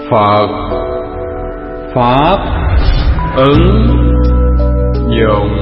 Phật Pháp ứng dụng.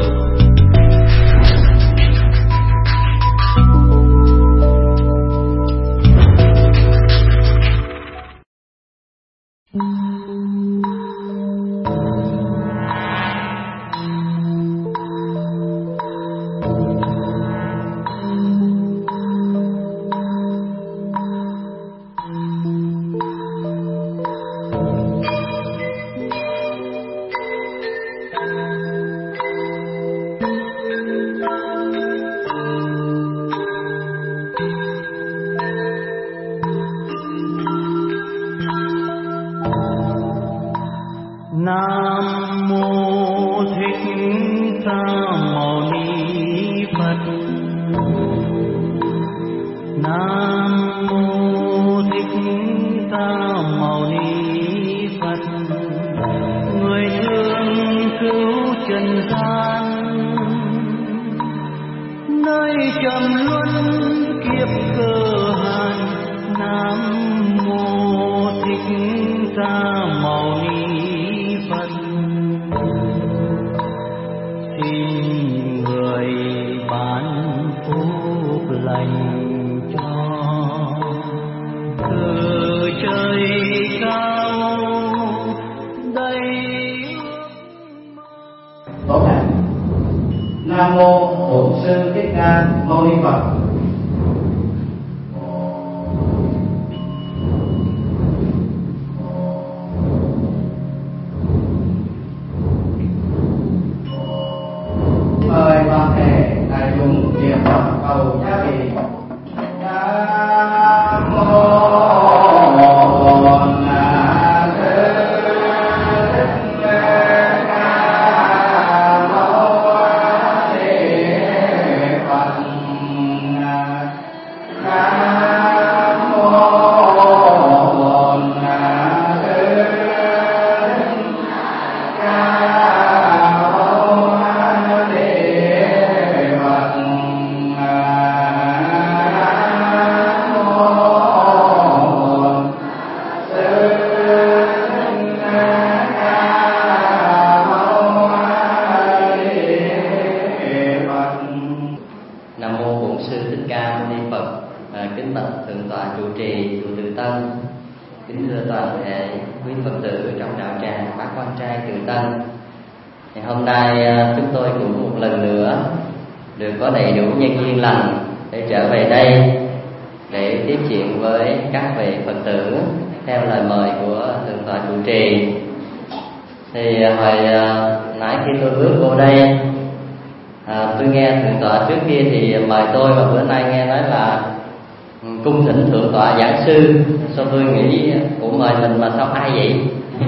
Sao tôi nghĩ mời mình mà sao ai vậy?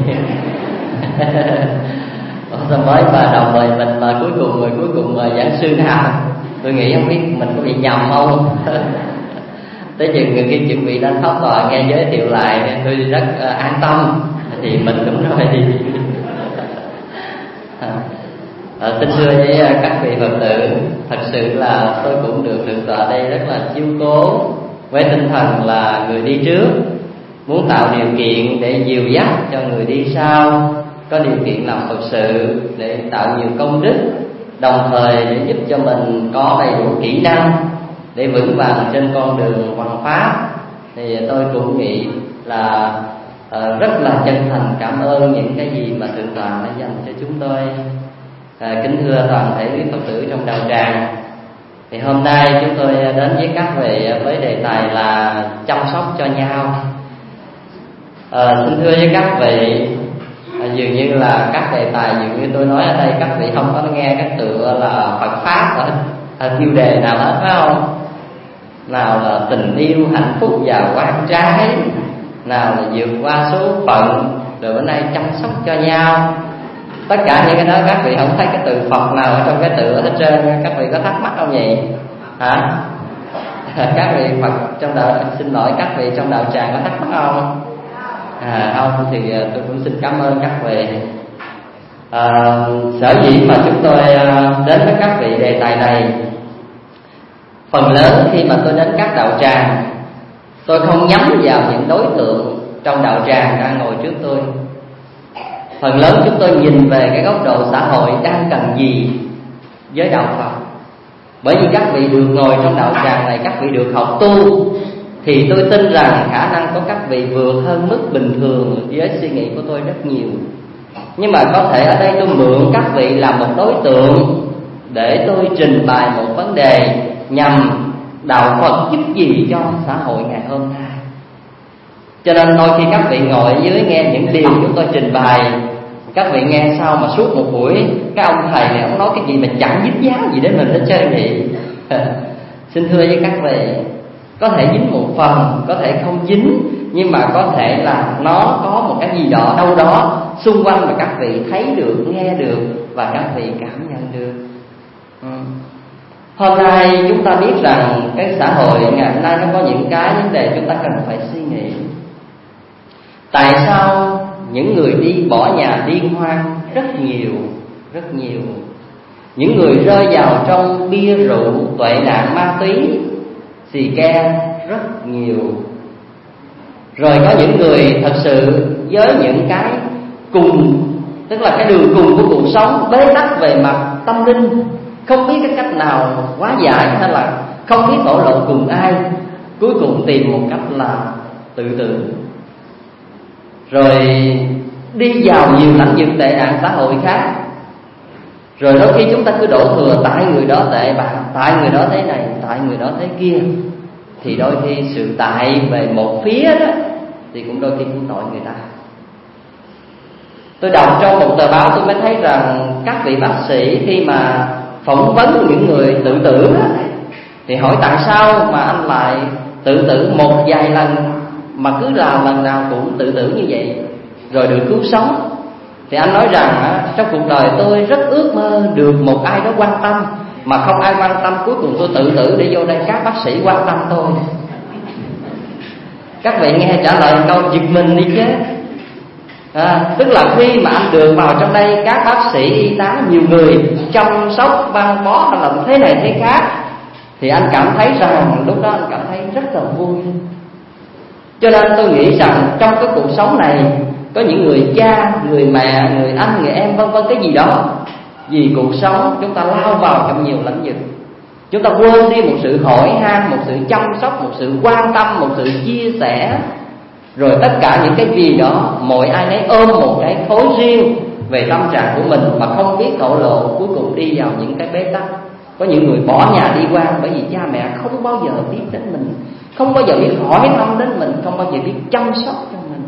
Sao mới bà đầu mời mình mà cuối cùng mời giảng sư nào? Tôi nghĩ không biết mình có bị nhầm không. Tới chừng người kia chuẩn bị lên pháp tòa nghe giới thiệu lại, tôi rất an tâm thì mình đúng rồi. Xin thưa với các vị Phật tử, thật sự là tôi cũng được thượng tọa đây rất là chiếu cố với tinh thần là người đi trước, muốn tạo điều kiện để dìu dắt cho người đi sau có điều kiện làm Phật sự, để tạo nhiều công đức, đồng thời để giúp cho mình có đầy đủ kỹ năng để vững vàng trên con đường hoằng pháp. Thì tôi cũng nghĩ là rất là chân thành cảm ơn những cái gì mà thượng tọa đã dành cho chúng tôi. Kính thưa toàn thể quý Phật tử trong đạo tràng, thì hôm nay chúng tôi đến với các vị với đề tài là chăm sóc cho nhau. Xin thưa với các vị, dường như là các đề tài dường như tôi nói ở đây các vị không có nghe cái tựa là Phật pháp ở tiêu đề nào hết, phải không? Nào là tình yêu, hạnh phúc và quan trái, nào là vượt qua số phận, rồi bữa nay chăm sóc cho nhau. Tất cả những cái đó các vị không thấy cái từ Phật nào ở trong cái tựa hết trơn. Các vị có thắc mắc không vậy? Hả? Các vị Phật trong đạo, xin lỗi các vị trong đạo tràng có thắc mắc không? Không thì tôi cũng xin cảm ơn các vị. Sở dĩ mà chúng tôi đến với các vị đề tài này, phần lớn khi mà tôi đến các đạo tràng, tôi không nhắm vào những đối tượng trong đạo tràng đang ngồi trước tôi, phần lớn chúng tôi nhìn về cái góc độ xã hội đang cần gì với đạo Phật. Bởi vì các vị được ngồi trong đạo tràng này, các vị được học tu, thì tôi tin rằng khả năng của các vị vượt hơn mức bình thường với suy nghĩ của tôi rất nhiều. Nhưng mà có thể ở đây tôi mượn các vị làm một đối tượng để tôi trình bày một vấn đề nhằm đạo Phật giúp gì cho xã hội ngày hôm nay. Cho nên đôi khi các vị ngồi ở dưới nghe những điều chúng tôi trình bày, các vị nghe sao mà suốt một buổi cái ông thầy này ông nói cái gì mà chẳng dính dáng gì đến mình hết trơn vậy. Xin thưa với các vị, có thể dính một phần, có thể không dính, nhưng mà có thể là nó có một cái gì đó đâu đó xung quanh mà các vị thấy được, nghe được và các vị cảm nhận được. Hôm nay chúng ta biết rằng cái xã hội ngày hôm nay nó có những cái vấn đề chúng ta cần phải suy nghĩ. Tại sao những người đi bỏ nhà điên hoang rất nhiều, rất nhiều. Những người rơi vào trong bia rượu, tệ nạn ma túy, xì ke rất nhiều. Rồi có những người thật sự với những cái cùng, tức là cái đường cùng của cuộc sống bế tắc về mặt tâm linh, không biết cái cách nào hóa giải hay là không biết thổ lộ cùng ai, cuối cùng tìm một cách là tự tử. Rồi đi vào nhiều lãnh vực tệ nạn xã hội khác. Rồi đôi khi chúng ta cứ đổ thừa tại người đó tệ bạc, tại người đó thế này, tại người đó thế kia. Thì đôi khi sự tại về một phía đó thì cũng đôi khi cũng tội người ta. Tôi đọc trong một tờ báo tôi mới thấy rằng các vị bác sĩ khi mà phỏng vấn những người tự tử đó, thì hỏi tại sao mà anh lại tự tử một vài lần mà cứ làm lần nào cũng tự tử như vậy rồi được cứu sống. Thì anh nói rằng trong cuộc đời tôi rất ước mơ được một ai đó quan tâm, mà không ai quan tâm, cuối cùng tôi tự tử để vô đây các bác sĩ quan tâm tôi. Các vị nghe trả lời câu giật mình đi chứ. Tức là khi mà anh được vào trong đây, các bác sĩ y tá nhiều người chăm sóc băng bó hay làm thế này thế khác, thì anh cảm thấy rằng lúc đó anh cảm thấy rất là vui. Cho nên tôi nghĩ rằng trong cái cuộc sống này có những người cha, người mẹ, người anh, người em vân vân cái gì đó, vì cuộc sống chúng ta lao vào trong nhiều lĩnh vực, chúng ta quên đi một sự hỏi han, một sự chăm sóc, một sự quan tâm, một sự chia sẻ. Rồi tất cả những cái gì đó mỗi ai nấy ôm một cái khối riêng về tâm trạng của mình mà không biết thổ lộ, cuối cùng đi vào những cái bế tắc. Có những người bỏ nhà đi qua bởi vì cha mẹ không bao giờ biết đến mình, không bao giờ biết hỏi thăm đến mình, không bao giờ biết chăm sóc cho mình.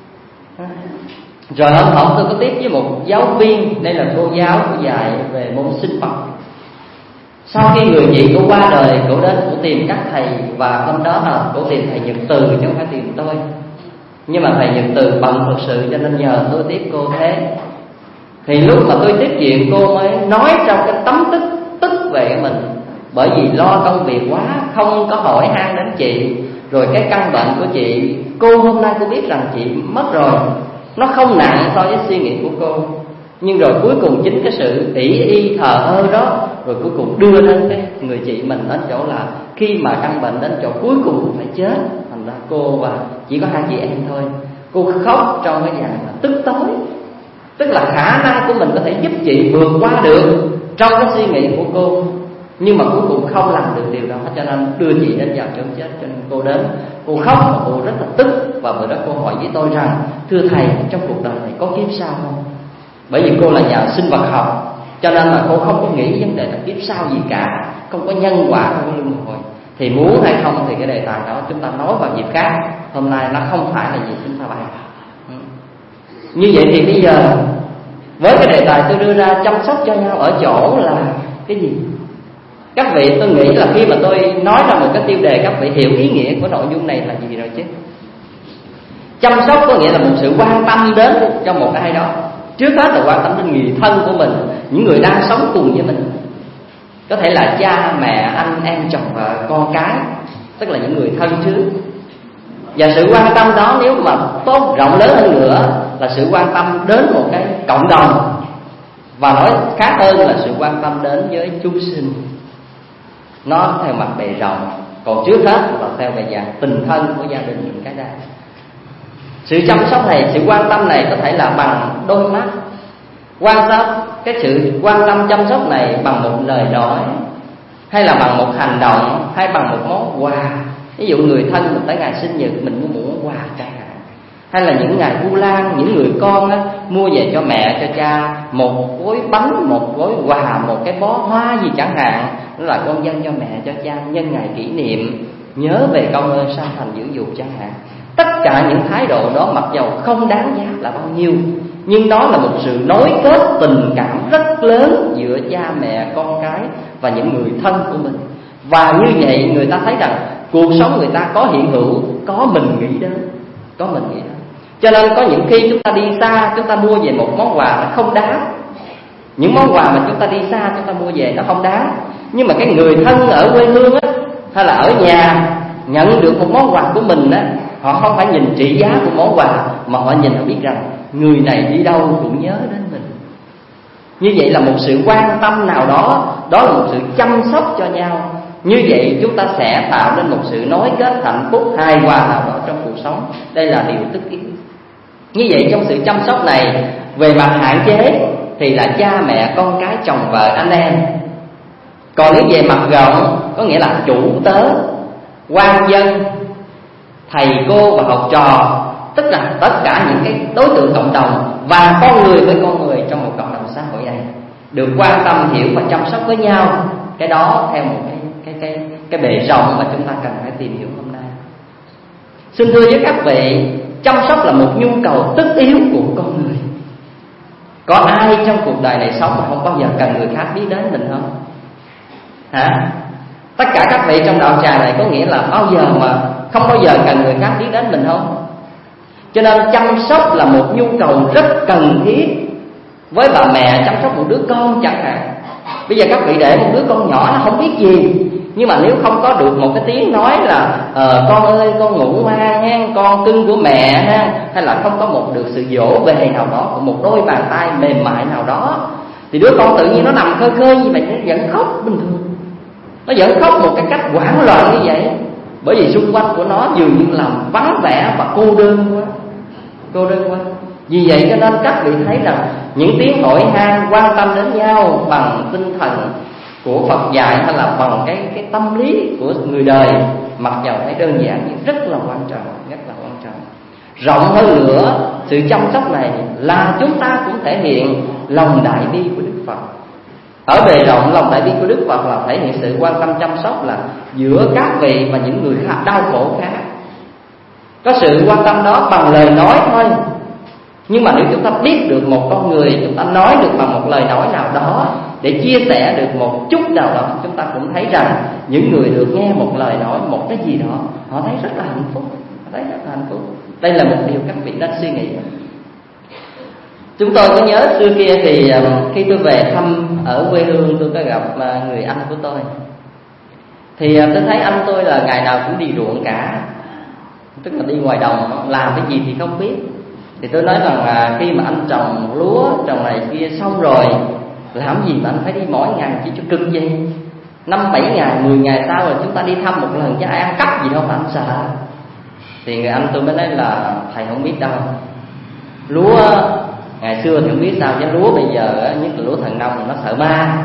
Rồi hôm hổm tôi có tiếp với một giáo viên, đây là cô giáo cô dạy về môn sinh học. Sau khi người chị cô qua đời, cô đến cô tìm các thầy, và hôm đó là cô tìm thầy Nhật Từ chứ không phải tìm tôi. Nhưng mà thầy Nhật Từ bận thực sự cho nên nhờ tôi tiếp cô thế. Thì lúc mà tôi tiếp chuyện cô mới nói trong cái tấm tức về mình, bởi vì lo công việc quá, không có hỏi han đến chị. Rồi cái căn bệnh của chị, cô hôm nay cô biết rằng chị mất rồi, nó không nặng so với suy nghĩ của cô. Nhưng rồi cuối cùng chính cái sự ỷ y thờ ơ đó, rồi cuối cùng đưa đến cái người chị mình đến chỗ là khi mà căn bệnh đến chỗ cuối cùng cũng phải chết. Thành ra cô và chỉ có hai chị em thôi, cô khóc trong cái dạng là tức tối. Tức là khả năng của mình có thể giúp chị vượt qua được trong cái suy nghĩ của cô, nhưng mà cuối cùng không làm được điều đó, cho nên đưa chị đến vào chỗ chết. Cho nên cô đến, cô khóc và cô rất là tức. Và bữa đó cô hỏi với tôi rằng: thưa thầy, trong cuộc đời này có kiếp sau không? Bởi vì cô là nhà sinh vật học, cho nên là cô không có nghĩ vấn đề là kiếp sau gì cả, không có nhân quả, không có luân hồi. Thì muốn hay không thì cái đề tài đó chúng ta nói vào dịp khác. Hôm nay nó không phải là dịp chúng ta bàn. Như vậy thì bây giờ với cái đề tài tôi đưa ra, chăm sóc cho nhau ở chỗ là cái gì? Các vị, tôi nghĩ là khi mà tôi nói ra một cái tiêu đề, các vị hiểu ý nghĩa của nội dung này là gì rồi chứ. Chăm sóc có nghĩa là một sự quan tâm đến cho một ai đó. Trước hết là quan tâm đến người thân của mình, những người đang sống cùng với mình. Có thể là cha, mẹ, anh, em, chồng, vợ, con cái, tức là những người thân trước. Và sự quan tâm đó nếu mà tốt rộng lớn hơn nữa là sự quan tâm đến một cái cộng đồng. Và nói khác hơn là sự quan tâm đến với chúng sinh. Nó theo mặt bề rộng, còn trước hết là theo bề dạng tình thân của gia đình những cái đây. Sự chăm sóc này, sự quan tâm này có thể là bằng đôi mắt, cái sự quan tâm chăm sóc này bằng một lời nói, hay là bằng một hành động, hay bằng một món quà. Ví dụ người thân mình tới ngày sinh nhật mình mua một món quà chẳng hạn, hay là những ngày Vu Lan, những người con á, mua về cho mẹ cho cha một gói bánh, một gói quà, một cái bó hoa gì chẳng hạn, đó là con dâng cho mẹ cho cha nhân ngày kỷ niệm, nhớ về công ơn sang thành dưỡng dục chẳng hạn. Tất cả những thái độ đó mặc dầu không đáng giá là bao nhiêu, nhưng đó là một sự nối kết tình cảm rất lớn giữa cha mẹ, con cái và những người thân của mình. Và như vậy người ta thấy rằng cuộc sống người ta có hiện hữu, có mình nghĩ đến. Cho nên có những khi chúng ta đi xa, chúng ta mua về một món quà nó không đáng. Những món quà mà chúng ta đi xa chúng ta mua về nó không đáng. Nhưng mà cái người thân ở quê hương á, hay là ở nhà nhận được một món quà của mình á, họ không phải nhìn trị giá của món quà, mà họ nhìn, họ biết rằng người này đi đâu cũng nhớ đến mình. Như vậy là một sự quan tâm nào đó, đó là một sự chăm sóc cho nhau. Như vậy chúng ta sẽ tạo nên một sự nối kết hạnh phúc hài hòa nào đó trong cuộc sống. Đây là điều tất yếu. Như vậy trong sự chăm sóc này, về mặt hạn chế thì là cha mẹ, con cái, chồng vợ, anh em. Còn nếu về mặt rộng, có nghĩa là chủ tớ, quan dân, thầy cô và học trò, tức là tất cả những cái đối tượng cộng đồng và con người với con người trong một cộng đồng xã hội này được quan tâm, hiểu và chăm sóc với nhau. Cái đó theo một cái bề rộng mà chúng ta cần phải tìm hiểu hôm nay. Xin thưa với các vị, chăm sóc là một nhu cầu tất yếu của con người. Có ai trong cuộc đời này sống mà không bao giờ cần người khác biết đến mình không? Hả? Tất cả các vị trong đạo tràng này có nghĩa là bao giờ mà không bao giờ cần người khác biết đến mình không? Cho nên chăm sóc là một nhu cầu rất cần thiết. Với bà mẹ chăm sóc một đứa con chẳng hạn, bây giờ các vị để một đứa con nhỏ nó không biết gì, nhưng mà nếu không có được một cái tiếng nói là con ơi con ngủ ngoan ha, con cưng của mẹ ha, hay là không có được sự dỗ về nào đó của một đôi bàn tay mềm mại nào đó, thì đứa con tự nhiên nó nằm khơi khơi như vậy, nó vẫn khóc bình thường. Nó vẫn khóc một cái cách hoảng loạn như vậy, bởi vì xung quanh của nó dường như làm vắng vẻ và cô đơn quá. Vì vậy cho nên các vị thấy rằng những tiếng hỏi han quan tâm đến nhau bằng tinh thần của Phật dạy, hay là bằng cái tâm lý của người đời, mặc dầu thấy đơn giản nhưng rất là quan trọng. Rộng hơn nữa, sự chăm sóc này là chúng ta cũng thể hiện lòng đại bi của Đức Phật. Ở bề rộng, lòng đại bi của Đức Phật là thể hiện sự quan tâm chăm sóc là giữa các vị và những người khác đau khổ khác. Có sự quan tâm đó bằng lời nói thôi, nhưng mà nếu chúng ta biết được một con người, chúng ta nói được bằng một lời nói nào đó để chia sẻ được một chút nào đó, chúng ta cũng thấy rằng những người được nghe một lời nói, một cái gì đó, họ thấy rất là hạnh phúc. Đây là một điều các vị nên suy nghĩ. Chúng tôi có nhớ xưa kia thì khi tôi về thăm ở quê hương, tôi có gặp người anh của tôi. Thì tôi thấy anh tôi là ngày nào cũng đi ruộng cả, tức là đi ngoài đồng, làm cái gì thì không biết. Thì tôi nói rằng khi mà anh trồng lúa, trồng này kia xong rồi, làm gì mà anh phải đi mỗi ngày chỉ cho cực vậy? 5-7 ngày, 10 ngày sau rồi chúng ta đi thăm một lần chứ ai ăn cắp gì đâu mà anh sợ. Thì người anh tôi mới nói là thầy không biết đâu, lúa ngày xưa thì không biết sao, chứ lúa bây giờ nhất là lúa thần nông nó sợ ma.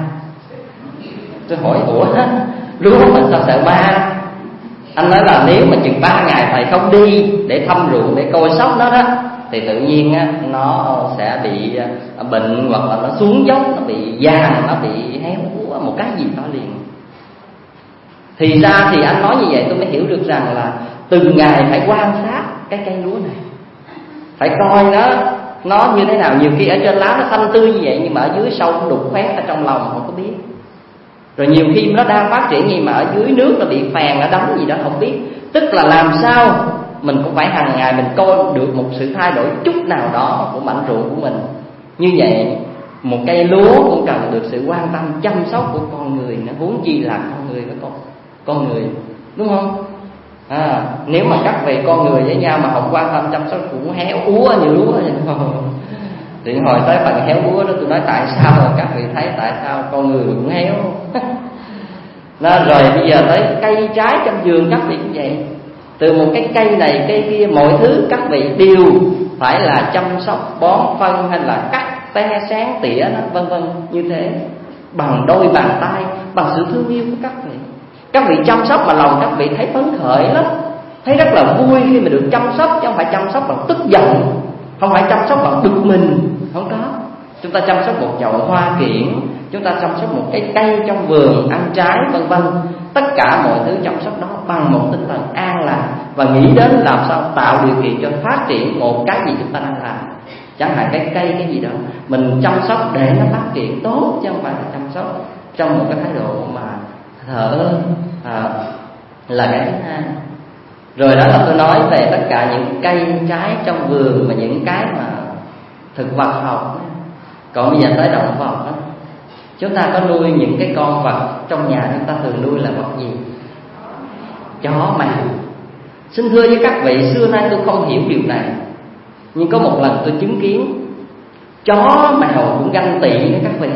Tôi hỏi ủa lúa mà sao sợ ma? Anh nói là nếu mà chừng 3 ngày thầy không đi để thăm ruộng, để coi sóc nó đó, thì tự nhiên á, nó sẽ bị bệnh, hoặc là nó xuống dốc, nó bị vàng, nó bị héo úa, một cái gì đó liền. Thì ra thì anh nói như vậy tôi mới hiểu được rằng là từng ngày phải quan sát cái cây lúa này, phải coi nó như thế nào. Nhiều khi ở trên lá nó xanh tươi như vậy, nhưng mà ở dưới sâu nó đục khoét ở trong lòng không có biết. Rồi nhiều khi nó đang phát triển gì mà ở dưới nước nó bị phèn, nó đóng gì đó không biết. Tức là làm sao mình cũng phải hàng ngày mình coi được một sự thay đổi chút nào đó của mảnh ruộng của mình. Như vậy một cây lúa cũng cần được sự quan tâm chăm sóc của con người, nó huống chi là con người với con người, đúng không? Nếu mà các vị con người với nhau mà không quan tâm chăm sóc cũng héo úa như lúa vậy. Thì hồi tới phần héo úa đó tôi nói tại sao rồi các vị thấy tại sao con người cũng héo. Rồi bây giờ tới cây trái trong vườn các vị cũng vậy. Từ một cái cây này cây kia, mọi thứ các vị đều phải là chăm sóc, bón phân hay là cắt te sáng tỉa nó vân vân như thế, bằng đôi bàn tay, bằng sự thương yêu của các vị. Các vị chăm sóc mà lòng các vị thấy phấn khởi lắm, thấy rất là vui khi mà được chăm sóc, chứ không phải chăm sóc bằng tức giận, không phải chăm sóc bằng bực mình, không có. Chúng ta chăm sóc một chậu hoa kiển, chúng ta chăm sóc một cái cây trong vườn ăn trái vân vân, tất cả mọi thứ chăm sóc đó bằng một tinh thần an lạc và nghĩ đến làm sao tạo điều kiện cho phát triển một cái gì chúng ta đang làm. Chẳng hạn cái cây cái gì đó mình chăm sóc để nó phát triển tốt, chứ không phải là chăm sóc trong một cái thái độ mà thờ là cái thứ hai. Rồi đó là tôi nói về tất cả những cây trái trong vườn và những cái mà thực vật học. Còn bây giờ tới động vật đó, chúng ta có nuôi những cái con vật trong nhà, chúng ta thường nuôi là vật gì? Chó, mèo. Xin thưa với các vị, xưa nay tôi không hiểu điều này, nhưng có một lần tôi chứng kiến chó mèo cũng ganh tị với các vị.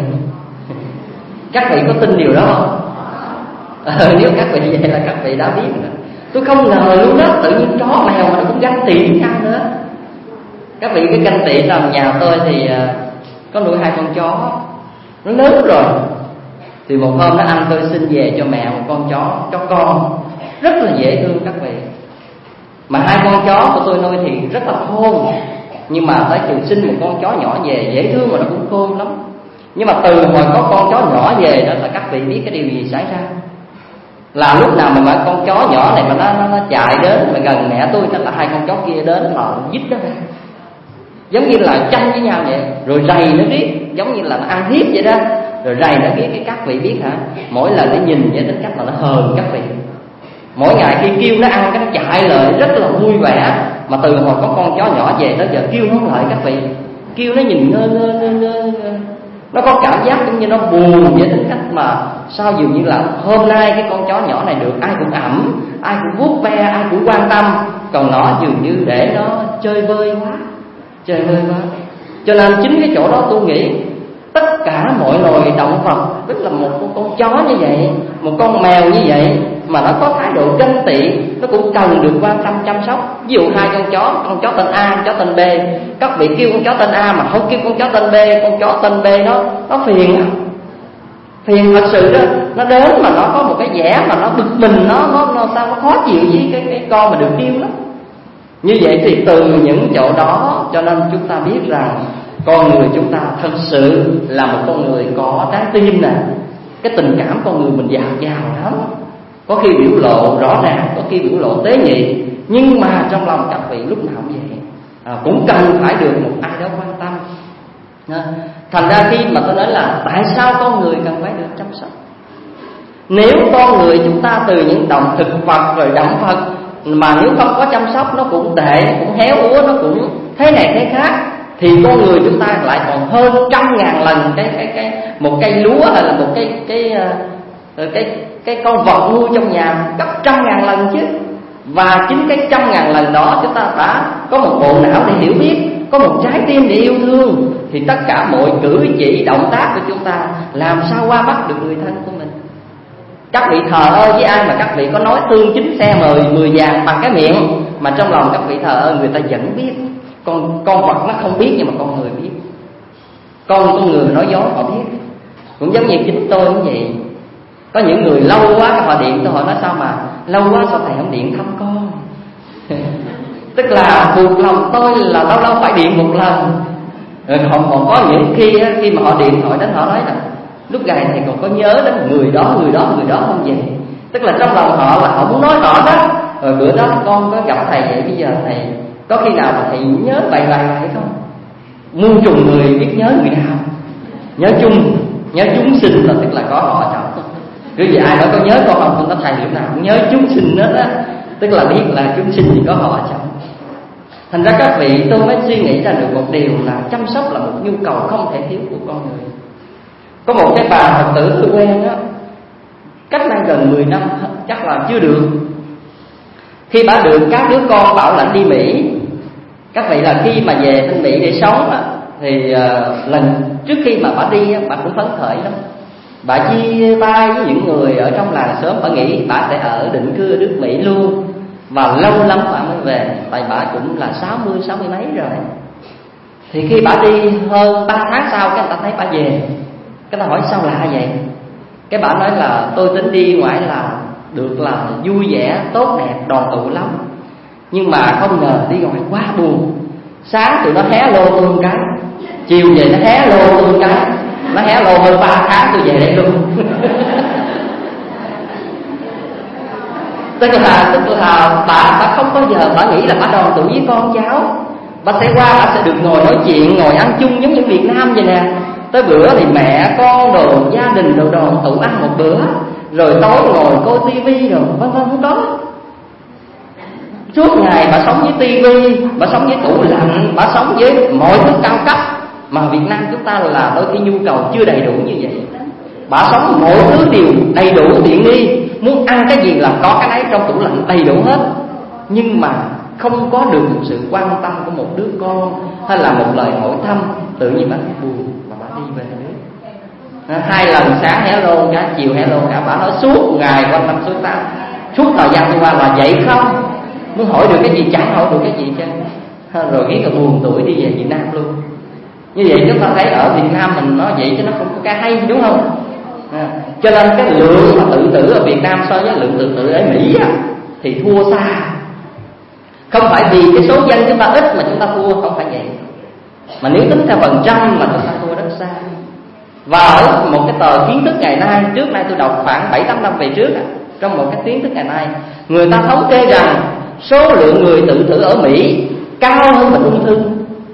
Các vị có tin điều đó không? Nếu các vị vậy là các vị đã biết rồi. Tôi không ngờ luôn đó, tự nhiên chó mèo mà nó cũng ganh tị với nhau nữa. Các vị cái ganh tị làm nhà tôi thì có nuôi 2 con chó, nó lớn rồi. Thì một hôm nó anh tôi xin về cho mẹ một con chó con rất là dễ thương các vị. Mà 2 con chó của tôi nuôi thì rất là khôn, nhưng mà tới chừng sinh một con chó nhỏ về dễ thương mà nó cũng khôn lắm. Nhưng mà từ hồi có con chó nhỏ về đó là các vị biết cái điều gì xảy ra. Là lúc nào mà con chó nhỏ này mà nó chạy đến mà gần mẹ tôi, chắc là 2 con chó kia đến là dít nó ra, giống như là tranh với nhau vậy. Rồi rầy nó riết, giống như là nó ăn hiếp vậy đó. Rồi rầy nó riết, cái các vị biết hả, mỗi lần nó nhìn vậy tính cách là nó hờn các vị. Mỗi ngày khi kêu nó ăn cái nó chạy lại rất là vui vẻ. Mà từ hồi có con chó nhỏ về tới giờ kêu nó không lại các vị, kêu nó nhìn ngơ. Nó có cảm giác giống như nó buồn với tính cách mà sao dường như là hôm nay cái con chó nhỏ này được ai cũng ẵm, ai cũng vuốt ve, ai cũng quan tâm, còn nó dường như để nó chơi vơi quá. Cho nên chính cái chỗ đó tôi nghĩ tất cả mọi loài động vật, tức là một con chó như vậy, một con mèo như vậy mà nó có thái độ ganh tị, nó cũng cần được quan tâm chăm sóc. Ví dụ 2 con chó tên A, con chó tên B, các vị kêu con chó tên A mà không kêu con chó tên B, con chó tên B nó phiền lắm. Phiền thật sự đó, nó đến mà nó có một cái vẻ mà nó bực mình, nó sao nó khó chịu với cái con mà được yêu lắm. Như vậy thì từ những chỗ đó cho nên chúng ta biết rằng con người chúng ta thật sự là một con người có trái tim nè. Cái tình cảm con người mình dạt dào lắm, có khi biểu lộ rõ ràng, có khi biểu lộ tế nhị, nhưng mà trong lòng các vị lúc nào cũng vậy, cũng cần phải được một ai đó quan tâm. Thành ra khi mà tôi nói là tại sao con người cần phải được chăm sóc, nếu con người chúng ta từ những động thực vật rồi động vật mà nếu không có chăm sóc nó cũng tệ, nó cũng héo úa, nó cũng thế này thế khác, thì con người chúng ta lại còn hơn 100.000 lần một cây lúa hay là một cái con vật nuôi trong nhà, gấp 100.000 lần chứ. Và chính cái 100.000 lần đó chúng ta đã có một bộ não để hiểu biết, có một trái tim để yêu thương, thì tất cả mọi cử chỉ động tác của chúng ta làm sao qua bắt được người thân của mình. Các vị thờ ơ với ai mà các vị có nói tương chính xe mười vàng bằng cái miệng, mà trong lòng các vị thờ ơ người ta vẫn biết. Con vật nó không biết nhưng mà con người biết. Con người nói dối họ biết. Cũng giống như chính tôi cũng vậy. Có những người lâu quá họ điện tôi hỏi nói sao mà lâu quá sao thầy không điện thăm con. Tức là thuộc lòng tôi là lâu lâu phải điện một lần. Rồi còn có những khi mà họ điện thoại đến họ nói là lúc gầy thầy còn có nhớ đến người đó không vậy. Tức là trong lòng họ là họ muốn nói họ đó. Rồi bữa đó con có gặp thầy vậy, bây giờ thầy có khi nào mà thầy nhớ bài hay không? Muôn trùng người biết nhớ người nào. Nhớ chúng sinh là tức là có họ chồng. Cứ vậy ai nói có nhớ con không, tôi nói thầy lúc nào cũng nhớ chúng sinh hết á. Tức là biết là chúng sinh thì có họ chồng. Thành ra các vị tôi mới suy nghĩ ra được một điều là chăm sóc là một nhu cầu không thể thiếu của con người. Có một cái bà Phật tử tôi quen á, cách đây gần 10 năm chắc là chưa được. Khi bà được các đứa con bảo lãnh đi Mỹ, các vị là khi mà về bên Mỹ để sống á, thì lần trước khi mà bà đi bà cũng phấn khởi lắm. Bà chia tay với những người ở trong làng xóm, bà nghĩ bà sẽ ở định cư ở nước Mỹ luôn. và lâu lắm bà mới về, tại bà cũng là 60 mấy rồi. Thì khi bà đi hơn 3 tháng sau, cái người ta thấy bà về, cái ta hỏi sao lạ vậy? Cái bà nói là tôi tính đi ngoài là được là vui vẻ, tốt đẹp, đoàn tụ lắm, nhưng mà không ngờ đi ngoài quá buồn. Sáng tụi nó hé lô tôi một cái, chiều về nó hé lô tôi một cái, nó hé lô hơn 3 tháng tôi về đây luôn. Tức là bà không bao giờ bà nghĩ là bà đoàn tụ với con cháu. Bà sẽ qua, bà sẽ được ngồi nói chuyện, ngồi ăn chung giống như Việt Nam vậy nè. Tới bữa thì mẹ con đồ, gia đình đồ đoàn tụ ăn một bữa, rồi tối ngồi coi tivi rồi vân vân, không có. Suốt ngày bà sống với tivi, bà sống với tủ lạnh, bà sống với mọi thứ cao cấp mà Việt Nam chúng ta là đôi khi nhu cầu chưa đầy đủ như vậy. Bà sống mọi thứ đều đầy đủ tiện nghi, muốn ăn cái gì là có cái đấy trong tủ lạnh đầy đủ hết, nhưng mà không có được một sự quan tâm của một đứa con hay là một lời hỏi thăm. Tự nhiên bà buồn và bà đi về nước. 2 lần sáng hello cả, chiều hello cả. Bà nói suốt ngày quanh năm suốt tháng, suốt thời gian đi qua là vậy không, muốn hỏi được cái gì chẳng hỏi được cái gì chứ. Rồi cái là buồn tuổi đi về Việt Nam luôn. Như vậy chúng ta thấy ở Việt Nam mình nói vậy chứ nó không có cái hay, đúng không? Cho nên cái lượng mà tự tử ở Việt Nam so với lượng tự tử ở Mỹ thì thua xa. Không phải vì cái số dân chúng ta ít mà chúng ta thua, không phải vậy. Mà nếu tính theo phần trăm mà chúng ta thua rất xa. Và ở một cái tờ kiến thức ngày nay, trước nay tôi đọc khoảng 7-8 năm về trước, trong một cái kiến thức ngày nay, người ta thống kê rằng số lượng người tự tử ở Mỹ cao hơn bệnh ung thư.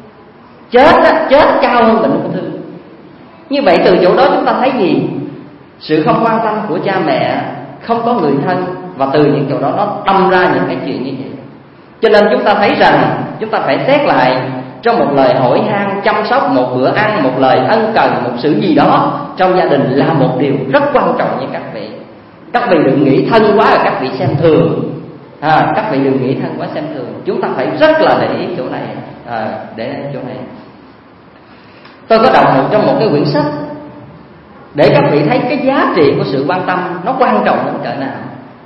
Chết cao hơn bệnh ung thư. Như vậy từ chỗ đó chúng ta thấy gì? Sự không quan tâm của cha mẹ, không có người thân, và từ những chỗ đó nó đâm ra những cái chuyện như vậy. Cho nên chúng ta thấy rằng chúng ta phải xét lại trong một lời hỏi han, chăm sóc, một bữa ăn, một lời ân cần, một sự gì đó trong gia đình là một điều rất quan trọng như các vị. Các vị đừng nghĩ thân quá là các vị xem thường. Các vị đừng nghĩ thân quá xem thường. Chúng ta phải rất là để ý chỗ này. Để chỗ này tôi có đọc trong một cái quyển sách để các vị thấy cái giá trị của sự quan tâm nó quan trọng đến cỡ nào.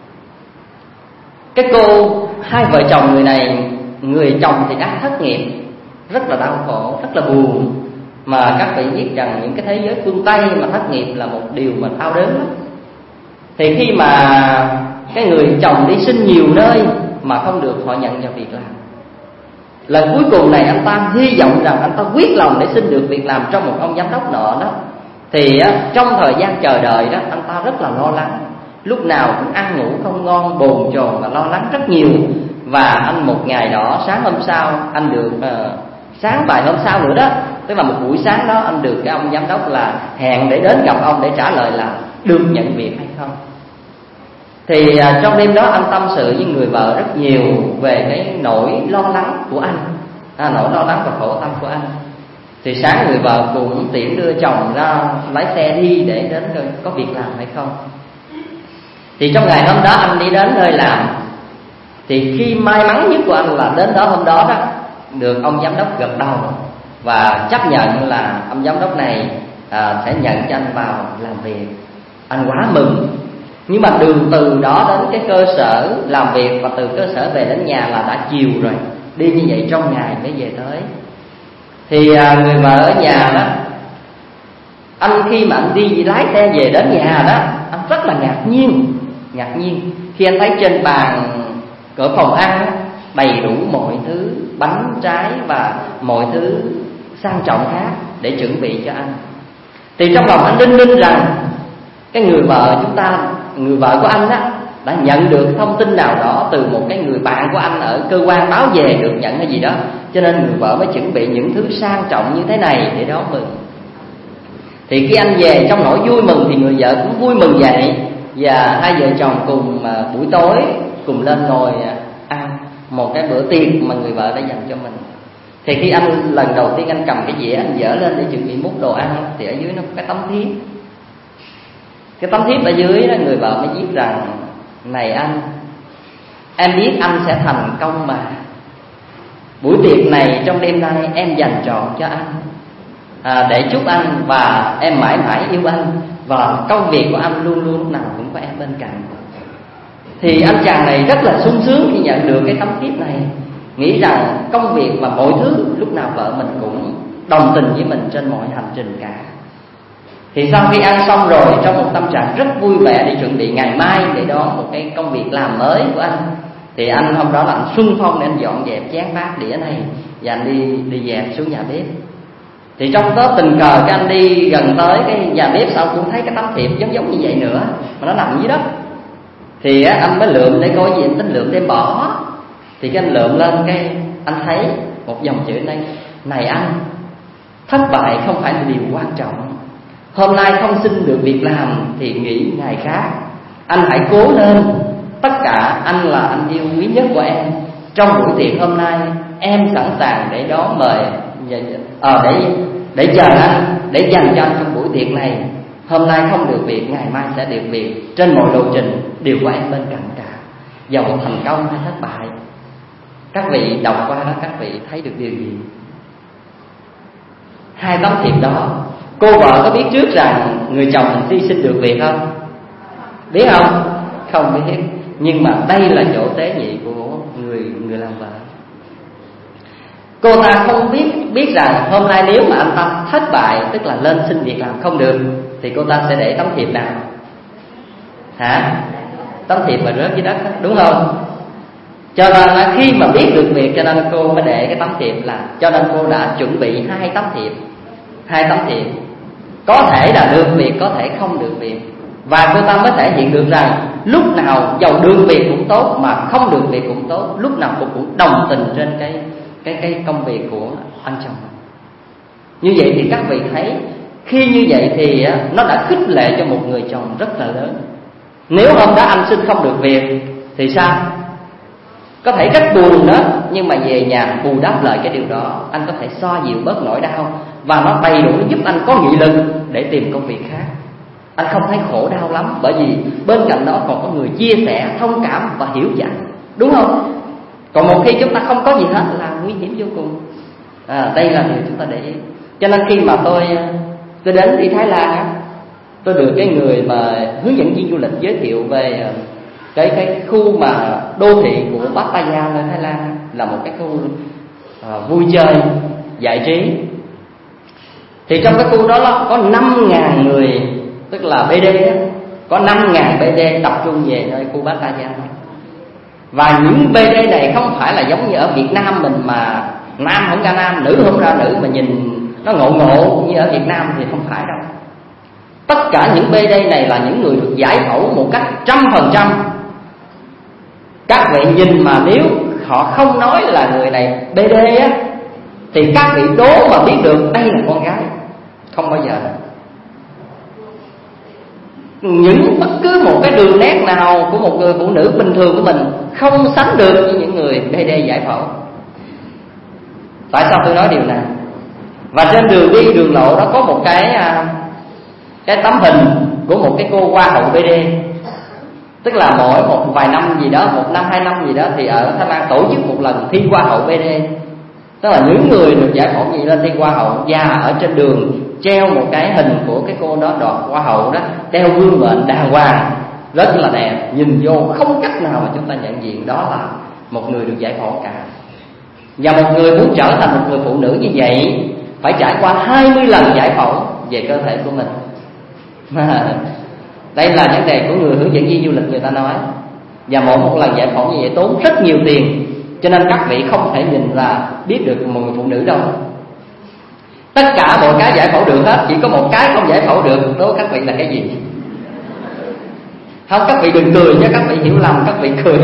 Cái cô, 2 vợ chồng người này, người chồng thì đang thất nghiệp, rất là đau khổ, rất là buồn. Mà các vị biết rằng những cái thế giới phương Tây mà thất nghiệp là một điều mà đau đớn lắm. Thì khi mà cái người chồng đi xin nhiều nơi mà không được họ nhận vào việc làm, lần cuối cùng này anh ta hy vọng rằng anh ta quyết lòng để xin được việc làm trong một ông giám đốc nọ đó. Thì trong thời gian chờ đợi đó, anh ta rất là lo lắng, lúc nào cũng ăn ngủ không ngon, bồn chồn và lo lắng rất nhiều. Và anh một ngày đó, sáng hôm sau anh được sáng vài hôm sau nữa đó, tức là một buổi sáng đó, anh được cái ông giám đốc là hẹn để đến gặp ông để trả lời là được nhận việc hay không. Thì trong đêm đó anh tâm sự với người vợ rất nhiều về cái nỗi lo lắng của anh, nỗi lo lắng và khổ tâm của anh. Thì sáng người vợ cũng tiễn đưa chồng ra lái xe đi để đến nơi có việc làm hay không. Thì trong ngày hôm đó anh đi đến nơi làm. Thì khi may mắn nhất của anh là đến đó hôm đó đó, được ông giám đốc gật đầu và chấp nhận là ông giám đốc này sẽ nhận cho anh vào làm việc. Anh quá mừng. Nhưng mà đường từ đó đến cái cơ sở làm việc và từ cơ sở về đến nhà là đã chiều rồi. Đi như vậy trong ngày mới về tới. Thì người vợ ở nhà đó, anh khi mà anh đi lái xe về đến nhà đó, anh rất là ngạc nhiên khi anh thấy trên bàn cửa phòng ăn đầy đủ mọi thứ bánh trái và mọi thứ sang trọng khác để chuẩn bị cho anh. Thì trong lòng anh đinh ninh rằng cái người vợ chúng ta, người vợ của anh đó, đã nhận được thông tin nào đó từ một cái người bạn của anh ở cơ quan báo về được nhận hay gì đó, cho nên người vợ mới chuẩn bị những thứ sang trọng như thế này để đón mừng. Thì khi anh về trong nỗi vui mừng thì người vợ cũng vui mừng vậy. Và 2 vợ chồng cùng buổi tối cùng lên ngồi ăn một cái bữa tiệc mà người vợ đã dành cho mình. Thì khi anh lần đầu tiên anh cầm cái dĩa anh dở lên để chuẩn bị múc đồ ăn, thì ở dưới nó có cái tấm thiếp. Cái tấm thiếp ở dưới đó, người vợ mới viết rằng: này anh, em biết anh sẽ thành công mà. Buổi tiệc này trong đêm nay em dành trọn cho anh, để chúc anh và em mãi mãi yêu anh, và công việc của anh luôn luôn lúc nào cũng có em bên cạnh. Thì anh chàng này rất là sung sướng khi nhận được cái tấm thiếp này, nghĩ rằng công việc và mọi thứ lúc nào vợ mình cũng đồng tình với mình trên mọi hành trình cả. Thì sau khi ăn xong rồi, trong một tâm trạng rất vui vẻ để chuẩn bị ngày mai để đón một cái công việc làm mới của anh, thì anh hôm đó là anh xung phong để anh dọn dẹp chén bát đĩa này và anh đi dẹp xuống nhà bếp. Thì trong đó tình cờ cái anh đi gần tới cái nhà bếp, sau cũng thấy cái tấm thiệp giống như vậy nữa mà nó nằm dưới đất. Thì anh mới lượm để coi gì, anh tính lượm đem bỏ. Thì cái anh lượm lên, cái anh thấy một dòng chữ này: này anh, thất bại không phải là điều quan trọng. Hôm nay không xin được việc làm thì nghỉ ngày khác. Anh hãy cố lên. Tất cả anh là anh yêu quý nhất của em. Trong buổi tiệc hôm nay, em sẵn sàng để đón mời để chờ anh, để dành cho anh trong buổi tiệc này. Hôm nay không được việc, ngày mai sẽ được việc. Trên mọi lộ trình đều có em bên cạnh cả, dầu thành công hay thất bại. Các vị đọc qua đó, các vị thấy được điều gì? Hai tấm thiệp đó, cô vợ có biết trước rằng người chồng mình hy sinh được việc không? Biết không? Không biết. Nhưng mà đây là chỗ tế nhị của người làm vợ. Cô ta không biết rằng hôm nay nếu mà anh ta thất bại, tức là lên xin việc làm không được, thì cô ta sẽ để tấm thiệp nào? Hả? Tấm thiệp mà rớt dưới đất đó, đúng không? Cho nên là khi mà biết được việc, cho nên cô mới để cái tấm thiệp là, cho nên cô đã chuẩn bị hai tấm thiệp. Có thể là được việc, có thể không được việc. Và cô ta mới thể hiện được rằng lúc nào dầu được việc cũng tốt, mà không được việc cũng tốt, lúc nào cô cũng đồng tình trên cái công việc của anh chồng. Như vậy thì các vị thấy, khi như vậy thì nó đã khích lệ cho một người chồng rất là lớn. Nếu hôm đó anh xin không được việc thì sao? Có thể rất buồn đó, nhưng mà về nhà bù đắp lại cái điều đó, anh có thể xoa dịu bớt nỗi đau, và nó đầy đủ giúp anh có nghị lực để tìm công việc khác. Anh không thấy khổ đau lắm, bởi vì bên cạnh đó còn có người chia sẻ, thông cảm và hiểu cho anh, đúng không? Còn một khi chúng ta không có gì hết là nguy hiểm vô cùng. Đây là điều chúng ta để ý. Cho nên khi mà tôi đến đi Thái Lan á, tôi được cái người mà hướng dẫn viên du lịch giới thiệu về cái khu mà đô thị của Pattaya nơi Thái Lan, là một cái khu vui chơi giải trí. Thì trong cái khu đó có 5.000 người, tức là BD đó, có 5.000 BD tập trung về nơi khu Pattaya này. Và những BD này không phải là giống như ở Việt Nam mình mà nam không ra nam, nữ không ra nữ, mà nhìn nó ngộ như ở Việt Nam thì không phải đâu. Tất cả những BD này là những người được giải phẫu một cách 100%. Các vị nhìn mà nếu họ không nói là người này BD á, thì các vị đố mà biết được đây là con gái, không bao giờ. Những bất cứ một cái đường nét nào của một người phụ nữ bình thường của mình không sánh được với những người BD giải phẫu. Tại sao tôi nói điều này? Và trên đường đi đường lộ đó có một cái tấm hình của một cái cô hoa hậu BD. Tức là mỗi một vài năm gì đó, 1 năm 2 năm gì đó, thì ở Thái Lan tổ chức một lần thi hoa hậu BD. Tức là những người được giải phẫu gì lên thi hoa hậu, và ở trên đường treo một cái hình của cái cô đó đoạt hoa hậu đó, đeo gương mệnh đàng hoàng, rất là đẹp, nhìn vô không cách nào mà chúng ta nhận diện đó là một người được giải phẫu cả. Và một người muốn trở thành một người phụ nữ như vậy phải trải qua 20 lần giải phẫu về cơ thể của mình. Đây là vấn đề của người hướng dẫn viên du lịch người ta nói. Và mỗi một lần giải phẫu như vậy tốn rất nhiều tiền, cho nên các vị không thể nhìn là biết được một người phụ nữ đâu. Tất cả mọi cái giải phẫu được hết, chỉ có một cái không giải phẫu được. Đố các vị là cái gì? Không, các vị đừng cười nha, các vị hiểu lầm, các vị cười.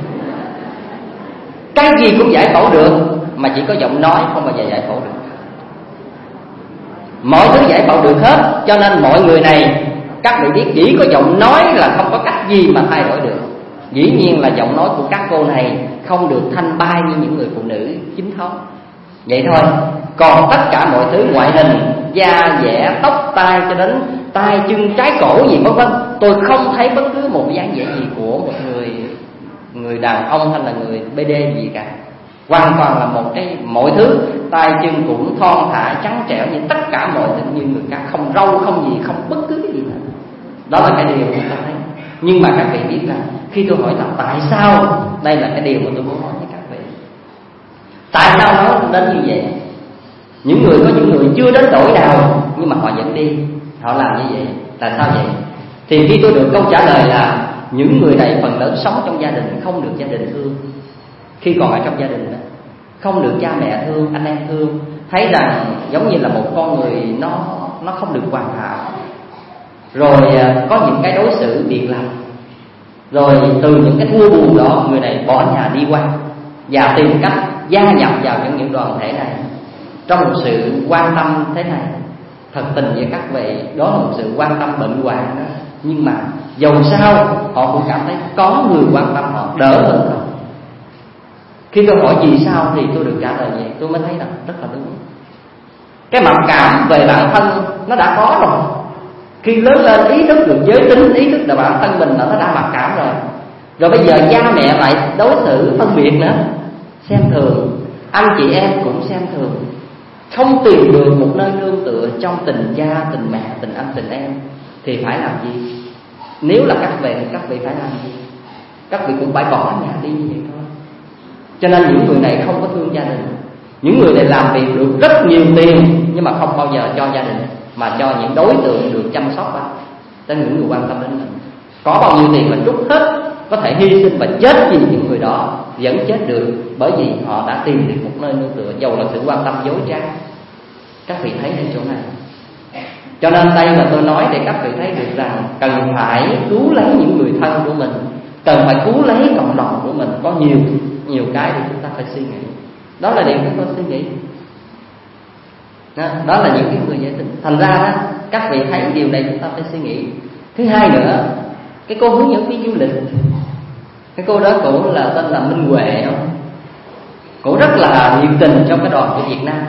Cái gì cũng giải phẫu được, mà chỉ có giọng nói không bao giờ giải phẫu được. Mọi thứ giải phẫu được hết, cho nên mọi người này các vị biết chỉ có giọng nói là không có cách gì mà thay đổi được. Dĩ nhiên là giọng nói của các cô này không được thanh bay như những người phụ nữ chính thống. Vậy thôi. Còn tất cả mọi thứ ngoại hình, da dẻ, tóc tai cho đến tay chân trái cổ gì vân vân, tôi không thấy bất cứ một dáng vẻ gì của một người đàn ông hay là người BD gì cả. Hoàn toàn là một cái mọi thứ, tay chân cũng thon thả trắng trẻo như tất cả mọi thứ như người khác, không râu không gì, không bất cứ cái gì nữa. Đó là cái điều chúng ta thấy. Nhưng mà các vị biết rằng khi tôi hỏi là tại sao, đây là cái điều mà tôi muốn nói với các vị. Tại sao nó đến như vậy? Có những người chưa đến đổi đạo nhưng mà họ vẫn đi, họ làm như vậy. Tại sao vậy? Thì khi tôi được câu trả lời là những người này phần lớn sống trong gia đình không được gia đình thương. Khi còn ở trong gia đình đó, không được cha mẹ thương, anh em thương, thấy rằng giống như là một con người nó không được hoàn hảo. Rồi có những cái đối xử biệt lập. Rồi từ những cái thua buồn đó, người này bỏ nhà đi qua và tìm cách gia nhập vào những đoàn thể này trong một sự quan tâm thế này. Thật tình với các vị, đó là một sự quan tâm bệnh hoạn đó. Nhưng mà dầu sao họ cũng cảm thấy có người quan tâm họ, đỡ hơn rồi. Khi tôi hỏi vì sao thì tôi được trả lời vậy, tôi mới thấy là rất là đúng. Cái mặc cảm về bản thân nó đã có rồi. Khi lớn lên ý thức được giới tính, ý thức là bản thân mình là nó đã mặc cảm rồi. Rồi bây giờ cha mẹ lại đối xử phân biệt nữa, xem thường, anh chị em cũng xem thường. Không tìm được một nơi nương tựa trong tình cha, tình mẹ, tình anh, tình em thì phải làm gì? Nếu là các vị phải làm gì? Các vị cũng phải bỏ nhà đi như vậy thôi. Cho nên những người này không có thương gia đình. Những người này làm việc được rất nhiều tiền nhưng mà không bao giờ cho gia đình, mà cho những đối tượng được chăm sóc đó, đến những người quan tâm đến mình. Có bao nhiêu tiền là trút hết, có thể hy sinh và chết vì những người đó vẫn chết được, bởi vì họ đã tìm được một nơi nương tựa, dầu là sự quan tâm dối trá. Các vị thấy ở chỗ này. Cho nên đây là tôi nói để các vị thấy được rằng cần phải cứu lấy những người thân của mình, cần phải cứu lấy cộng đồng của mình. Có nhiều cái để chúng ta phải suy nghĩ. Đó là điều chúng tôi suy nghĩ. Đó là những cái người giới tính. Thành ra đó, các vị thấy điều này chúng ta phải suy nghĩ. Thứ hai nữa, cái cô hướng dẫn viên du lịch, cái cô đó cổ là tên là Minh Huệ không? Cổ rất là nhiệt tình trong cái đoàn của Việt Nam.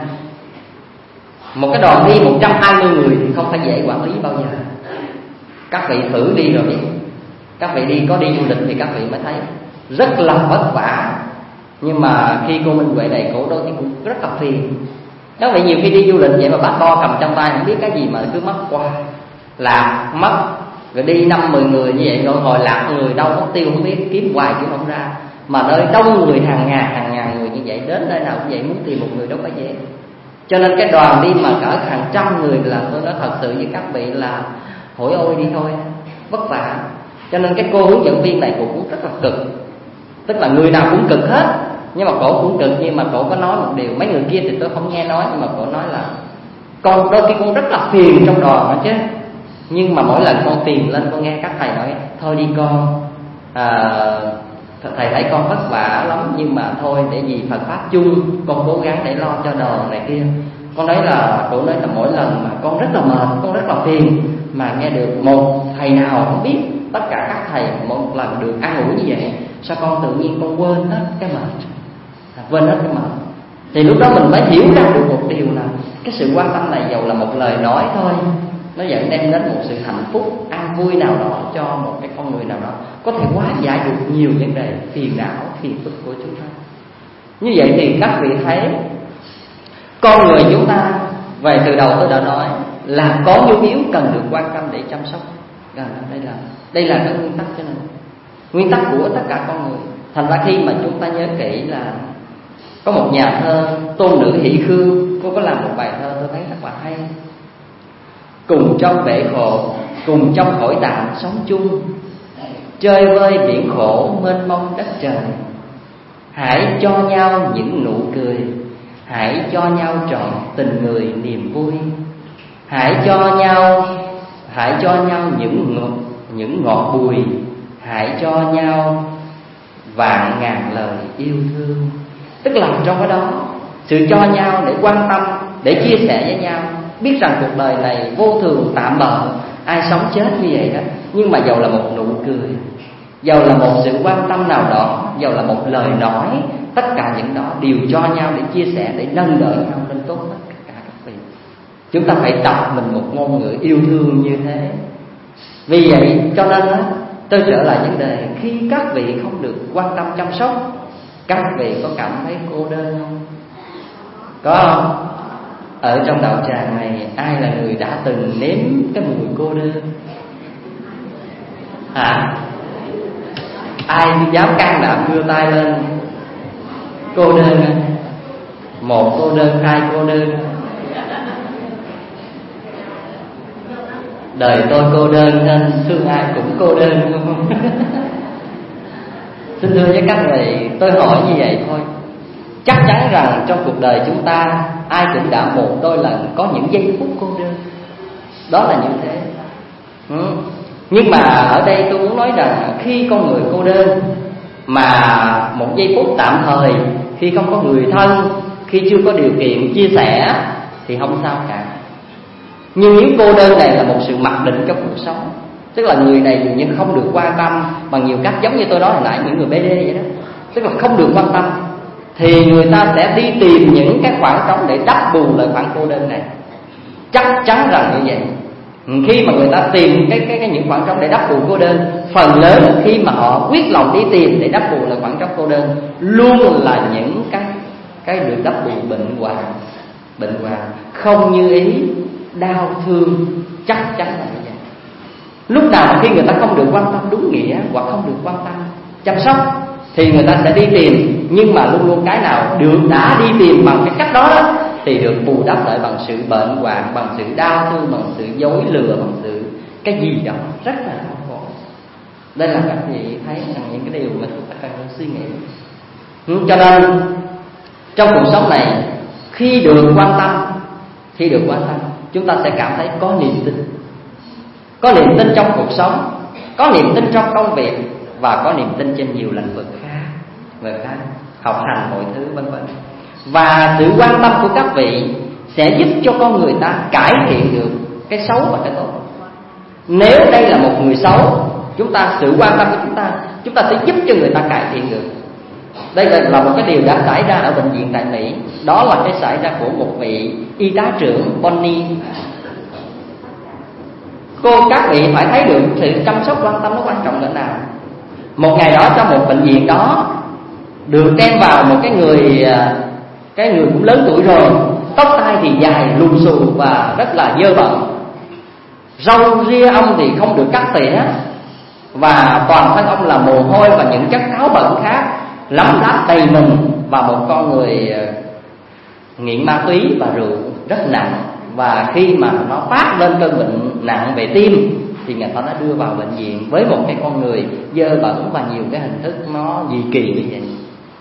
Một cái đoàn đi 120 người thì không phải dễ quản lý bao giờ. Các vị thử đi rồi biết. Các vị có đi du lịch thì các vị mới thấy rất là vất vả. Nhưng mà khi cô Minh Huệ này, cổ đôi thì cũng rất là phiền. Các vị nhiều khi đi du lịch vậy mà bác bo cầm trong tay không biết cái gì mà cứ mất qua, lạc mất. Rồi đi 5-10 người như vậy, rồi hồi lạc người đâu mất tiêu không biết, kiếm hoài kiếm không ra. Mà nơi đông người hàng ngàn người như vậy, đến nơi nào cũng vậy, muốn tìm một người đâu có dễ. Cho nên cái đoàn đi mà cỡ hàng trăm người là tôi nói thật sự với các vị là hối ôi đi thôi, vất vả. Cho nên cái cô hướng dẫn viên này cô cũng rất là cực. Tức là người nào cũng cực hết, nhưng mà cổ cũng cực. Nhưng mà cổ có nói một điều, mấy người kia thì tôi không nghe nói, nhưng mà cổ nói là con đôi khi con rất là phiền trong đoàn đó chứ. Nhưng mà mỗi lần con phiền lên, con nghe các thầy nói thôi đi con, thầy thấy con vất vả lắm, nhưng mà thôi để vì Phật pháp chung, con cố gắng để lo cho đoàn này kia. Con nói là cổ nói là mỗi lần mà con rất là mệt, con rất là phiền, mà nghe được một thầy nào không biết, tất cả các thầy một lần được ăn ủi như vậy, sao con tự nhiên con quên hết cái mệt. Thì lúc đó mình mới hiểu ra được một điều là cái sự quan tâm này dầu là một lời nói thôi, nó vẫn đem đến một sự hạnh phúc, an vui nào đó cho một cái con người nào đó, có thể hóa giải được nhiều vấn đề phiền não, phiền phức của chúng ta. Như vậy thì các vị thấy con người chúng ta về từ đầu tôi đã nói là có nhu yếu cần được quan tâm để chăm sóc. Đây là cái nguyên tắc cho nên nguyên tắc của tất cả con người. Thành ra khi mà chúng ta nhớ kỹ là có một nhà thơ Tôn Nữ Hỷ Khương, cô có làm một bài thơ tôi thấy rất là hay. Cùng trong bể khổ, cùng trong cõi tạm sống chung, chơi vơi biển khổ mênh mông đất trời. Hãy cho nhau những nụ cười, hãy cho nhau trọn tình người niềm vui. Hãy cho nhau những ngọt bùi, hãy cho nhau vạn ngàn lời yêu thương. Tức là trong cái đó, sự cho nhau để quan tâm, để chia sẻ với nhau. Biết rằng cuộc đời này vô thường tạm bợ, ai sống chết như vậy đó. Nhưng mà dầu là một nụ cười, dầu là một sự quan tâm nào đó, dầu là một lời nói, tất cả những đó đều cho nhau để chia sẻ, để nâng đỡ nhau lên tốt hết tất cả các vị. Chúng ta phải tập mình một ngôn ngữ yêu thương như thế. Vì vậy cho nên đó, tôi trở lại vấn đề, khi các vị không được quan tâm chăm sóc, các vị có cảm thấy cô đơn không? Có không? Ở trong đạo tràng này, ai là người đã từng nếm cái mùi cô đơn? Ai dám can đảm đưa tay lên? Cô đơn, một cô đơn, hai cô đơn. Đời tôi cô đơn nên thương ai cũng cô đơn. Xin thưa với các vị, tôi hỏi như vậy thôi. Chắc chắn rằng trong cuộc đời chúng ta ai cũng đã một đôi lần có những giây phút cô đơn. Đó là như thế. Nhưng mà ở đây tôi muốn nói rằng khi con người cô đơn mà một giây phút tạm thời, khi không có người thân, khi chưa có điều kiện chia sẻ thì không sao cả. Nhưng nếu cô đơn này là một sự mặc định trong cuộc sống, tức là người này dường như không được quan tâm bằng nhiều cách, giống như tôi nói hồi nãy những người BD vậy đó, tức là không được quan tâm, thì người ta sẽ đi tìm những cái khoảng trống để đắp bù lại khoảng cô đơn này. Chắc chắn rằng như vậy. Khi mà người ta tìm những khoảng trống để đắp bù cô đơn, phần lớn khi mà họ quyết lòng đi tìm để đắp bù lại khoảng trống cô đơn, luôn là những cái được đắp bù bệnh hoạn, không như ý, đau thương, chắc chắn là như vậy. Lúc nào mà khi người ta không được quan tâm đúng nghĩa hoặc không được quan tâm chăm sóc thì người ta sẽ đi tìm, nhưng mà luôn luôn cái nào đã đi tìm bằng cái cách đó thì được bù đắp lại bằng sự bệnh hoạn, bằng sự đau thương, bằng sự dối lừa, bằng sự cái gì đó rất là đau khổ. Đây là các vị thấy rằng những cái điều mà chúng ta cần suy nghĩ. Cho nên trong cuộc sống này, khi được quan tâm, chúng ta sẽ cảm thấy có niềm tin. Có niềm tin trong cuộc sống, có niềm tin trong công việc, và có niềm tin trên nhiều lĩnh vực khác, học hành mọi thứ vân vân. Và sự quan tâm của các vị sẽ giúp cho con người ta cải thiện được cái xấu và cái tốt. Nếu đây là một người xấu, sự quan tâm của chúng ta sẽ giúp cho người ta cải thiện được. Đây là một cái điều đã xảy ra ở bệnh viện tại Mỹ. Đó là cái xảy ra của một vị y tá trưởng Bonnie. Các vị phải thấy được sự chăm sóc quan tâm nó quan trọng cỡ nào. Một ngày đó trong một bệnh viện đó được đem vào một cái người cũng lớn tuổi rồi, tóc tai thì dài lùn xù và rất là dơ bẩn, râu ria ông thì không được cắt tỉa, và toàn thân ông là mồ hôi và những chất cáo bẩn khác lấm láp đầy mình, và một con người nghiện ma túy và rượu rất nặng. Và khi mà nó phát lên cơn bệnh nặng về tim thì người ta đã đưa vào bệnh viện với một cái con người dơ bẩn và nhiều cái hình thức nó dị kỳ như vậy.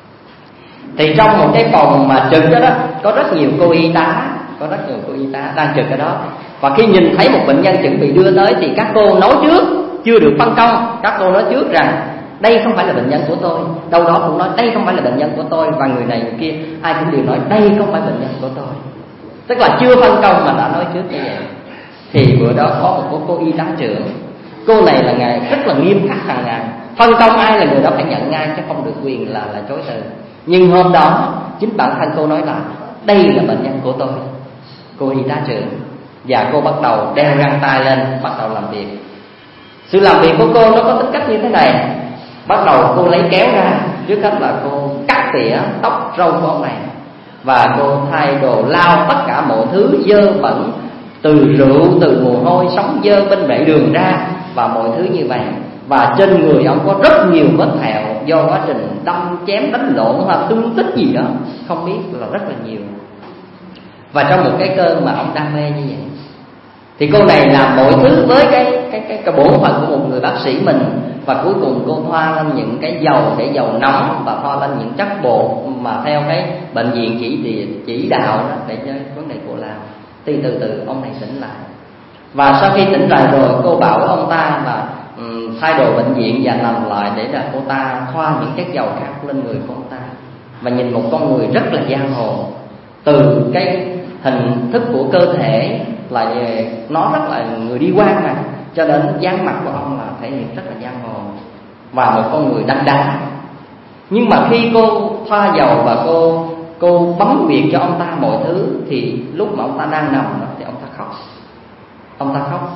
Thì trong một cái phòng mà trực đó có rất nhiều cô y tá đang trực ở đó. Và khi nhìn thấy một bệnh nhân chuẩn bị đưa tới thì các cô nói trước, chưa được phân công, các cô nói trước rằng đây không phải là bệnh nhân của tôi. Đâu đó cũng nói đây không phải là bệnh nhân của tôi, và người này người kia ai cũng đều nói đây không phải bệnh nhân của tôi. Tức là chưa phân công mà đã nói trước như vậy. Thì bữa đó có một cô y tá trưởng. Cô này là ngày rất là nghiêm khắc hàng ngày, phân công ai là người đó phải nhận ngay, chứ không được quyền là chối từ. Nhưng hôm đó chính bản thân cô nói là đây là bệnh nhân của tôi, cô y tá trưởng. Và cô bắt đầu đeo găng tay lên, bắt đầu làm việc. Sự làm việc của cô nó có tính cách như thế này. Bắt đầu cô lấy kéo ra, trước hết là cô cắt tỉa tóc râu của ông này, và cô thay đồ lau tất cả mọi thứ dơ bẩn, từ rượu, từ mồ hôi, sống dơ bên vệ đường ra, và mọi thứ như vậy. Và trên người ông có rất nhiều vết thẹo do quá trình đâm chém, đánh lộn hoặc thương tích gì đó không biết, là rất là nhiều. Và trong một cái cơn mà ông đam mê như vậy, thì cô này làm mọi thứ với cái bổn phận của một người bác sĩ mình. Và cuối cùng cô thoa lên những cái dầu để dầu nóng, và thoa lên những chất bột mà theo cái bệnh viện chỉ đạo đó, để cho vấn đề cô làm. Thì từ từ ông này tỉnh lại. Và sau khi tỉnh lại rồi, cô bảo với ông ta là thay đồ bệnh viện và nằm lại để là cô ta thoa những chất dầu khác lên người của ông ta. Và nhìn một con người rất là giang hồ, từ cái hình thức của cơ thể là nó rất là người đi quan mà, cho đến dáng mặt của ông là thể hiện rất là giang hồ, và một con người đanh đá. Nhưng mà khi cô thoa dầu và cô bấm huyệt cho ông ta mọi thứ, thì lúc mà ông ta đang nằm đó, thì ông ta khóc.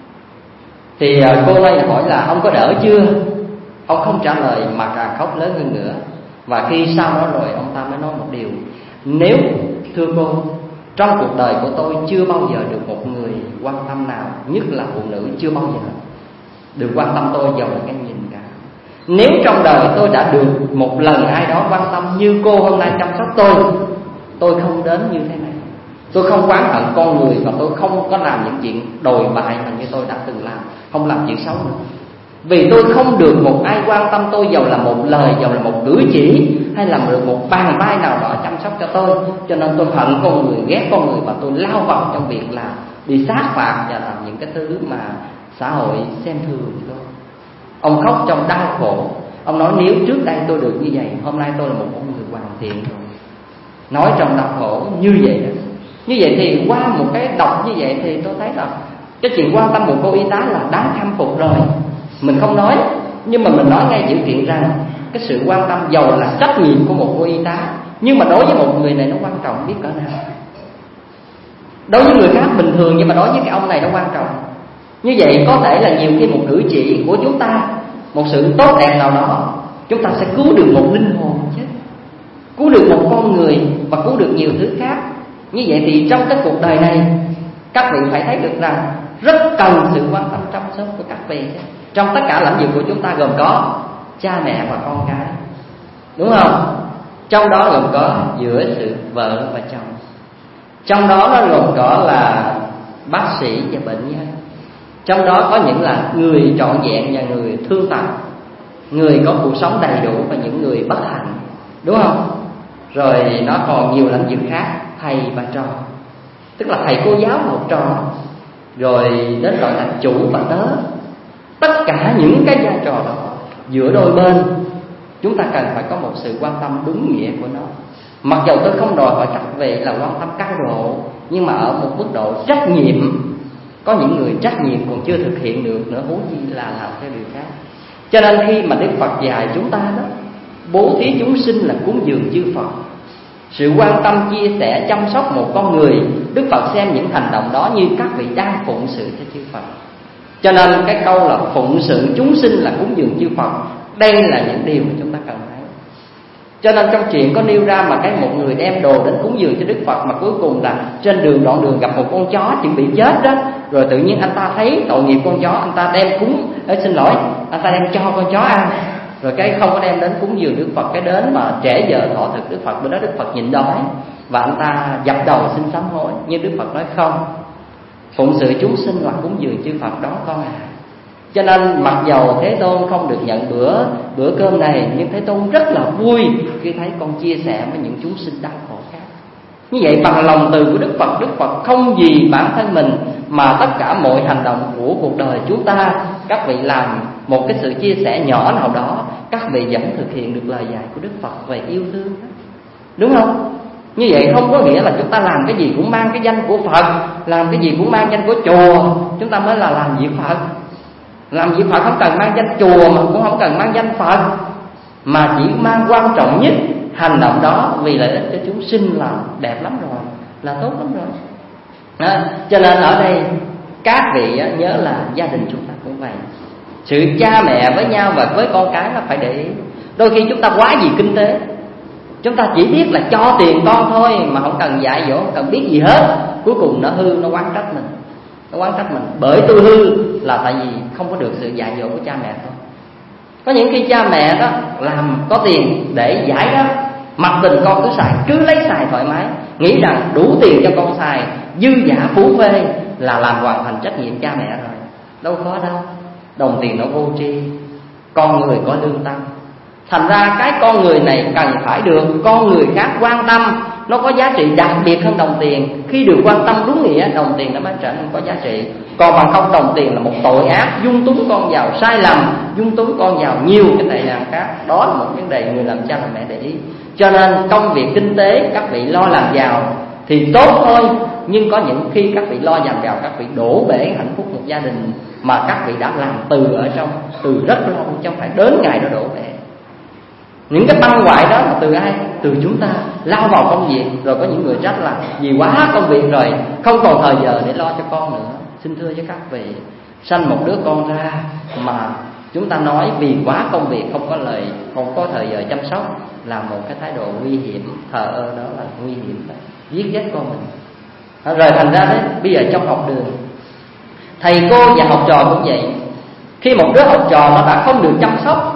Thì cô này hỏi là ông có đỡ chưa? Ông không trả lời mà càng khóc lớn hơn nữa. Và khi sau đó rồi ông ta mới nói một điều: nếu thưa cô, trong cuộc đời của tôi chưa bao giờ được một người quan tâm nào, nhất là phụ nữ, chưa bao giờ được quan tâm tôi giàu là cái nhìn cả. Nếu trong đời tôi đã được một lần ai đó quan tâm như cô hôm nay chăm sóc tôi không đến như thế này. Tôi không oán hận con người, và tôi không có làm những chuyện đồi bại mà như tôi đã từng làm, không làm chuyện xấu nữa. Vì tôi không được một ai quan tâm tôi, dầu là một lời, dầu là một cử chỉ, hay là được một bàn tay nào đó chăm sóc cho tôi. Cho nên tôi hận con người, ghét con người, và tôi lao vào trong việc là đi sát phạt và làm những cái thứ mà xã hội xem thường tôi. Ông khóc trong đau khổ. Ông nói nếu trước đây tôi được như vậy, hôm nay tôi là một con người hoàn thiện rồi. Nói trong đau khổ như vậy đó. Như vậy thì qua một cái đọc như vậy thì tôi thấy là cái chuyện quan tâm một cô y tá là đáng khâm phục rồi. Mình không nói, nhưng mà mình nói ngay chữ kiện rằng cái sự quan tâm dầu là trách nhiệm của một cô y tá, nhưng mà đối với một người này nó quan trọng biết cỡ nào. Đối với người khác bình thường, nhưng mà đối với cái ông này nó quan trọng. Như vậy có thể là nhiều khi một cử chỉ của chúng ta, một sự tốt đẹp nào đó, chúng ta sẽ cứu được một linh hồn chứ, cứu được một con người và cứu được nhiều thứ khác. Như vậy thì trong cái cuộc đời này, các vị phải thấy được rằng rất cần sự quan tâm chăm sóc của các vị. Trong tất cả lãnh vực của chúng ta gồm có cha mẹ và con cái, đúng không? Trong đó gồm có giữa sự vợ và chồng. Trong đó nó gồm có là bác sĩ và bệnh nhân. Trong đó có những là người trọn vẹn và người thương tật, người có cuộc sống đầy đủ và những người bất hạnh, đúng không? Rồi nó còn nhiều lãnh vực khác, thầy và trò, tức là thầy cô giáo và học trò, rồi đến gọi là chủ và tớ. Tất cả những cái vai trò đó giữa đôi bên, chúng ta cần phải có một sự quan tâm đúng nghĩa của nó. Mặc dầu tôi không đòi hỏi các vị là quan tâm cao độ, nhưng mà ở một mức độ trách nhiệm, có những người trách nhiệm còn chưa thực hiện được nữa, huống chi là làm theo điều khác. Cho nên khi mà Đức Phật dạy chúng ta đó, bố thí chúng sinh là cúng dường chư Phật, sự quan tâm chia sẻ chăm sóc một con người, Đức Phật xem những hành động đó như các vị đang phụng sự cho chư Phật. Cho nên cái câu là phụng sự chúng sinh là cúng dường chư Phật, đây là những điều mà chúng ta cần thấy. Cho nên trong chuyện có nêu ra mà cái một người đem đồ đến cúng dường cho Đức Phật, mà cuối cùng là trên đường đoạn đường gặp một con chó chuẩn bị chết đó, rồi tự nhiên anh ta thấy tội nghiệp con chó, anh ta đem cúng, anh ta đem cho con chó ăn, rồi cái không có đem đến cúng dường Đức Phật. Cái đến mà trễ giờ thọ thực Đức Phật, bên đó Đức Phật nhịn đói và anh ta dập đầu xin sám hối. Nhưng Đức Phật nói không, phụng sự chúng sinh là cúng dường chư Phật đó con à. Cho nên mặc dầu Thế Tôn không được nhận bữa cơm này, nhưng Thế Tôn rất là vui khi thấy con chia sẻ với những chúng sinh đau khổ khác. Như vậy bằng lòng từ của Đức Phật không vì bản thân mình, mà tất cả mọi hành động của cuộc đời chúng ta, các vị làm một cái sự chia sẻ nhỏ nào đó, các vị vẫn thực hiện được lời dạy của Đức Phật về yêu thương đó. Đúng không? Như vậy không có nghĩa là chúng ta làm cái gì cũng mang cái danh của Phật, làm cái gì cũng mang danh của chùa, chúng ta mới là làm việc Phật. Làm việc Phật không cần mang danh chùa, mà cũng không cần mang danh Phật, mà chỉ mang quan trọng nhất hành động đó vì lợi ích cho chúng sinh là đẹp lắm rồi, là tốt lắm rồi đó. Cho nên ở đây các vị nhớ là gia đình chúng ta cũng vậy. Sự cha mẹ với nhau và với con cái nó phải để ý. Đôi khi chúng ta quá vì kinh tế, chúng ta chỉ biết là cho tiền con thôi, mà không cần dạy dỗ, không cần biết gì hết. Cuối cùng nó hư, nó oán trách mình. Nó oán trách mình bởi tôi hư là tại vì không có được sự dạy dỗ của cha mẹ thôi. Có những khi cha mẹ đó làm có tiền để giải đó, mặc tình con cứ lấy xài thoải mái, nghĩ rằng đủ tiền cho con xài, dư giả phú phê là làm hoàn thành trách nhiệm cha mẹ rồi. Đâu có đâu. Đồng tiền nó vô tri, con người có lương tâm. Thành ra cái con người này cần phải được con người khác quan tâm, nó có giá trị đặc biệt hơn đồng tiền. Khi được quan tâm đúng nghĩa, đồng tiền nó mới trở nên có giá trị. Còn bằng không, đồng tiền là một tội ác, dung túng con vào sai lầm, dung túng con vào nhiều cái tệ nạn khác. Đó là một vấn đề người làm cha làm mẹ để ý. Cho nên công việc kinh tế các vị lo làm giàu thì tốt thôi, nhưng có những khi các vị lo làm giàu, các vị đổ bể hạnh phúc một gia đình mà các vị đã làm từ rất lâu, chứ không phải đến ngày đó đổ bể. Những cái băng hoại đó là từ ai? Từ chúng ta lao vào công việc. Rồi có những người trách là vì quá công việc rồi không còn thời giờ để lo cho con nữa. Xin thưa với các vị, sanh một đứa con ra mà chúng ta nói vì quá công việc không có thời giờ chăm sóc là một cái thái độ nguy hiểm. Thờ ơ đó là nguy hiểm đấy, giết chết con mình. Rồi thành ra đấy, bây giờ trong học đường, thầy cô và học trò cũng vậy. Khi một đứa học trò nó đã không được chăm sóc,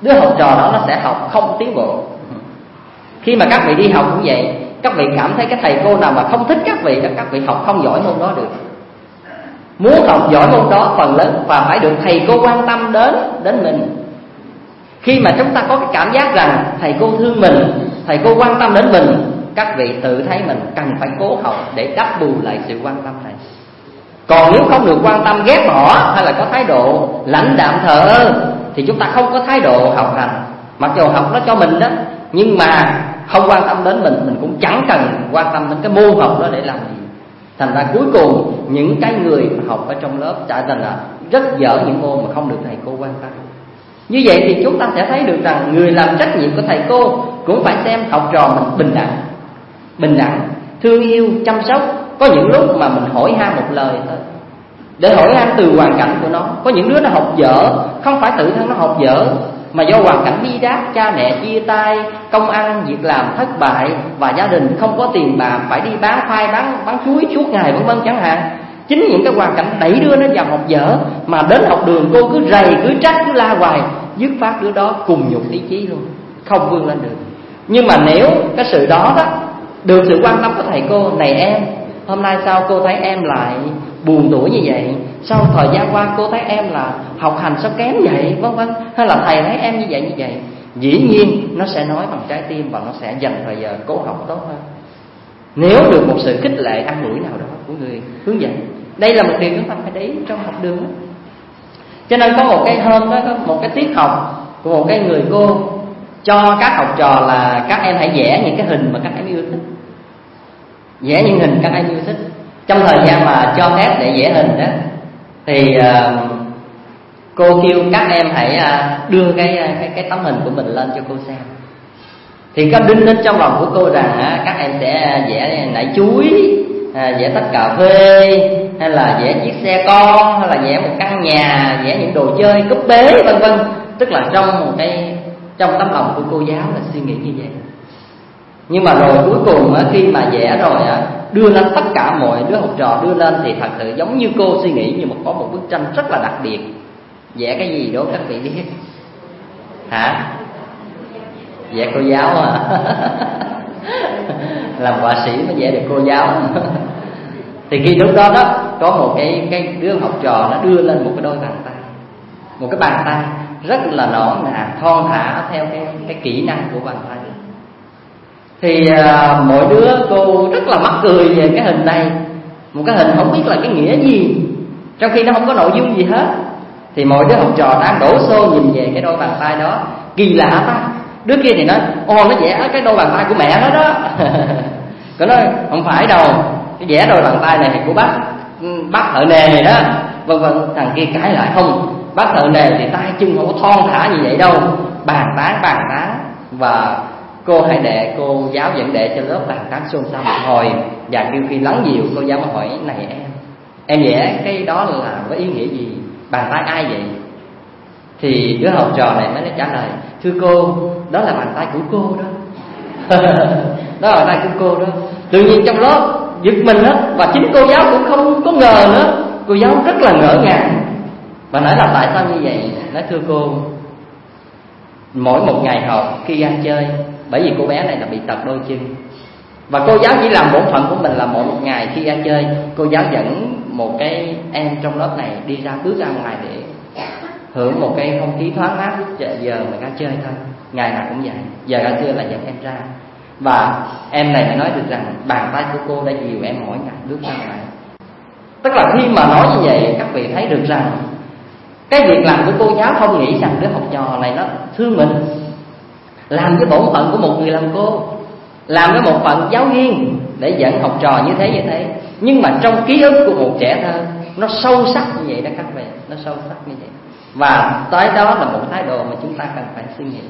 đứa học trò đó nó sẽ học không tiến bộ. Khi mà các vị đi học cũng vậy, các vị cảm thấy cái thầy cô nào mà không thích các vị học không giỏi môn đó được. Muốn học giỏi môn đó phần lớn và phải được thầy cô quan tâm đến mình. Khi mà chúng ta có cái cảm giác rằng thầy cô thương mình, thầy cô quan tâm đến mình, các vị tự thấy mình cần phải cố học để đắp bù lại sự quan tâm này. Còn nếu không được quan tâm, ghét bỏ hay là có thái độ lãnh đạm thờ ơ thì chúng ta không có thái độ học hành. Mặc dù học nó cho mình đó, nhưng mà không quan tâm đến mình cũng chẳng cần quan tâm đến cái môn học đó để làm gì. Thành ra cuối cùng những cái người mà học ở trong lớp trở thành là rất dở những môn mà không được thầy cô quan tâm. Như vậy thì chúng ta sẽ thấy được rằng người làm trách nhiệm của thầy cô cũng phải xem học trò mình bình đẳng, thương yêu, chăm sóc. Có những lúc mà mình hỏi han một lời thôi, để hỏi han từ hoàn cảnh của nó. Có những đứa nó học dở, không phải tự thân nó học dở, mà do hoàn cảnh bi đát, cha mẹ chia tay, công ăn việc làm thất bại, và gia đình không có tiền bạc, phải đi bán khoai, bán chuối suốt ngày vân vân chẳng hạn. Chính những cái hoàn cảnh đẩy đưa nó vào học dở, mà đến học đường cô cứ rầy, cứ trách, cứ la hoài, dứt phát đứa đó cùng nhục ý chí luôn, không vươn lên được. Nhưng mà nếu cái sự đó được sự quan tâm của thầy cô, này em, hôm nay sao cô thấy em lại buồn tuổi như vậy? Sau thời gian qua cô thấy em là học hành sao kém vậy, vân vân, hay là thầy thấy em như vậy, dĩ nhiên nó sẽ nói bằng trái tim và nó sẽ dành thời giờ cố học tốt hơn. Nếu được một sự khích lệ ăn ủi nào đó của người hướng dẫn, đây là một điều chúng ta phải để ý trong học đường đó. Cho nên có một cái hôm đó, có một cái tiết học của một cái người cô cho các học trò là các em hãy vẽ những cái hình mà các em yêu thích, vẽ những hình các em yêu thích. Trong thời gian mà cho phép để vẽ hình đó thì cô kêu các em hãy đưa cái tấm hình của mình lên cho cô xem. Thì có đinh lên trong lòng của cô rằng các em sẽ vẽ nải chuối, vẽ tách cà phê, hay là vẽ chiếc xe con, hay là vẽ một căn nhà, vẽ những đồ chơi cúp bế vân vân. Tức là trong tấm lòng của cô giáo là suy nghĩ như vậy. Nhưng mà rồi cuối cùng khi mà vẽ rồi đưa lên tất cả mọi đứa học trò đưa lên thì thật sự giống như cô suy nghĩ, nhưng mà có một bức tranh rất là đặc biệt. Vẽ cái gì đó các vị biết hả? Vẽ cô giáo làm họa sĩ mới vẽ được cô giáo. Thì khi lúc đó có một cái đứa học trò nó đưa lên một cái đôi bàn tay, một cái bàn tay rất là nõn nà, thon thả theo cái kỹ năng của bàn tay. Thì mỗi đứa cô rất là mắc cười về cái hình này, một cái hình không biết là cái nghĩa gì, trong khi nó không có nội dung gì hết. Thì mỗi đứa học trò đang đổ xô nhìn về cái đôi bàn tay đó, kỳ lạ ta. Đứa kia thì nói nó vẽ cái đôi bàn tay của mẹ nó đó. Cô nói không phải đâu, cái vẽ đôi bàn tay này thì của bác thợ nề đó, vân vân. Thằng kia cãi lại không, bác thợ nề thì tay chân không có thon thả như vậy đâu. Bàn tán. Và cô giáo dẫn đệ cho lớp bàn tán xôn xao một hồi, và kêu khi lắng dịu cô giáo mới hỏi này em vẽ cái đó là có ý nghĩa gì, bàn tay ai vậy? Thì đứa học trò này mới trả lời thưa cô, đó là bàn tay của cô đó. Đó là bàn tay của cô đó. Tự nhiên trong lớp giật mình đó, và chính cô giáo cũng không có ngờ nữa. Cô giáo rất là ngỡ ngàng và nói là tại sao như vậy. Nói thưa cô, mỗi một ngày học khi ra chơi, bởi vì cô bé này là bị tật đôi chân, và cô giáo chỉ làm bổn phận của mình là mỗi một ngày khi ra chơi, cô giáo dẫn một cái em trong lớp này bước ra ngoài để hưởng một cái không khí thoáng mát giờ mà ra chơi thôi. Ngày nào cũng vậy, giờ ra chơi là dẫn em ra. Và em này mới nói được rằng bàn tay của cô đã dìu em mỗi ngày bước ra ngoài. Tức là khi mà nói như vậy, các vị thấy được rằng cái việc làm của cô giáo không nghĩ rằng đứa học trò này nó thương mình, làm cái bổn phận của một người làm cô, làm cái một phận giáo viên để dẫn học trò như thế. Nhưng mà trong ký ức của một trẻ thơ, nó sâu sắc như vậy đó các vị, nó sâu sắc như vậy. Và tới đó là một thái độ mà chúng ta cần phải suy nghĩ.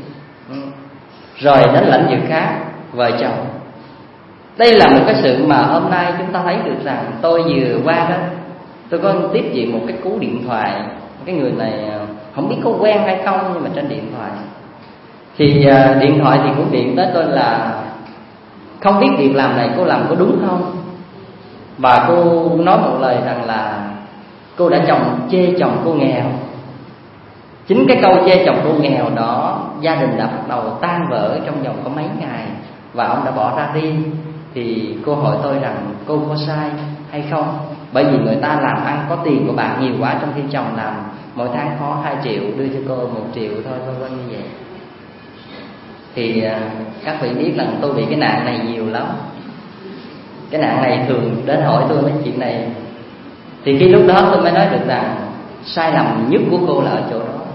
Rồi đến lĩnh vực khác, vợ chồng. Đây là một cái sự mà hôm nay chúng ta thấy được rằng tôi vừa qua đó, tôi có tiếp diện một cái cú điện thoại. Cái người này không biết có quen hay không, nhưng mà trên điện thoại thì điện thoại thì cũng điện tới tôi là không biết việc làm này cô làm có đúng không. Và cô nói một lời rằng là cô đã chê chồng cô nghèo. Chính cái câu chê chồng cô nghèo đó gia đình đã bắt đầu tan vỡ trong vòng có mấy ngày và ông đã bỏ ra đi, thì cô hỏi tôi rằng cô có sai hay không? Bởi vì người ta làm ăn có tiền của bạn nhiều quá, trong khi chồng làm mỗi tháng có 2 triệu, đưa cho cô 1 triệu thôi, vân vân như vậy. Thì các vị biết rằng tôi bị cái nạn này nhiều lắm. Cái nạn này thường đến hỏi tôi mấy chuyện này. Thì khi lúc đó tôi mới nói được rằng sai lầm nhất của cô là ở chỗ đó.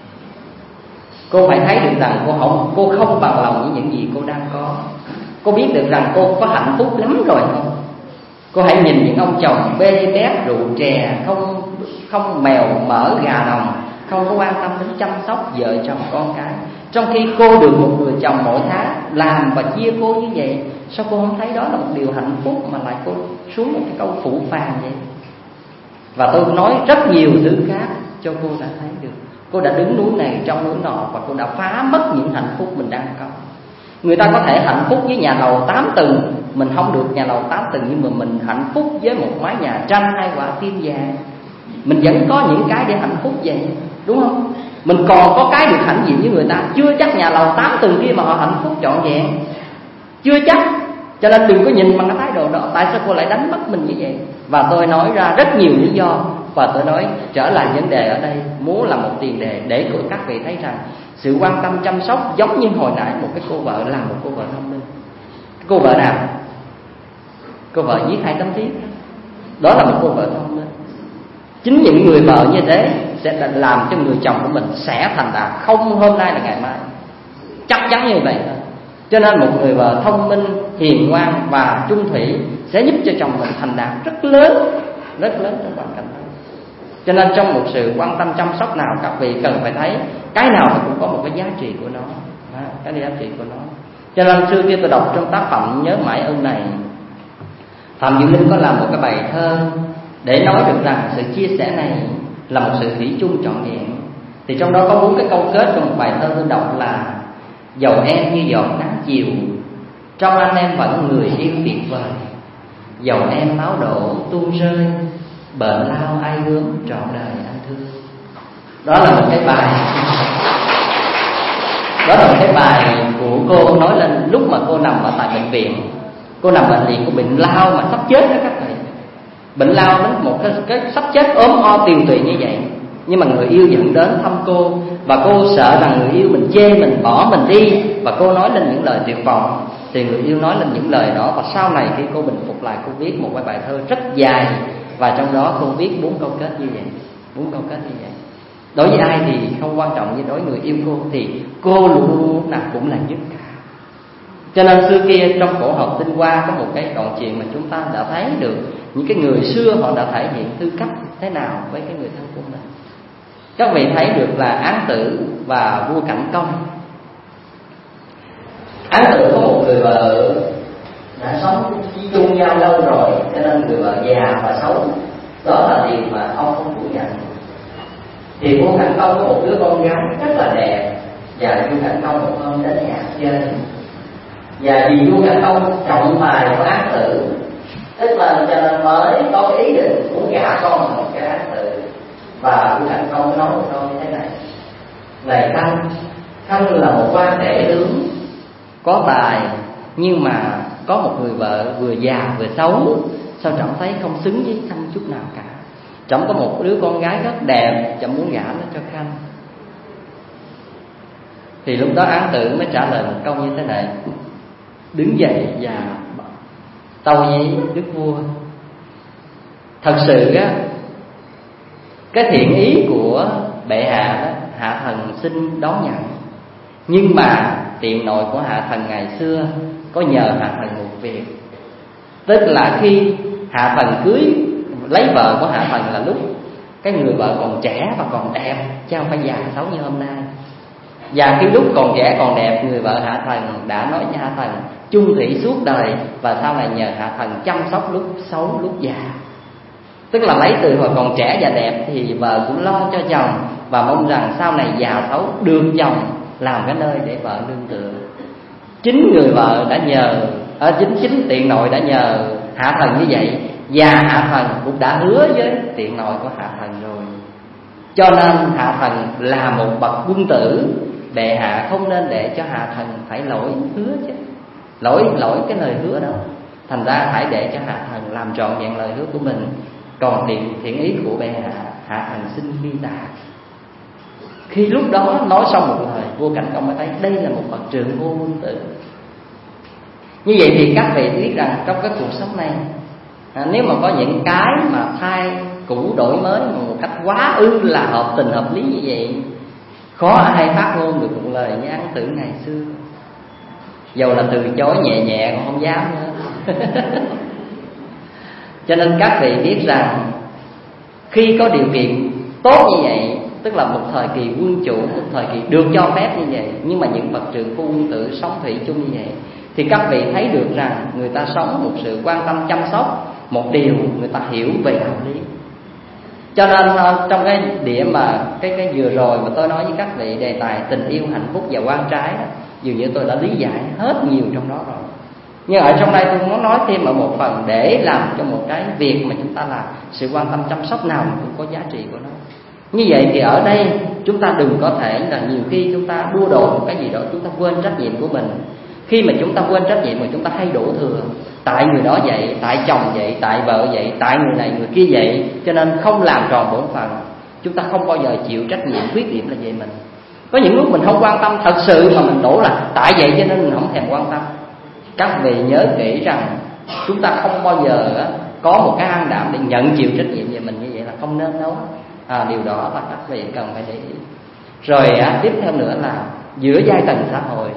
Cô phải thấy được rằng cô không bằng lòng với những gì cô đang có. Cô biết được rằng cô có hạnh phúc lắm rồi không? Cô hãy nhìn những ông chồng bê bét rượu chè, không mèo mỡ gà đồng, không có quan tâm đến chăm sóc vợ chồng con cái. Trong khi cô được một người chồng mỗi tháng làm và chia cô như vậy, sao cô không thấy đó là một điều hạnh phúc mà lại cô xuống một cái câu phụ phàng vậy? Và tôi nói rất nhiều thứ khác cho cô đã thấy được. Cô đã đứng núi này trong núi nọ và cô đã phá mất những hạnh phúc mình đang có. Người ta có thể hạnh phúc với nhà lầu 8 tầng, mình không được nhà lầu 8 tầng, nhưng mà mình hạnh phúc với một mái nhà tranh 2 quả tim vàng. Mình vẫn có những cái để hạnh phúc vậy, đúng không? Mình còn có cái được hãnh diện với người ta. Chưa chắc nhà lầu 8 tầng kia mà họ hạnh phúc trọn vẹn, chưa chắc. Cho nên đừng có nhìn bằng cái thái độ đó. Tại sao cô lại đánh mất mình như vậy? Và tôi nói ra rất nhiều lý do. Và tôi nói trở lại vấn đề ở đây muốn là một tiền đề để các vị thấy rằng sự quan tâm chăm sóc giống như hồi nãy một cái cô vợ là một cô vợ thông minh. Cô vợ nào? Cô vợ viết 2 tấm thiếp, đó là một cô vợ thông minh. Chính những người vợ như thế sẽ làm cho người chồng của mình sẽ thành đạt, không hôm nay là ngày mai, chắc chắn như vậy thôi. Cho nên một người vợ thông minh, hiền ngoan và chung thủy sẽ giúp cho chồng mình thành đạt rất lớn trong hoàn cảnh đó. Cho nên trong một sự quan tâm chăm sóc nào, các vị cần phải thấy cái nào nó cũng có một cái giá trị của nó, cái giá trị của nó. Cho nên xưa kia tôi đọc trong tác phẩm Nhớ Mãi Ơn Này, Phạm Duy Linh có làm một cái bài thơ để nói được rằng sự chia sẻ này là một sự thủy chung trọn vẹn. Thì trong đó có 4 cái câu kết trong một bài thơ tôi đọc là: dầu em như giọt nắng chiều, trong anh em vẫn người yêu tuyệt vời. Dầu em máu đổ tuôn rơi, bệnh lao ai gớm trọn đời anh thương. Đó là một cái bài của cô nói lên lúc mà cô nằm ở tại bệnh viện. Cô nằm bệnh viện của bệnh lao mà sắp chết đó các bạn. Bệnh lao đến một cái sắp chết ốm o tiều tụy như vậy, nhưng mà người yêu dẫn đến thăm cô, và cô sợ rằng người yêu mình chê mình, bỏ mình đi, và cô nói lên những lời tuyệt vọng. Thì người yêu nói lên những lời đó, và sau này khi cô bình phục lại, cô viết một cái bài thơ rất dài, và trong đó cô viết 4 câu kết như vậy. 4 câu kết như vậy. Đối với ai thì không quan trọng, nhưng đối với người yêu cô thì cô luôn nào cũng là nhất cả. Cho nên xưa kia trong cổ học Tinh Hoa có một cái đoạn chuyện mà chúng ta đã thấy được những cái người xưa họ đã thể hiện tư cách thế nào với cái người thân của mình. Các vị thấy được là Án Tử và vua Cảnh Công. Án Tử có một người vợ đã sống chung nhau lâu rồi, cho nên người vợ già và xấu, đó là điều mà ông không phủ nhận. Thì vua Cảnh Công có một đứa con gái rất là đẹp, và vua Cảnh Công một hôm đến nhà chơi. Và vì vua Cảnh Công trọng tài của Án Tử, tức là cho nên mới có ý định muốn gả con một cái Án Tử. Và vua Cảnh Công nói một câu như thế này: này Khanh là một quan tể tướng có tài, nhưng mà có một người vợ vừa già vừa xấu, sao trọng thấy không xứng với Khanh chút nào cả. Trọng có một đứa con gái rất đẹp, trọng muốn gả nó cho Khanh. Thì lúc đó Án Tử mới trả lời một câu như thế này, đứng dậy và tâu với đức vua: thật sự á, cái thiện ý của bệ hạ đó, hạ thần xin đón nhận. Nhưng mà tiện nội của hạ thần ngày xưa có nhờ hạ thần một việc. Tức là khi hạ thần cưới lấy vợ của hạ thần là lúc cái người vợ còn trẻ và còn đẹp, chứ không phải già xấu như hôm nay. Và khi lúc còn trẻ còn đẹp, người vợ hạ thần đã nói với hạ thần chung thủy suốt đời, và sau này nhờ hạ thần chăm sóc lúc xấu lúc già. Tức là lấy từ hồi còn trẻ và đẹp thì vợ cũng lo cho chồng, và mong rằng sau này già xấu được chồng làm cái nơi để vợ nương tựa. Chính người vợ đã nhờ, chính tiện nội đã nhờ hạ thần như vậy, và hạ thần cũng đã hứa với tiện nội của hạ thần rồi. Cho nên hạ thần là một bậc quân tử, bệ hạ không nên để cho hạ thần phải lỗi hứa chứ, lỗi cái lời hứa đó. Thành ra hãy để cho hạ thần làm trọn vẹn lời hứa của mình. Còn thiện ý của bệ hạ, hạ thần xin ghi tạ. Khi lúc đó nói xong một lời, vua Cảnh Công mới thấy đây là một bậc trượng phu quân tử. Như vậy thì các vị biết rằng trong cái cuộc sống này, nếu mà có những cái mà thay cũ đổi mới một cách quá ư là hợp tình hợp lý như vậy, khó ai phát ngôn được một lời như Ấn Tử ngày xưa. Dầu là từ chối nhẹ nhẹ còn không dám nữa. Cho nên các vị biết rằng khi có điều kiện tốt như vậy, tức là một thời kỳ quân chủ, một thời kỳ được cho phép như vậy, nhưng mà những bậc trượng phu quân tử sống thủy chung như vậy, thì các vị thấy được rằng người ta sống một sự quan tâm chăm sóc, một điều người ta hiểu về đạo lý. Cho nên trong cái điểm mà cái vừa rồi mà tôi nói với các vị đề tài tình yêu, hạnh phúc và quan trái đó, dường như tôi đã lý giải hết nhiều trong đó rồi. Nhưng ở trong đây tôi muốn nói thêm ở một phần để làm cho một cái việc mà chúng ta làm, sự quan tâm chăm sóc nào cũng có giá trị của nó. Như vậy thì ở đây chúng ta đừng có thể là nhiều khi chúng ta đua đòi một cái gì đó, chúng ta quên trách nhiệm của mình. Khi mà chúng ta quên trách nhiệm mà chúng ta hay đổ thừa, tại người đó vậy, tại chồng vậy, tại vợ vậy, tại người này người kia vậy, cho nên không làm tròn bổn phận. Chúng ta không bao giờ chịu trách nhiệm, khuyết điểm là về mình. Có những lúc mình không quan tâm thật sự mà mình đổ là tại vậy cho nên mình không thèm quan tâm. Các vị nhớ kỹ rằng chúng ta không bao giờ có một cái can đảm để nhận chịu trách nhiệm về mình, như vậy là không nên đâu. Điều đó là các vị cần phải để ý. Rồi tiếp theo nữa là giữa giai tầng xã hội.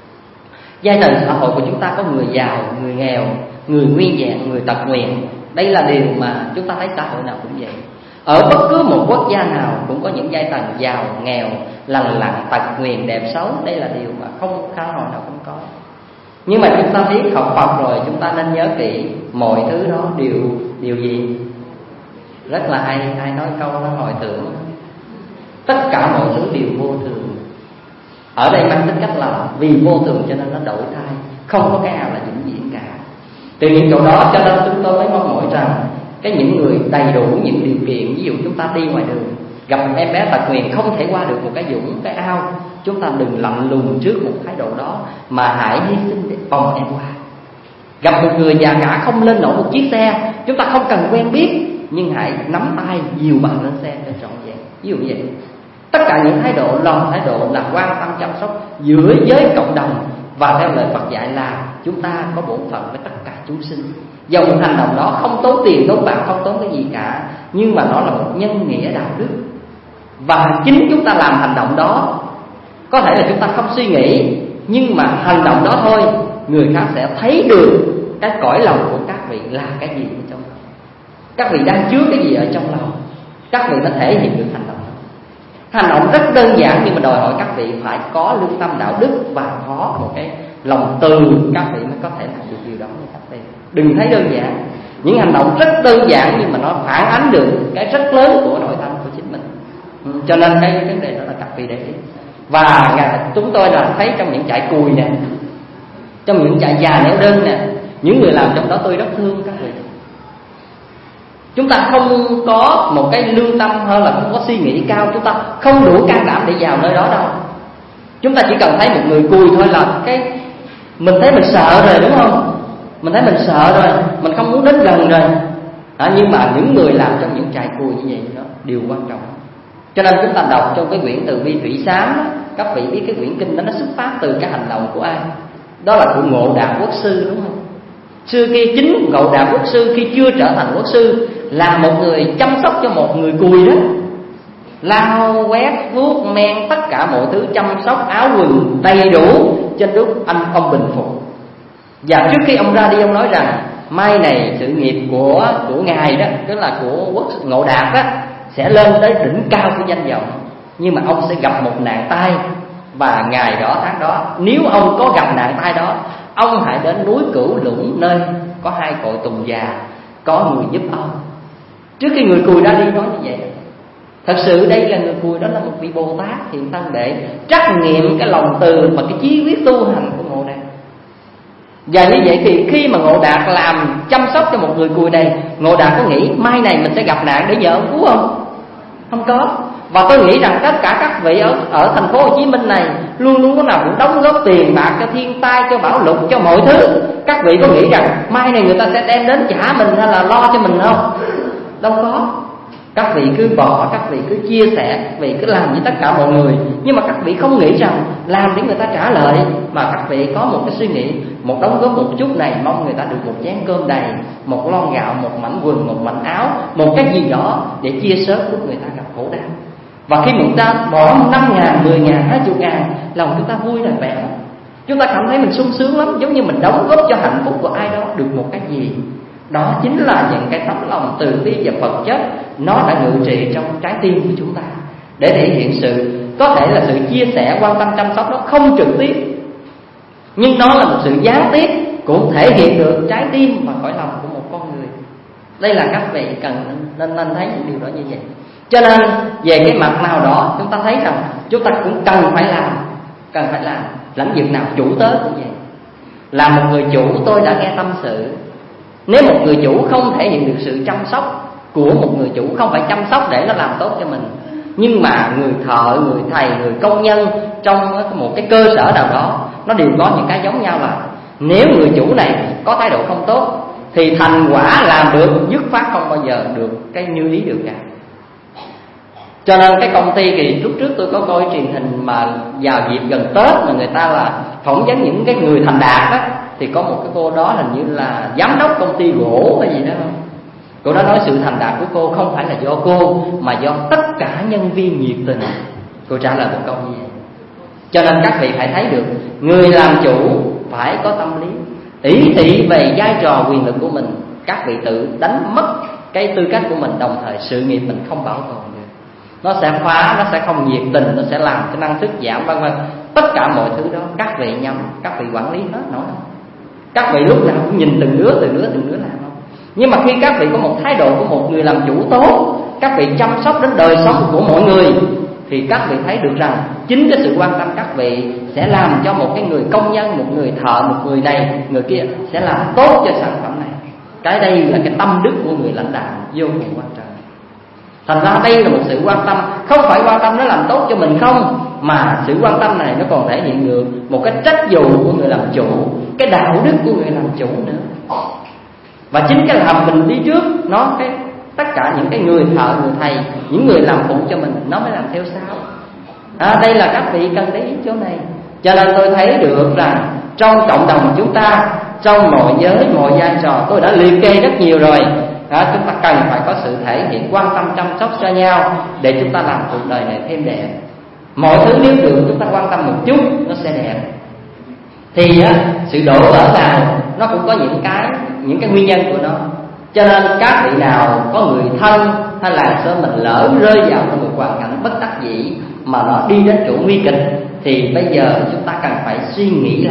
Giai tầng xã hội của chúng ta có người giàu, người nghèo, người nguyên vẹn, người tật nguyền. Đây là điều mà chúng ta thấy xã hội nào cũng vậy. Ở bất cứ một quốc gia nào cũng có những giai tầng giàu, nghèo, lành lặn, tật nguyền, đẹp xấu. Đây là điều mà không xã hội nào không có. Nhưng mà chúng ta biết học Phật rồi, chúng ta nên nhớ kỹ mọi thứ đó điều gì? Rất là hay, ai nói câu đó hồi tưởng. Tất cả mọi thứ đều vô thường. Ở đây mang tính cách là vì vô thường cho nên nó đổi thay, không có cái nào là vĩnh viễn cả. Từ những chỗ đó cho nên chúng tôi mới mong mỏi rằng những người đầy đủ những điều kiện, ví dụ chúng ta đi ngoài đường gặp một em bé tật nguyền không thể qua được một cái vũng, cái ao, chúng ta đừng lạnh lùng trước một thái độ đó, mà hãy hy sinh để vòng em qua. Gặp một người già cả không lên nổi một chiếc xe, chúng ta không cần quen biết, nhưng hãy nắm tay dìu bạn lên xe cho trọn vẹn. Ví dụ vậy. Tất cả những thái độ, lòng thái độ là quan tâm chăm sóc giữa giới cộng đồng. Và theo lời Phật dạy là chúng ta có bổn phận với tất cả chúng sinh. Dầu một hành động đó không tốn tiền, tốn bạc, không tốn cái gì cả, nhưng mà nó là một nhân nghĩa đạo đức. Và chính chúng ta làm hành động đó, có thể là chúng ta không suy nghĩ, nhưng mà hành động đó thôi, người khác sẽ thấy được cái cõi lòng của các vị là cái gì ở trong đó. Các vị đang chứa cái gì ở trong lòng, các vị đã thể hiện được hành động đó. Hành động rất đơn giản nhưng mà đòi hỏi các vị phải có lương tâm đạo đức và có một cái lòng từ, các vị mới có thể làm được điều đó như các vị. Đừng thấy đơn giản. Những hành động rất đơn giản nhưng mà nó phản ánh được cái rất lớn của nội tâm của chính mình. Cho nên cái vấn đề đó là các vị để ý. Và chúng tôi là thấy trong những trại cùi nè, trong những trại già neo đơn nè, những người làm trong đó tôi rất thương các vị. Chúng ta không có một cái lương tâm hay là không có suy nghĩ cao, chúng ta không đủ can đảm để vào nơi đó đâu. Chúng ta chỉ cần thấy một người cùi thôi là mình thấy mình sợ rồi, đúng không? Mình thấy mình sợ rồi, mình không muốn đến gần rồi. Nhưng mà những người làm trong những trại cùi như vậy đó điều quan trọng. Cho nên chúng ta đọc trong cái quyển Từ Bi Thủy Sám, các vị biết cái quyển kinh đó nó xuất phát từ cái hành động của ai? Đó là của Ngộ Đạt Quốc Sư, đúng không? Xưa kia chính Ngộ Đạt Quốc Sư khi chưa trở thành quốc sư là một người chăm sóc cho một người cùi đó, lau quét vuốt men tất cả mọi thứ, chăm sóc áo quần đầy đủ trên lúc ông bình phục. Và trước khi ông ra đi, ông nói rằng mai này sự nghiệp của ngài đó, tức là của Ngộ Đạt đó, sẽ lên tới đỉnh cao của danh vọng, nhưng mà ông sẽ gặp một nạn tai. Và ngày đó tháng đó, nếu ông có gặp nạn tai đó, ông hãy đến núi Cửu Lũng, nơi có 2 cội tùng già, có người giúp ông. Trước khi người cùi ra đi nói như vậy. Thật sự đây là người cùi đó là một vị Bồ Tát hiện thân để trắc nghiệm cái lòng từ và cái chí quyết tu hành của Ngộ Đạt. Và như vậy thì khi mà Ngộ Đạt làm chăm sóc cho một người cùi này, Ngộ Đạt có nghĩ mai này mình sẽ gặp nạn để nhờ ông cứu không? Không có. Và tôi nghĩ rằng tất cả các vị ở thành phố Hồ Chí Minh này luôn luôn có nào cũng đóng góp tiền bạc cho thiên tai, cho bão lụt, cho mọi thứ. Các vị có nghĩ rằng mai này người ta sẽ đem đến trả mình hay là lo cho mình không? Đâu có. Các vị cứ bỏ, các vị cứ chia sẻ, các vị cứ làm với tất cả mọi người. Nhưng mà các vị không nghĩ rằng làm để người ta trả lời, mà các vị có một cái suy nghĩ, một đóng góp một chút này mong người ta được một chén cơm đầy, một lon gạo, một mảnh quần, một mảnh áo, một cái gì đó để chia sớt lúc người ta gặp khổ đau. Và khi người ta bỏ 5.000, 10.000, 20.000, lòng chúng ta vui là vẻ. Chúng ta cảm thấy mình sung sướng lắm, giống như mình đóng góp cho hạnh phúc của ai đó được một cái gì. Đó chính là những cái tấm lòng từ bi và Phật chất, nó đã ngự trị trong trái tim của chúng ta, để thể hiện sự, có thể là sự chia sẻ, quan tâm, chăm sóc đó không trực tiếp, nhưng nó là một sự gián tiếp, cũng thể hiện được trái tim và cõi lòng của một con người. Đây là các vị cần nên thấy những điều đó như vậy. Cho nên về cái mặt nào đó chúng ta thấy rằng chúng ta cũng cần phải làm. Lãnh vực nào chủ tớ cũng vậy. Là một người chủ, tôi đã nghe tâm sự, nếu một người chủ không thể hiện được sự chăm sóc của một người chủ, không phải chăm sóc để nó làm tốt cho mình, nhưng mà người thợ, người thầy, người công nhân trong một cái cơ sở nào đó, nó đều có những cái giống nhau là nếu người chủ này có thái độ không tốt thì thành quả làm được dứt khoát không bao giờ được cái như ý được cả. Cho nên cái công ty thì lúc trước tôi có coi truyền hình mà vào dịp gần Tết mà người ta là phỏng vấn những cái người thành đạt đó, thì có một cái cô đó hình như là giám đốc công ty gỗ hay gì đó không? Cô đó nói sự thành đạt của cô không phải là do cô, mà do tất cả nhân viên nhiệt tình. Cô trả lời một câu như vậy. Cho nên các vị phải thấy được, người làm chủ phải có tâm lý ý thị về vai trò quyền lực của mình. Các vị tự đánh mất cái tư cách của mình, đồng thời sự nghiệp mình không bảo tồn được. Nó sẽ phá, nó sẽ không nhiệt tình, nó sẽ làm cái năng suất giảm vân vân. Tất cả mọi thứ đó các vị nhầm, các vị quản lý hết nổi không? Các vị lúc nào cũng nhìn từng đứa làm không? Nhưng mà khi các vị có một thái độ của một người làm chủ tốt, các vị chăm sóc đến đời sống của mọi người, thì các vị thấy được rằng chính cái sự quan tâm các vị sẽ làm cho một cái người công nhân, một người thợ, một người này, người kia sẽ làm tốt cho sản phẩm này. Cái đây là cái tâm đức của người lãnh đạo vô cùng quan trọng. Thành ra đây là một sự quan tâm, không phải quan tâm nó làm tốt cho mình không, mà sự quan tâm này nó còn thể hiện được một cái trách vụ của người làm chủ, cái đạo đức của người làm chủ nữa. Và chính cái làm mình đi trước, nó cái tất cả những cái người thợ, người thầy, những người làm phụ cho mình, nó mới làm theo sau. Đây là các vị cần để ý chỗ này. Cho nên tôi thấy được rằng trong cộng đồng chúng ta, trong mọi giới, mọi vai trò, tôi đã liệt kê rất nhiều rồi. Chúng ta cần phải có sự thể hiện quan tâm chăm sóc cho nhau để chúng ta làm cuộc đời này thêm đẹp. Mọi thứ nếu được chúng ta quan tâm một chút nó sẽ đẹp. Thì sự đổ vỡ nào nó cũng có những cái nguyên nhân của nó. Cho nên các vị nào có người thân hay là sơ mình lỡ rơi vào trong một hoàn cảnh bất đắc dĩ mà nó đi đến chỗ nguy kịch, thì bây giờ chúng ta cần phải suy nghĩ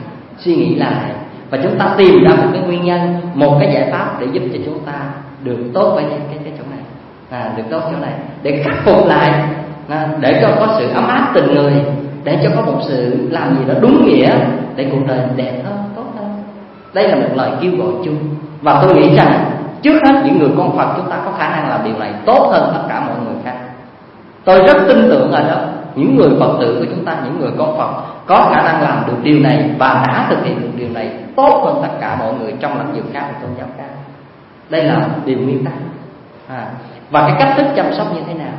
lại và chúng ta tìm ra một cái nguyên nhân, một cái giải pháp để giúp cho chúng ta được tốt với cái chỗ này, được tốt chỗ này, để khắc phục lại, để cho có sự ấm áp tình người, để cho có một sự làm gì đó đúng nghĩa, để cuộc đời đẹp hơn, tốt hơn. Đây là một lời kêu gọi chung, và tôi nghĩ rằng trước hết những người con Phật chúng ta có khả năng làm điều này tốt hơn tất cả mọi người khác. Tôi rất tin tưởng ở đó những người Phật tử của chúng ta, những người con Phật có khả năng làm được điều này và đã thực hiện được điều này tốt hơn tất cả mọi người trong lĩnh vực khác và tôn giáo khác. Đây là điều nguyên tắc. Và cái cách thức chăm sóc như thế nào?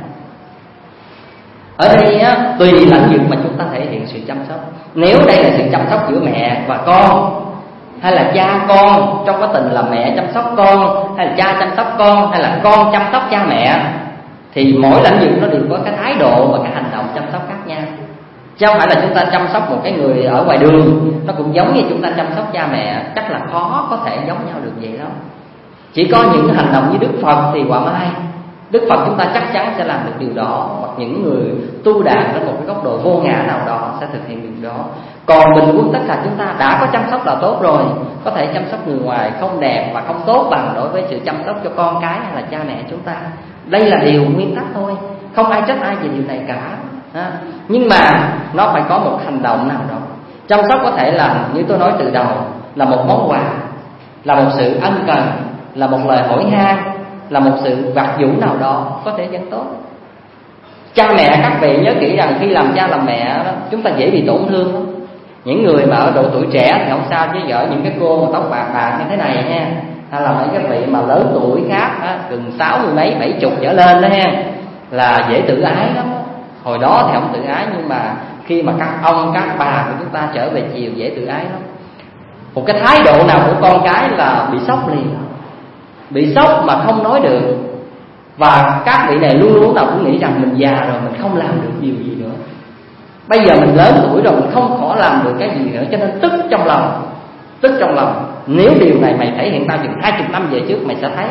Ở đây tùy lĩnh vực mà chúng ta thể hiện sự chăm sóc. Nếu đây là sự chăm sóc giữa mẹ và con, hay là cha con trong quá trình là mẹ chăm sóc con, hay là cha chăm sóc con, hay là con chăm sóc cha mẹ, thì mỗi lĩnh vực nó đều có cái thái độ và cái hành động chăm sóc khác nhau. Chứ không phải là chúng ta chăm sóc một cái người ở ngoài đường nó cũng giống như chúng ta chăm sóc cha mẹ, chắc là khó có thể giống nhau được vậy lắm. Chỉ có những hành động như Đức Phật thì quả mai Đức Phật chúng ta chắc chắn sẽ làm được điều đó, hoặc những người tu đạt đến một cái góc độ vô ngã nào đó sẽ thực hiện điều đó. Còn bình quân tất cả chúng ta đã có chăm sóc là tốt rồi. Có thể chăm sóc người ngoài không đẹp và không tốt bằng đối với sự chăm sóc cho con cái hay là cha mẹ chúng ta. Đây là điều nguyên tắc thôi, không ai trách ai về điều này cả. Nhưng mà nó phải có một hành động nào đó. Chăm sóc có thể là như tôi nói từ đầu, là một món quà, là một sự ân cần, là một lời hỏi han, là một sự vặt vũ nào đó có thể vẫn tốt. Cha mẹ các vị nhớ kỹ rằng khi làm cha làm mẹ đó, chúng ta dễ bị tổn thương lắm. Những người mà ở độ tuổi trẻ thì không sao, chứ vợ những cái cô mà tóc bạc bạc như thế này nha, hay là mấy cái vị mà lớn tuổi khác gần 60 mấy 70 trở lên đó ha, là dễ tự ái lắm. Hồi đó thì không tự ái, nhưng mà khi mà các ông các bà của chúng ta trở về chiều dễ tự ái lắm. Một cái thái độ nào của con cái là bị sốc liền, bị sốc mà không nói được. Và các vị này luôn luôn nào cũng nghĩ rằng mình già rồi, mình không làm được điều gì nữa. Bây giờ mình lớn tuổi rồi, mình không khó làm được cái gì nữa, cho nên tức trong lòng. Tức trong lòng, nếu điều này mày thể hiện tao chừng 20 năm về trước mày sẽ thấy.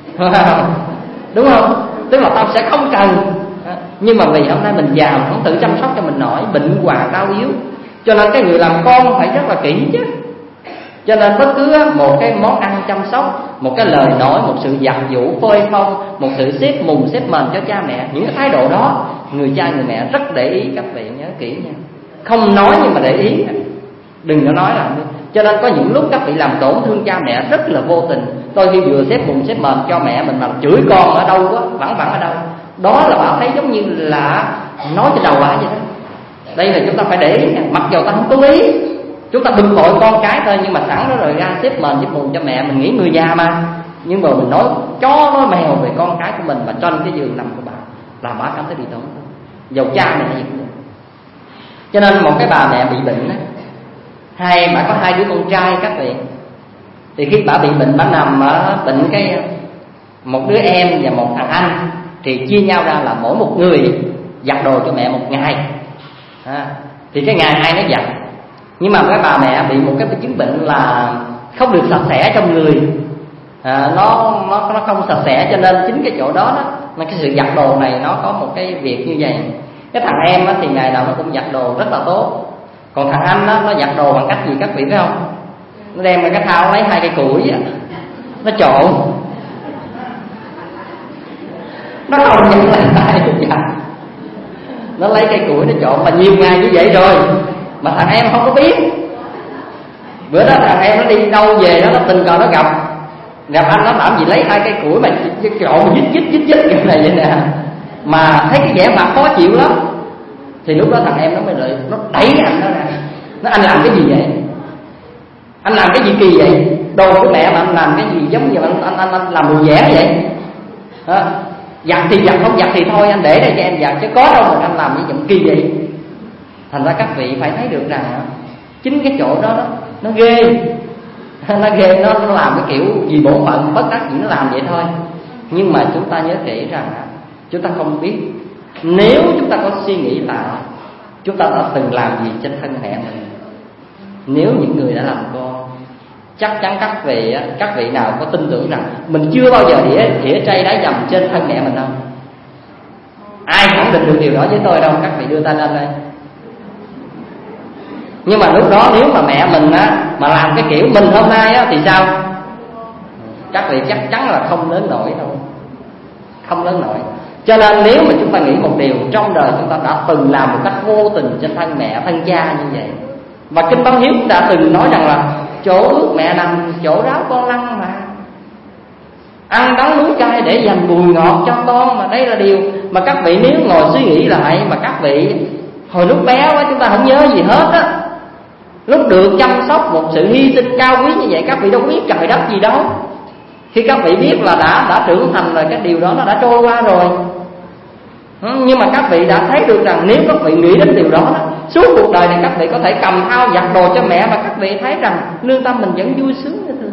Đúng không? Tức là tao sẽ không cần. Nhưng mà vì hôm nay mình già, mình không tự chăm sóc cho mình nổi, bệnh hoạn đau yếu, cho nên cái người làm con phải rất là kỹ chứ. Cho nên bất cứ một cái món ăn chăm sóc, một cái lời nói, một sự dặn dụ phơi phong, một sự xếp mùng xếp mền cho cha mẹ, những cái thái độ đó người cha người mẹ rất để ý. Các vị nhớ kỹ nha, không nói nhưng mà để ý, đừng có nói làm. Cho nên có những lúc các vị làm tổn thương cha mẹ rất là vô tình. Đôi khi vừa xếp mùng xếp mền cho mẹ mình mà chửi con ở đâu quá, vẳng vẳng ở đâu, đó là bà thấy giống như là nói trên đầu bà vậy đó. Đây là chúng ta phải để ý nha. Mặc dù ta không có lý, chúng ta bực bội con cái thôi, nhưng mà sẵn đó rồi ra xếp mền xếp mùng cho mẹ, mình nghĩ người già mà. Nhưng mà mình nói chó nói mèo về con cái của mình mà trên cái giường nằm của bà, là bà cảm thấy bị tổn thương, dầu cha này hay gì cũng được. Cho nên một cái bà mẹ bị bệnh á, bà có 2 đứa con trai các vị. Thì khi bà bị bệnh, bà nằm ở bệnh cái một đứa em và một thằng anh, thì chia nhau ra là mỗi một người giặt đồ cho mẹ một ngày. Thì cái ngày ai nó giặt. Nhưng mà cái bà mẹ bị một cái chứng bệnh là không được sạch sẽ trong người, nó không sạch sẽ, cho nên chính cái chỗ đó đó, cái sự giặt đồ này nó có một cái việc như vậy. Cái thằng em thì ngày nào nó cũng giặt đồ rất là tốt. Còn thằng anh nó giặt đồ bằng cách gì các vị biết không? Nó đem cái thao lấy 2 cây củi nó trộn, nó không giặt lại tay giặt. Nó lấy cây củi nó trộn mà nhiều ngày như vậy rồi mà thằng em không có biết. Bữa đó thằng em nó đi đâu về đó, nó tình cờ nó gặp anh, nó làm gì lấy 2 cây củi mà trộn dít kiểu này vậy nè, mà thấy cái vẻ mặt khó chịu lắm. Thì lúc đó thằng em nó mới lại nó đẩy anh đó ra, nó anh làm cái gì vậy? Anh làm cái gì kỳ vậy? Đồ của mẹ mà anh làm cái gì giống như anh làm đồ vẽ vậy? Giặt thì giặt, không giặt thì thôi anh để đây cho em giặt, chứ có đâu mà anh làm như vậy kỳ vậy. Thành ra các vị phải thấy được rằng chính cái chỗ đó nó ghê. Nó ghê, nó làm cái kiểu gì bổn phận bất đắc dĩ nó làm vậy thôi. Nhưng mà chúng ta nhớ kỹ rằng chúng ta không biết, nếu chúng ta có suy nghĩ lại chúng ta đã từng làm gì trên thân mẹ mình. Nếu những người đã làm con, chắc chắn các vị nào có tin tưởng rằng mình chưa bao giờ đĩa chay đá dầm trên thân mẹ mình không? Ai khẳng định được điều đó với tôi đâu? Các vị đưa tay lên đây. Nhưng mà lúc đó nếu mà mẹ mình mà làm cái kiểu mình hôm nay thì sao? Các vị chắc chắn là không lớn nổi đâu, không lớn nổi. Cho nên nếu mà chúng ta nghĩ một điều, trong đời chúng ta đã từng làm một cách vô tình trên thân mẹ, thân cha như vậy. Và Kinh Báo Hiếu đã từng nói rằng là chỗ ước mẹ nằm, chỗ ráo con lăn mà. Ăn đắng núi cay để dành bùi ngọt cho con. Mà đây là điều mà các vị nếu ngồi suy nghĩ lại, mà các vị hồi lúc bé quá chúng ta không nhớ gì hết á. Lúc được chăm sóc một sự hy sinh cao quý như vậy, các vị đâu biết trời đất gì đâu. Khi các vị biết là đã trưởng thành rồi, cái điều đó nó đã trôi qua rồi. Nhưng mà các vị đã thấy được rằng nếu các vị nghĩ đến điều đó, suốt cuộc đời này các vị có thể cầm thao giặt đồ cho mẹ, mà các vị thấy rằng lương tâm mình vẫn vui sướng như thường.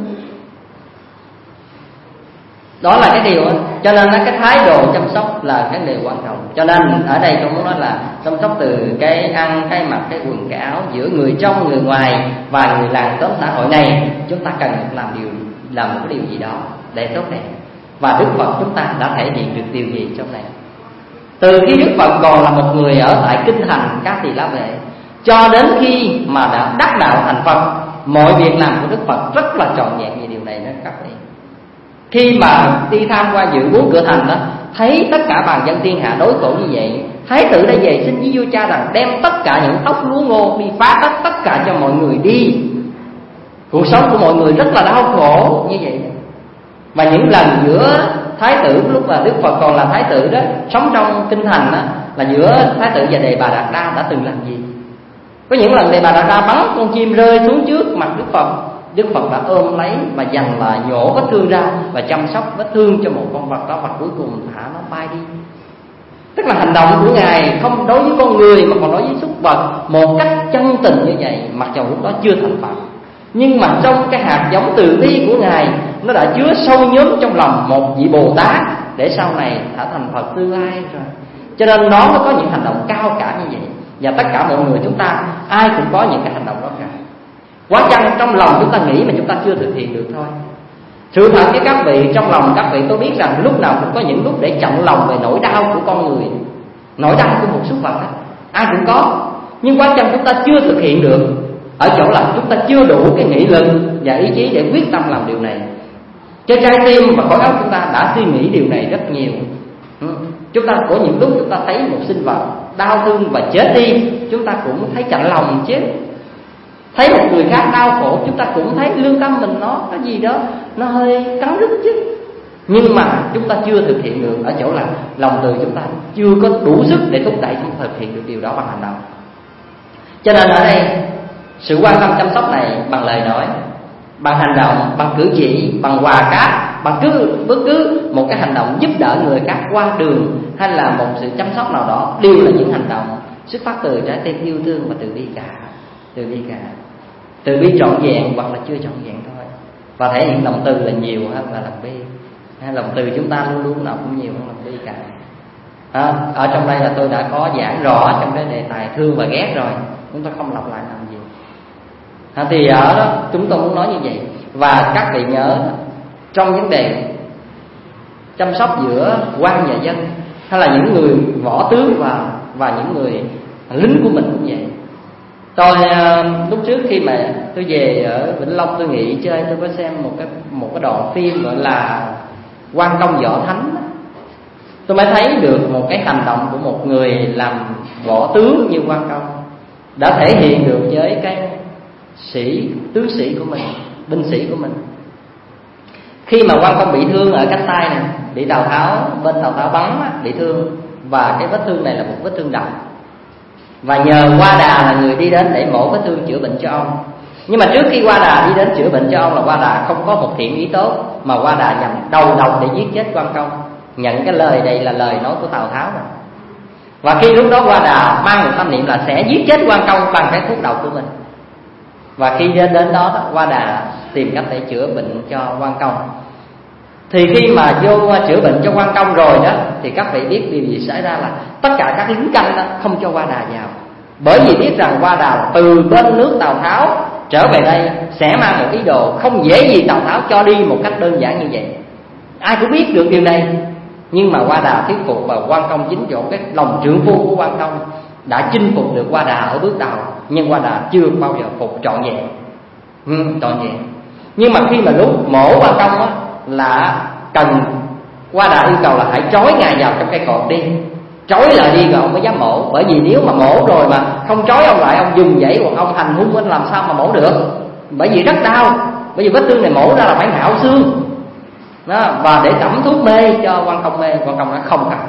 Đó là cái điều. Cho nên cái thái độ chăm sóc là cái điều quan trọng. Cho nên ở đây tôi muốn nói là chăm sóc từ cái ăn, cái mặc, cái quần, cái áo, giữa người trong, người ngoài và người làng xóm xã hội này, chúng ta cần làm một cái điều gì đó để tốt đẹp. Và Đức Phật chúng ta đã thể hiện được điều gì trong này? Từ khi Đức Phật còn là một người ở tại kinh thành Các Tỳ La Vệ, cho đến khi mà đã đắc đạo thành Phật, mọi việc làm của Đức Phật rất là trọn vẹn về điều này đó các vị. Khi mà đi tham qua dự bốn cửa thành đó, thấy tất cả bàn dân thiên hạ đối khổ như vậy, Thái tử đã về xin với vua cha rằng đem tất cả những ốc lúa ngô đi phá tất cả cho mọi người đi. Cuộc sống của mọi người rất là đau khổ như vậy. Và những lần giữa Thái tử lúc mà Đức Phật còn là Thái tử đó, sống trong kinh thành đó, là giữa Thái tử và Đề Bà Đạt Đa đã từng làm gì. Có những lần Đề Bà Đạt Đa bắn con chim rơi xuống trước mặt Đức Phật, Đức Phật đã ôm lấy và dành là nhổ vết thương ra và chăm sóc vết thương cho một con vật đó, và cuối cùng thả nó bay đi. Tức là hành động của Ngài không đối với con người mà còn đối với súc vật một cách chân tình như vậy, mặc dù lúc đó chưa thành Phật. Nhưng mà trong cái hạt giống từ bi của Ngài, nó đã chứa sâu nhóm trong lòng một vị Bồ Tát để sau này đã thành Phật tương lai rồi. Cho nên nó mới có những hành động cao cả như vậy. Và tất cả mọi người chúng ta ai cũng có những cái hành động đó cả. Quá chăng trong lòng chúng ta nghĩ mà chúng ta chưa thực hiện được thôi. Sự thật với các vị, trong lòng các vị tôi biết rằng lúc nào cũng có những lúc để chặn lòng về nỗi đau của con người, nỗi đau của một súc vật đó, ai cũng có. Nhưng quá chăng chúng ta chưa thực hiện được, ở chỗ là chúng ta chưa đủ cái nghị lực và ý chí để quyết tâm làm điều này. Cho trái tim và khối óc chúng ta đã suy nghĩ điều này rất nhiều. Chúng ta có những lúc chúng ta thấy một sinh vật đau thương và chết đi, chúng ta cũng thấy chạnh lòng chứ. Thấy một người khác đau khổ, chúng ta cũng thấy lương tâm mình nó cái gì đó nó hơi cắn rứt chứ. Nhưng mà chúng ta chưa thực hiện được, ở chỗ là lòng từ chúng ta chưa có đủ sức để thúc đẩy chúng ta thực hiện được điều đó bằng hành động. Cho nên ở đây sự quan tâm chăm sóc này bằng lời nói, bằng hành động, bằng cử chỉ, bằng quà cáp, bằng bất cứ một cái hành động giúp đỡ người khác qua đường, hay là một sự chăm sóc nào đó, đều là những hành động xuất phát từ trái tim yêu thương và từ bi cả. Từ bi cả, từ bi trọn vẹn hoặc là chưa trọn vẹn thôi. Và thể hiện lòng từ là nhiều hơn là lòng bi. Lòng từ chúng ta luôn luôn nào cũng nhiều hơn lòng bi cả. Ở trong đây là tôi đã có giảng rõ trong cái đề tài thương và ghét rồi, chúng ta không lặp lại làm gì. Thì ở đó chúng tôi muốn nói như vậy. Và các vị nhớ, trong vấn đề chăm sóc giữa quan và dân, hay là những người võ tướng và những người lính của mình cũng vậy. Tôi lúc trước khi mà tôi về ở Vĩnh Long tôi nghỉ chơi, tôi có xem một cái đoạn phim gọi là Quan Công Võ Thánh. Tôi mới thấy được một cái hành động của một người làm võ tướng như Quan Công đã thể hiện được với cái tướng sĩ của mình, binh sĩ của mình. Khi mà Quan Công bị thương ở cánh tay này, bị Tào Tháo bắn bị thương, và cái vết thương này là một vết thương độc. Và nhờ Hoa Đà là người đi đến để mổ vết thương chữa bệnh cho ông. Nhưng mà trước khi Hoa Đà đi đến chữa bệnh cho ông là Hoa Đà không có một thiện ý tốt, mà Hoa Đà nhằm đầu độc để giết chết Quan Công. Nhận cái lời đây là lời nói của Tào Tháo rồi. Và khi lúc đó Hoa Đà mang một tâm niệm là sẽ giết chết Quan Công bằng cái thuốc độc của mình. Và khi đến đó Hoa Đà tìm cách để chữa bệnh cho Quan Công. Thì khi mà vô chữa bệnh cho Quan Công rồi đó, thì các vị biết điều gì xảy ra là tất cả các lính canh đó không cho Hoa Đà vào. Bởi vì biết rằng Hoa Đà từ bên nước Tào Tháo trở về đây sẽ mang một ý đồ không dễ gì Tào Tháo cho đi một cách đơn giản như vậy. Ai cũng biết được điều này. Nhưng mà Hoa Đà thuyết phục, và Quan Công chính chỗ cái lòng trượng phu của Quan Công đã chinh phục được Hoa Đà ở bước đầu. Nhưng Hoa Đà chưa bao giờ phục trọn vẹn. Trọn vẹn. Nhưng mà khi mà lúc mổ Quan Công á, là cần Hoa Đà yêu cầu là hãy trói Ngài vào trong cây cột đi, trói lại đi rồi ông mới dám mổ. Bởi vì nếu mà mổ rồi mà không trói ông lại, ông dùng dãy hoặc ông hành hung anh làm sao mà mổ được. Bởi vì rất đau, bởi vì vết thương này mổ ra là phải ngạo xương đó. Và để tẩm thuốc mê cho Quan Công mê, Quan Công nói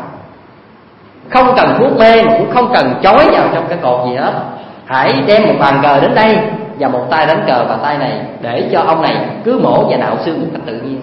không cần thuốc mê, mà cũng không cần trói vào trong cái cột gì hết. Hãy đem một bàn cờ đến đây và một tay đánh cờ vào tay này, để cho ông này cứ mổ và nạo xương một cách tự nhiên.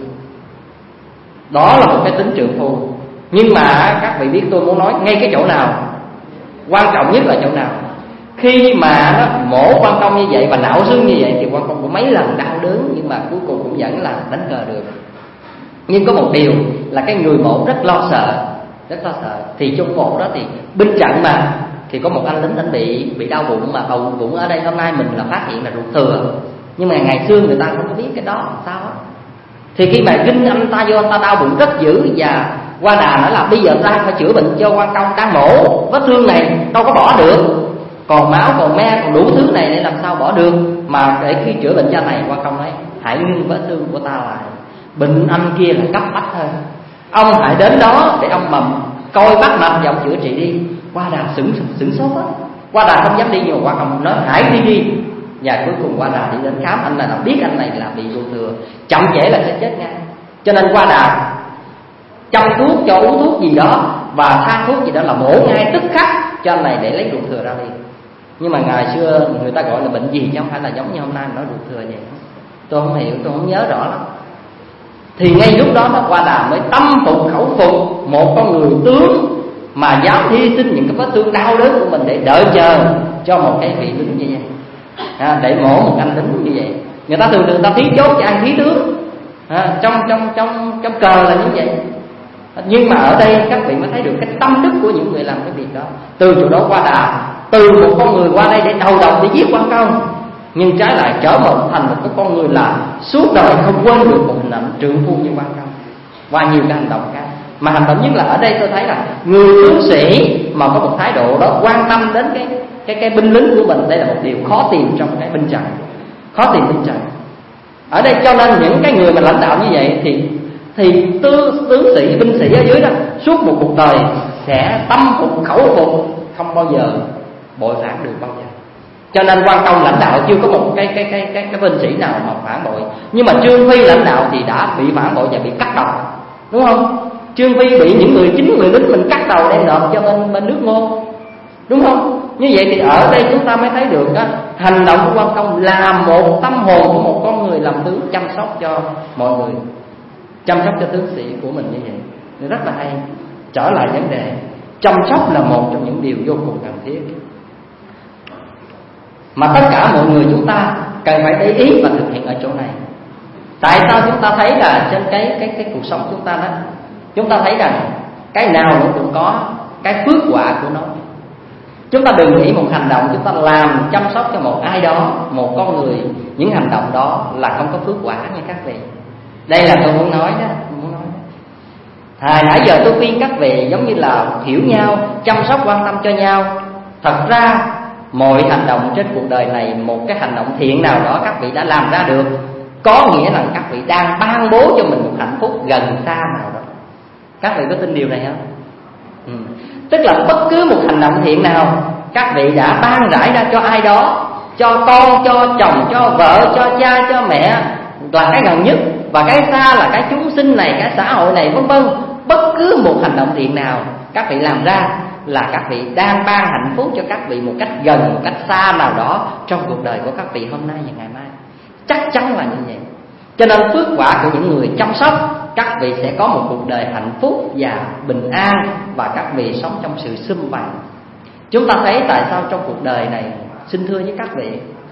Đó là một cái tính trượng phu. Nhưng mà các vị biết tôi muốn nói ngay cái chỗ nào, quan trọng nhất là chỗ nào. Khi mà nó mổ Quan Công như vậy và nạo xương như vậy thì Quan Công cũng mấy lần đau đớn, nhưng mà cuối cùng cũng vẫn là đánh cờ được. Nhưng có một điều là cái người mổ rất lo sợ. Thì trong mổ đó thì binh trận mà, thì có một anh lính anh bị đau bụng, mà bụng ở đây hôm nay mình là phát hiện là ruột thừa. Nhưng mà ngày xưa người ta không có biết cái đó sao á. Thì khi mà kinh anh ta vô, anh ta đau bụng rất dữ, và Hoa Đà nói là bây giờ ta phải chữa bệnh cho Quan Công đang mổ, vết thương này đâu có bỏ được, còn máu còn me còn đủ thứ này để làm sao bỏ được. Mà để khi chữa bệnh cho này, Quan Công nói hãy ngưng vết thương của ta lại, bệnh anh kia là cấp bách hơn, ông hãy đến đó để ông mầm coi bắt mạch và ông chữa trị đi. Hoa Đà sửng sốt á. Hoa Đà không dám đi, nhưng mà Quan Công nói hãy đi. Và cuối cùng Hoa Đà đi đến khám anh này, là biết anh này là bị ruột thừa, chậm trễ là sẽ chết ngay. Cho nên Hoa Đà chăm thuốc cho uống thuốc gì đó và than thuốc gì đó là mổ ngay tức khắc cho anh này để lấy ruột thừa ra đi. Nhưng mà ngày xưa người ta gọi là bệnh gì chứ không phải là giống như hôm nay nói ruột thừa vậy. Tôi không hiểu, tôi không nhớ rõ lắm. Thì ngay lúc đó nó qua đà mới tâm phục khẩu phục một con người tướng mà dám hy sinh những cái vết thương đau đớn của mình để đợi chờ cho một cái vị lính như vậy, để mổ một anh lính như vậy. Người ta thường ta thí chốt cho ăn thí tướng, trong cờ là như vậy. Nhưng mà ở đây các vị mới thấy được cái tâm đức của những người làm cái việc đó. Từ chỗ đó qua đà, từ một con người qua đây để đầu độc để giết quan công, nhưng trái lại trở mình thành một cái con người là suốt đời không quên được một hình ảnh trượng phu như quan công và nhiều cái hành động khác. Mà hành động nhất là ở đây tôi thấy là người tướng sĩ mà có một thái độ đó quan tâm đến cái binh lính của mình, đây là một điều khó tìm trong cái binh trận, khó tìm binh trận. Ở đây cho nên những cái người mà lãnh đạo như vậy thì tướng sĩ, binh sĩ ở dưới đó suốt một cuộc đời sẽ tâm phục khẩu phục, không bao giờ bội phản được bao giờ. Cho nên quan công lãnh đạo chưa có một cái binh sĩ nào mà phản bội. Nhưng mà Trương Phi lãnh đạo thì đã bị phản bội và bị cắt đầu, đúng không? Trương Phi bị những người lính mình cắt đầu đem nộp cho bên nước Ngô, đúng không? Như vậy thì ở đây chúng ta mới thấy được đó, hành động của quan công là một tâm hồn của một con người làm tướng, chăm sóc cho mọi người, chăm sóc cho tướng sĩ của mình như vậy. Nó rất là hay. Trở lại vấn đề, chăm sóc là một trong những điều vô cùng cần thiết mà tất cả mọi người chúng ta cần phải để ý và thực hiện ở chỗ này. Tại sao chúng ta thấy là trên cái cuộc sống chúng ta đó, chúng ta thấy rằng cái nào nó cũng có cái phước quả của nó. Chúng ta đừng nghĩ một hành động chúng ta làm chăm sóc cho một ai đó, một con người, những hành động đó là không có phước quả nha các vị. Đây là tôi muốn nói đó, nãy giờ tôi khuyên các vị giống như là hiểu nhau, chăm sóc quan tâm cho nhau. Thật ra mọi hành động trên cuộc đời này, một cái hành động thiện nào đó các vị đã làm ra được, có nghĩa là các vị đang ban bố cho mình một hạnh phúc gần xa nào đó. Các vị có tin điều này không? Tức là bất cứ một hành động thiện nào các vị đã ban rải ra cho ai đó, cho con, cho chồng, cho vợ, cho cha, cho mẹ là cái gần nhất, và cái xa là cái chúng sinh này, cái xã hội này, vân vân. Bất cứ một hành động thiện nào các vị làm ra là các vị đang ban hạnh phúc cho các vị một cách gần, một cách xa nào đó trong cuộc đời của các vị hôm nay và ngày mai. Chắc chắn là như vậy. Cho nên phước quả của những người chăm sóc, các vị sẽ có một cuộc đời hạnh phúc và bình an, và các vị sống trong sự sum vầy. Chúng ta thấy tại sao trong cuộc đời này, xin thưa với các vị,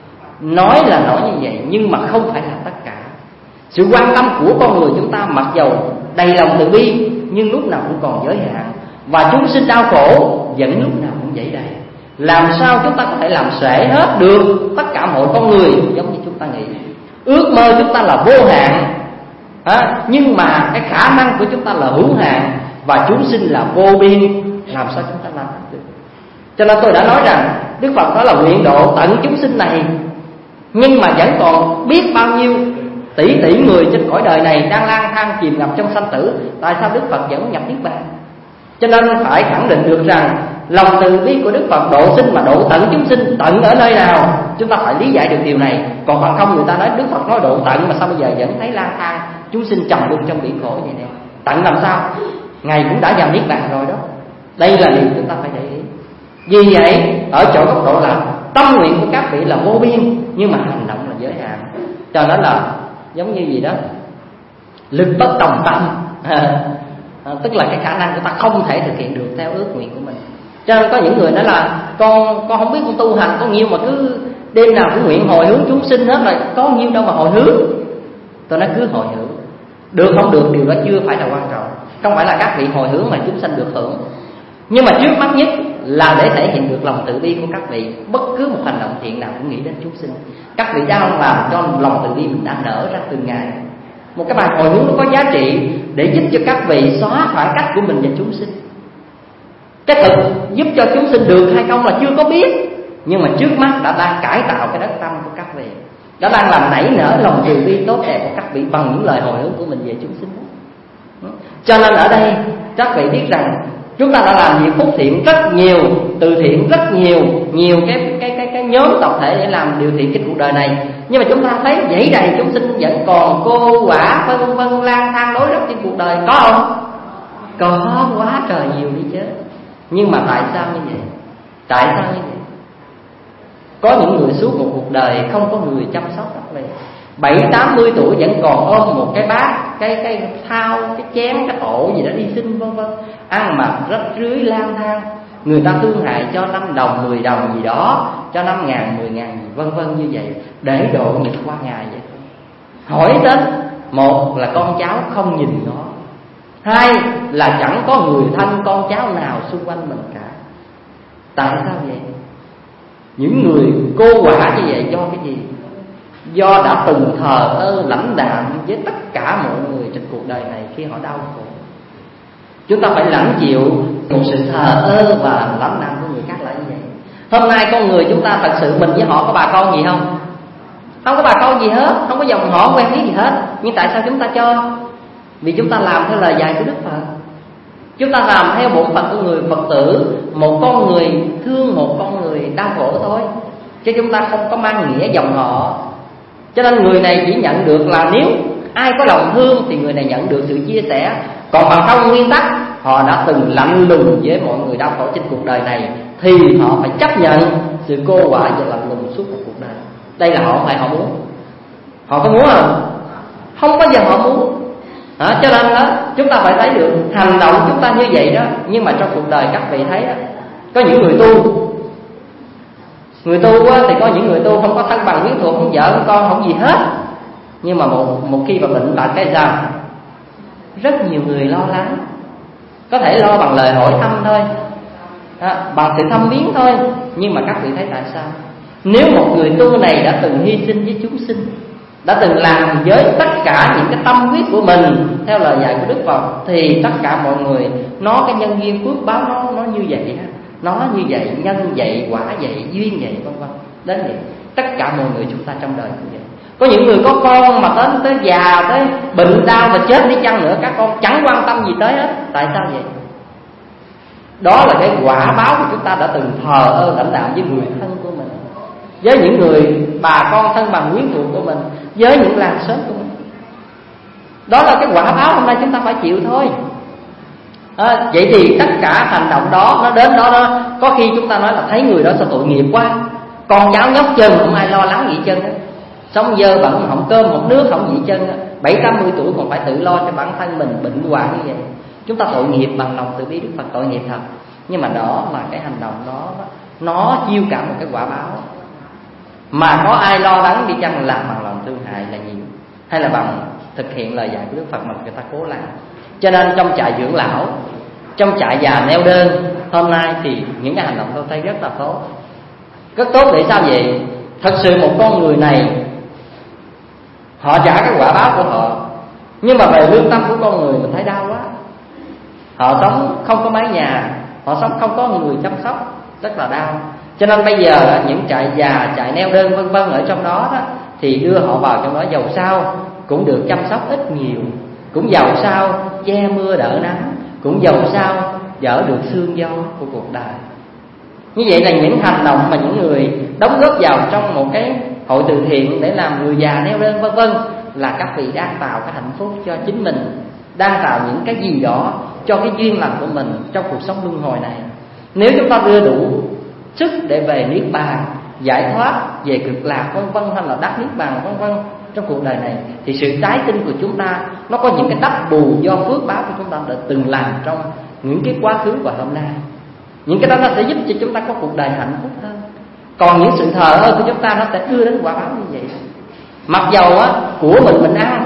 nói là nói như vậy nhưng mà không phải là tất cả. Sự quan tâm của con người chúng ta mặc dầu đầy lòng từ bi nhưng lúc nào cũng còn giới hạn, và chúng sinh đau khổ vẫn lúc nào cũng dậy đầy. Làm sao chúng ta có thể làm sể hết được tất cả mọi con người giống như chúng ta nghĩ? Ước mơ chúng ta là vô hạn, nhưng mà cái khả năng của chúng ta là hữu hạn, và chúng sinh là vô biên. Làm sao chúng ta làm được? Cho nên tôi đã nói rằng Đức Phật nói là nguyện độ tận chúng sinh này, nhưng mà vẫn còn biết bao nhiêu tỷ người trên cõi đời này đang lang thang chìm ngập trong sanh tử. Tại sao Đức Phật vẫn nhập niết bàn? Cho nên phải khẳng định được rằng lòng từ bi của Đức Phật độ sinh mà độ tận chúng sinh, tận ở nơi nào chúng ta phải lý giải được điều này. Còn bằng không người ta nói Đức Phật nói độ tận mà sao bây giờ vẫn thấy lang thang chúng sinh trầm luân trong biển khổ vậy nè. Tận làm sao? Ngài cũng đã vào niết bàn rồi đó. Đây là điều chúng ta phải để ý. Vì vậy ở chỗ góc độ là tâm nguyện của các vị là vô biên, nhưng mà hành động là giới hạn. Cho nên là giống như gì đó, lực bất tòng tâm, tức là cái khả năng của ta không thể thực hiện được theo ước nguyện của mình. Cho nên có những người nói là con không biết con tu hành có nhiêu mà cứ đêm nào cũng nguyện hồi hướng chúng sinh hết rồi, có nhiêu đâu mà hồi hướng. Tôi nói cứ hồi hướng, được không được điều đó chưa phải là quan trọng. Không phải là các vị hồi hướng mà chúng sanh được hưởng, nhưng mà trước mắt nhất là để thể hiện được lòng từ bi của các vị. Bất cứ một hành động thiện nào cũng nghĩ đến chúng sinh. Các vị đang làm cho lòng từ bi mình đã nở ra từng ngày. Một cái bài hồi hướng nó có giá trị để giúp cho các vị xóa khoảng cách của mình và chúng sinh. Cái thực giúp cho chúng sinh được hay không là chưa có biết, nhưng mà trước mắt đã đang cải tạo cái đất tâm của các vị, đã đang làm nảy nở lòng từ bi tốt đẹp của các vị bằng những lời hồi hướng của mình về chúng sinh. Cho nên ở đây các vị biết rằng chúng ta đã làm việc phúc thiện rất nhiều, từ thiện rất nhiều cái nhóm tập thể để làm điều thiện trên cuộc đời này. Nhưng mà chúng ta thấy dãy đầy chúng sinh vẫn còn cô quả vân vân lang thang đối róc trên cuộc đời, có không? Có quá trời nhiều đi chứ. Nhưng mà tại sao như vậy? Tại sao như vậy? Có những người suốt một cuộc đời không có người chăm sóc các vị, 70-80 tuổi vẫn còn ôm một cái bát, cái thau, cái chén, cái ổ gì đó đi xin vân vân, ăn mặc rách rưới lang thang. Người ta thương hại cho 5 đồng 10 đồng gì đó, cho 5.000 10.000 gì vân vân như vậy, để độ nghiệp qua ngày vậy. Hỏi đến, một là con cháu không nhìn nó, hai là chẳng có người thân con cháu nào xung quanh mình cả. Tại sao vậy? Những người cô quả như vậy do cái gì? Do đã từng thờ ơ lãnh đạm với tất cả mọi người trên cuộc đời này khi họ đau khổ. Chúng ta phải lãnh chịu một sự thờ ơ và lãnh đạm của người khác là như vậy. Hôm nay con người chúng ta thật sự mình với họ có bà con gì không? Không có bà con gì hết, không có dòng họ quen biết gì hết. Nhưng tại sao chúng ta cho? Vì chúng ta làm theo lời dạy của Đức Phật. Chúng ta làm theo bổn phận của người Phật tử, một con người thương một con người đau khổ thôi, chứ chúng ta không có mang nghĩa dòng họ. Cho nên người này chỉ nhận được là nếu ai có lòng thương thì người này nhận được sự chia sẻ. Còn bằng không nguyên tắc họ đã từng lạnh lùng với mọi người đau khổ trên cuộc đời này, thì họ phải chấp nhận sự cô quả và lạnh lùng suốt một cuộc đời. Đây là họ phải họ muốn. Họ có muốn không? Không bao giờ họ muốn. Cho nên đó, chúng ta phải thấy được hành động chúng ta như vậy đó. Nhưng mà trong cuộc đời các vị thấy đó, có những người tu, người tu thì có những người tu không có thân bằng quyến thuộc, không vợ không con không gì hết. Nhưng mà một khi mà bệnh tật cái sao, rất nhiều người lo lắng. Có thể lo bằng lời hỏi thăm thôi, bằng sự thăm viếng thôi. Nhưng mà các vị thấy tại sao? Nếu một người tu này đã từng hy sinh với chúng sinh, đã từng làm với tất cả những cái tâm huyết của mình theo lời dạy của Đức Phật, thì tất cả mọi người nó cái nhân duyên phước báo nó như vậy đó. Nó như vậy, nhân vậy, quả vậy, duyên vậy vân vân. Đến vậy, tất cả mọi người chúng ta trong đời như vậy. Có những người có con mà tới già, tới bệnh đau và chết đi chăng nữa, các con chẳng quan tâm gì tới hết. Tại sao vậy? Đó là cái quả báo của chúng ta đã từng thờ ơ lãnh đạm với người thân của mình, với những người bà con thân bằng quyến thuộc của mình, với những làng xóm của mình. Đó là cái quả báo hôm nay chúng ta phải chịu thôi. Vậy thì tất cả hành động đó nó đến đó, nó có khi chúng ta nói là thấy người đó sao tội nghiệp quá, con cháu nhóc chân không ai lo lắng gì chân đó. Sống dơ bẩn, không cơm không nước không gì chân đó. 70-80 tuổi còn phải tự lo cho bản thân mình bệnh hoạn như vậy. Chúng ta tội nghiệp bằng lòng từ bi Đức Phật, tội nghiệp thật. Nhưng mà đó là cái hành động đó, nó chiêu cảm một cái quả báo. Mà có ai lo lắng đi chăng làm bằng lòng thương hại là nhiều, hay là bằng thực hiện lời dạy của Đức Phật mà người ta cố làm. Cho nên trong trại dưỡng lão, trong trại già neo đơn hôm nay thì những cái hành động tôi thấy rất là tốt. Rất tốt để sao vậy? Thật sự một con người này họ trả cái quả báo của họ, nhưng mà về lương tâm của con người mình thấy đau quá. Họ sống không có mái nhà, họ sống không có người chăm sóc, rất là đau. Cho nên bây giờ những trại già, trại neo đơn vân vân ở trong đó thì đưa họ vào trong đó, dầu sao cũng được chăm sóc ít nhiều, cũng dầu sao che mưa đỡ nắng, cũng dầu sao đỡ được sương gió của cuộc đời. Như vậy là những hành động mà những người đóng góp vào trong một cái hội từ thiện để làm người già neo đơn vân vân, là các vị đang tạo cái hạnh phúc cho chính mình, đang tạo những cái gì đó cho cái duyên lành của mình trong cuộc sống luân hồi này. Nếu chúng ta đưa đủ sức để về niết bàn, giải thoát, về cực lạc vân vân, hay là đắc niết bàn vân vân trong cuộc đời này, thì sự trái tin của chúng ta nó có những cái đắp bù do phước báo của chúng ta đã từng làm trong những cái quá khứ và hôm nay. Những cái đó nó sẽ giúp cho chúng ta có cuộc đời hạnh phúc hơn. Còn những sự thờ ơ của chúng ta nó sẽ đưa đến quả báo như vậy. Mặc dầu của mình ăn,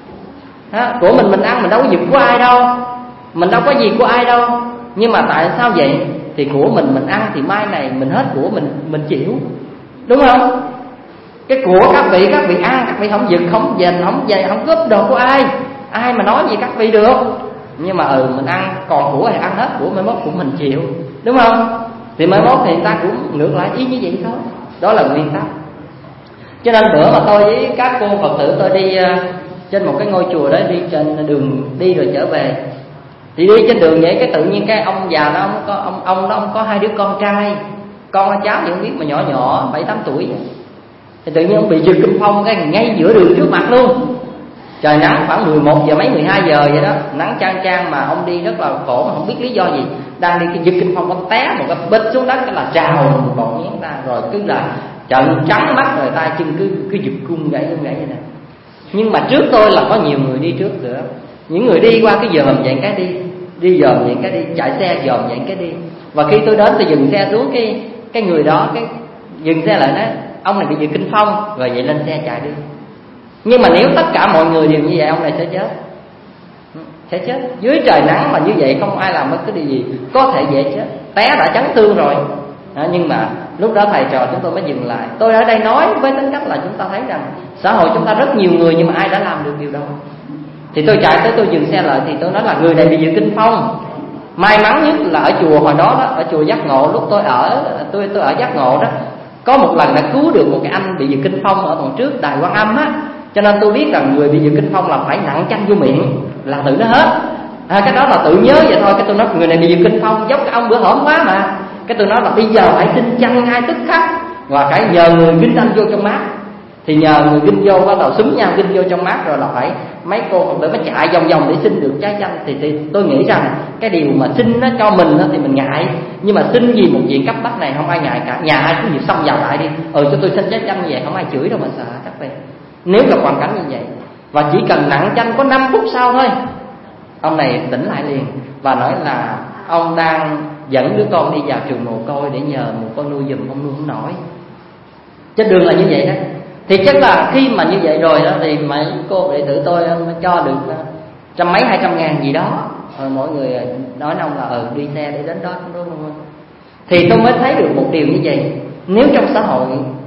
của mình ăn, mình đâu có giật của ai đâu, mình đâu có gì của ai đâu. Nhưng mà tại sao vậy? Thì của mình ăn thì mai này mình hết của mình chịu, đúng không? Cái của các vị ăn, các vị không giật, không dành, không dày, không cướp đồ của ai mà nói gì các vị được. Nhưng mà mình ăn, còn của thì ăn hết, của mai mốt của mình chịu, đúng không? Thì mai mốt thì người ta cũng ngược lại y như vậy thôi. Đó là nguyên tắc. Cho nên bữa mà tôi với các cô Phật tử tôi đi trên một cái ngôi chùa đó, đi trên đường đi rồi trở về, thì đi trên đường vậy cái tự nhiên cái ông già đó, ông đó ông có 2 đứa con trai, con cháu thì không biết mà nhỏ nhỏ 7-8 tuổi vậy. Thì tự nhiên ông bị giật kinh phong cái ngay giữa đường trước mặt luôn. Trời nắng khoảng 11 giờ mấy 12 giờ vậy đó, nắng chang chang mà ông đi rất là khổ mà không biết lý do gì. Đang đi cái giật kinh phong, ông té một cái bịch xuống đất, cái là trào một bọt nhén ra, rồi cứ là trận trắng mắt, rồi tay chân cứ giật cung gãy vậy nè. Nhưng mà trước tôi là có nhiều người đi trước nữa. Những người đi qua cái dòm vậy cái đi dòm vậy cái đi, chạy xe dòm vậy cái đi. Và khi tôi đến tôi dừng xe xuống, cái người đó cái dừng xe lại nói ông này bị giật kinh phong, rồi vậy lên xe chạy đi. Nhưng mà nếu tất cả mọi người đều như vậy, ông này sẽ chết dưới trời nắng mà như vậy, không ai làm bất cứ điều gì, có thể dễ chết, té đã chấn thương rồi. Nhưng mà lúc đó thầy trò chúng tôi mới dừng lại. Tôi ở đây nói với tính cách là chúng ta thấy rằng xã hội chúng ta rất nhiều người, nhưng mà ai đã làm được điều đó. Thì tôi chạy tới tôi dừng xe lại, thì tôi nói là người này bị giật kinh phong. May mắn nhất là ở chùa hồi đó, ở chùa Giác Ngộ, lúc tôi ở Giác Ngộ đó, có một lần đã cứu được một cái anh bị giật kinh phong ở đoạn trước Đài Quan Âm á. Cho nên tôi biết rằng người bị giật kinh phong là phải nặng chanh vô miệng là tự nó hết. Cái đó là tự nhớ vậy thôi. Cái tôi nói người này bị giật kinh phong giống cái ông bữa hổm quá mà. Cái tôi nói là bây giờ phải xin chanh ngay tức khắc, và phải nhờ người ginh anh vô trong mát. Thì nhờ người ginh vô, bắt đầu xúm nhau ginh vô trong mát, rồi là phải mấy cô Phật tử mới chạy vòng vòng để xin được trái chanh. Thì tôi nghĩ rằng cái điều mà xin nó cho mình thì mình ngại, nhưng mà xin vì một chuyện cấp bách này không ai ngại cả. Nhà ai cứ việc xong vào lại đi, cho tôi xin trái chanh như vậy, không ai chửi đâu mà sợ các bạn. Nếu gặp hoàn cảnh như vậy, và chỉ cần nặng chanh có 5 phút sau thôi, ông này tỉnh lại liền và nói là ông đang dẫn đứa con đi vào trường mồ côi để nhờ một con nuôi giùm, ông nuôi không nổi. Trên đường là như vậy đó. Thì chắc là khi mà như vậy rồi đó, thì mấy cô đệ tử tôi cho được trăm mấy 200 ngàn gì đó, rồi mỗi người nói ông là đi xe để đến đó đúng không? Thì tôi mới thấy được một điều như vậy. Nếu trong xã hội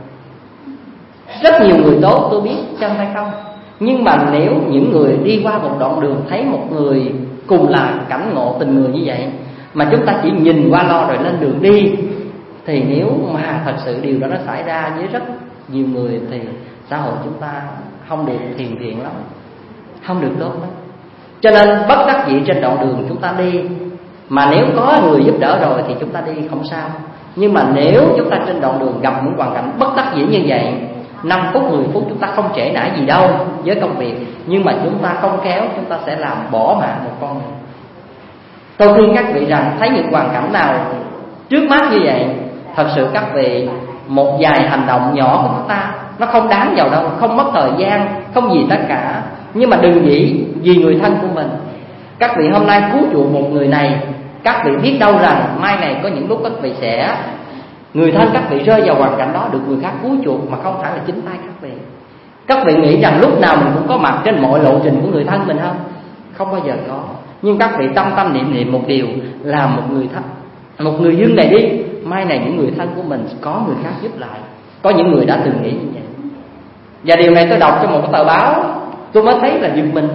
rất nhiều người tốt, tôi biết chân hay không, nhưng mà nếu những người đi qua một đoạn đường thấy một người cùng là cảnh ngộ tình người như vậy, mà chúng ta chỉ nhìn qua lo rồi lên đường đi, thì nếu mà thật sự điều đó nó xảy ra với rất nhiều người thì xã hội chúng ta không được thiện thiện lắm, không được tốt lắm. Cho nên bất đắc dĩ trên đoạn đường chúng ta đi, mà nếu có người giúp đỡ rồi thì chúng ta đi không sao. Nhưng mà nếu chúng ta trên đoạn đường gặp những hoàn cảnh bất đắc dĩ như vậy, 5 phút 10 phút chúng ta không trễ nải gì đâu với công việc, nhưng mà chúng ta không khéo, chúng ta sẽ làm bỏ mạng một con người. Tôi khuyên các vị rằng thấy những hoàn cảnh nào trước mắt như vậy, thật sự các vị một vài hành động nhỏ của chúng ta nó không đáng vào đâu, không mất thời gian, không gì tất cả, nhưng mà đừng vì người thân của mình. Các vị hôm nay cứu chuộc một người này, các vị biết đâu rằng mai này có những lúc các vị sẽ, người thân các vị rơi vào hoàn cảnh đó, được người khác cứu chuộc mà không phải là chính tay các vị. Các vị nghĩ rằng lúc nào mình cũng có mặt trên mọi lộ trình của người thân mình không? Không bao giờ có. Nhưng các vị tâm niệm một điều là một người thân, một người dưng này đi, mai này những người thân của mình có người khác giúp lại. Có những người đã từng nghĩ như vậy. Và điều này tôi đọc trong một cái tờ báo, tôi mới thấy là giật mình.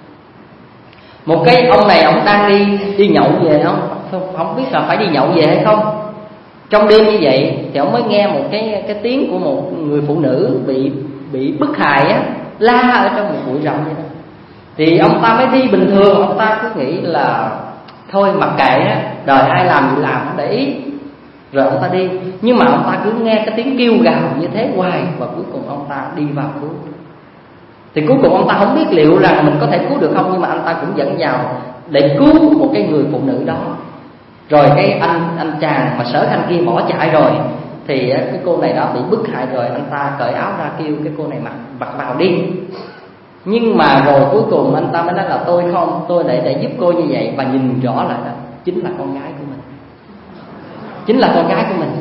Một cái ông này, ông đang đi nhậu về, không biết là phải đi nhậu về hay không. Trong đêm như vậy thì ông mới nghe một cái tiếng của một người phụ nữ bị bức hại á, la ở trong một bụi rậm vậy đó. Thì ông ta mới đi bình thường, ông ta cứ nghĩ là thôi mặc kệ á, đời ai làm gì làm, không để ý. Rồi ông ta đi, nhưng mà ông ta cứ nghe cái tiếng kêu gào như thế hoài, và cuối cùng ông ta đi vào cứu. Thì cuối cùng ông ta không biết liệu rằng mình có thể cứu được không, nhưng mà anh ta cũng dẫn vào để cứu một cái người phụ nữ đó. Rồi cái anh chàng mà sở khanh kia bỏ chạy rồi, thì cái cô này đó bị bức hại rồi, anh ta cởi áo ra kêu cái cô này mặc vào đi. Nhưng mà rồi cuối cùng anh ta mới nói là tôi để giúp cô như vậy, và nhìn rõ lại đó chính là con gái của mình, chính là con gái của mình.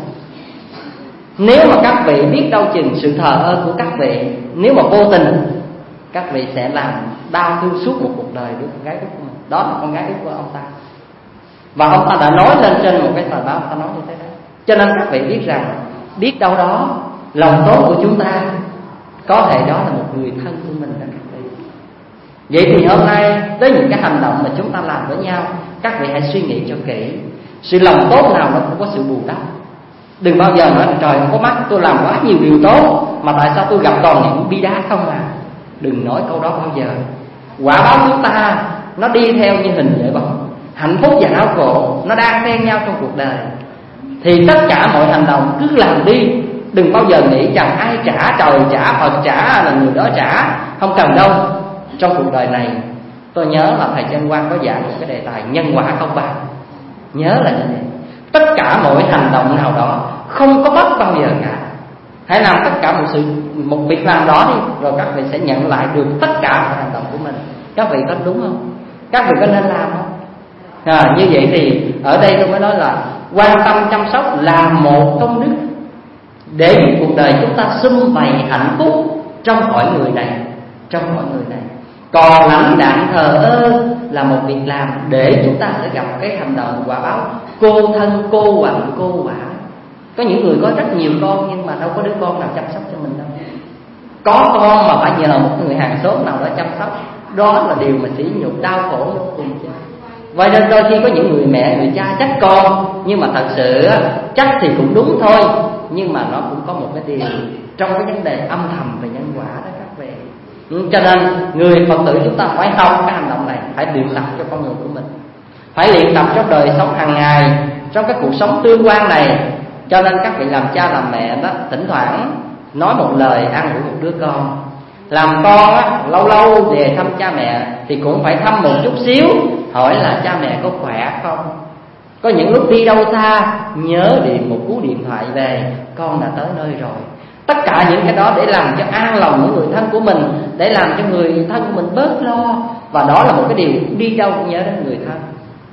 Nếu mà các vị biết đâu chừng sự thờ ơ của các vị, nếu mà vô tình các vị sẽ làm đau thương suốt một cuộc đời đứa con gái của mình. Đó là con gái của ông ta, và ông ta đã nói lên trên một cái tờ báo, ông ta nói như thế đó. Cho nên các vị biết rằng biết đâu đó lòng tốt của chúng ta có thể đó là một người thân của mình đó các vị. Vậy thì hôm nay tới những cái hành động mà chúng ta làm với nhau, các vị hãy suy nghĩ cho kỹ. Sự lòng tốt nào nó cũng có sự bù đắp. Đừng bao giờ nói trời không có mắt, tôi làm quá nhiều điều tốt mà tại sao tôi gặp toàn những bi đát không à. Đừng nói câu đó bao giờ. Quả báo chúng ta nó đi theo như hình vậy bóng, hạnh phúc và đau khổ nó đang xen nhau trong cuộc đời. Thì tất cả mọi hành động cứ làm đi, đừng bao giờ nghĩ rằng ai trả, trời trả, Phật trả, là người đó trả. Không cần đâu. Trong cuộc đời này tôi nhớ là thầy Chân Quang có giảng một cái đề tài nhân quả công bằng. Nhớ là như vậy. Tất cả mọi hành động nào đó không có mất bao giờ cả. Hãy làm tất cả một việc làm đó đi, rồi các vị sẽ nhận lại được tất cả mọi hành động của mình. Các vị có đúng không? Các vị có nên làm không? Như vậy thì ở đây tôi mới nói là quan tâm chăm sóc là một công đức để cuộc đời chúng ta sum vầy hạnh phúc trong cõi người này, trong cõi người này. Còn lãnh đạm thờ ơ là một việc làm để chúng ta sẽ gặp cái hành động quả báo cô thân cô quạnh cô quả. Có những người có rất nhiều con nhưng mà đâu có đứa con nào chăm sóc cho mình đâu. Có con mà phải nhờ một người hàng xóm nào đó chăm sóc, đó là điều mà sỉ nhục đau khổ vô cùng chứ. Vậy nên đôi khi có những người mẹ người cha trách con, nhưng mà thật sự trách thì cũng đúng thôi, nhưng mà nó cũng có một cái điều trong cái vấn đề âm thầm về nhân quả đó các vị. Cho nên người Phật tử chúng ta phải học cái hành động này, phải luyện tập cho con người của mình, phải luyện tập trong đời sống hàng ngày, trong cái cuộc sống tương quan này. Cho nên các vị làm cha làm mẹ đó, thỉnh thoảng nói một lời an ủi một đứa con. Làm con á, lâu lâu về thăm cha mẹ thì cũng phải thăm một chút xíu, hỏi là cha mẹ có khỏe không. Có những lúc đi đâu xa, nhớ điện một cú điện thoại về, con đã tới nơi rồi. Tất cả những cái đó để làm cho an lòng những người thân của mình, để làm cho người thân của mình bớt lo. Và đó là một cái điều đi đâu cũng nhớ đến người thân.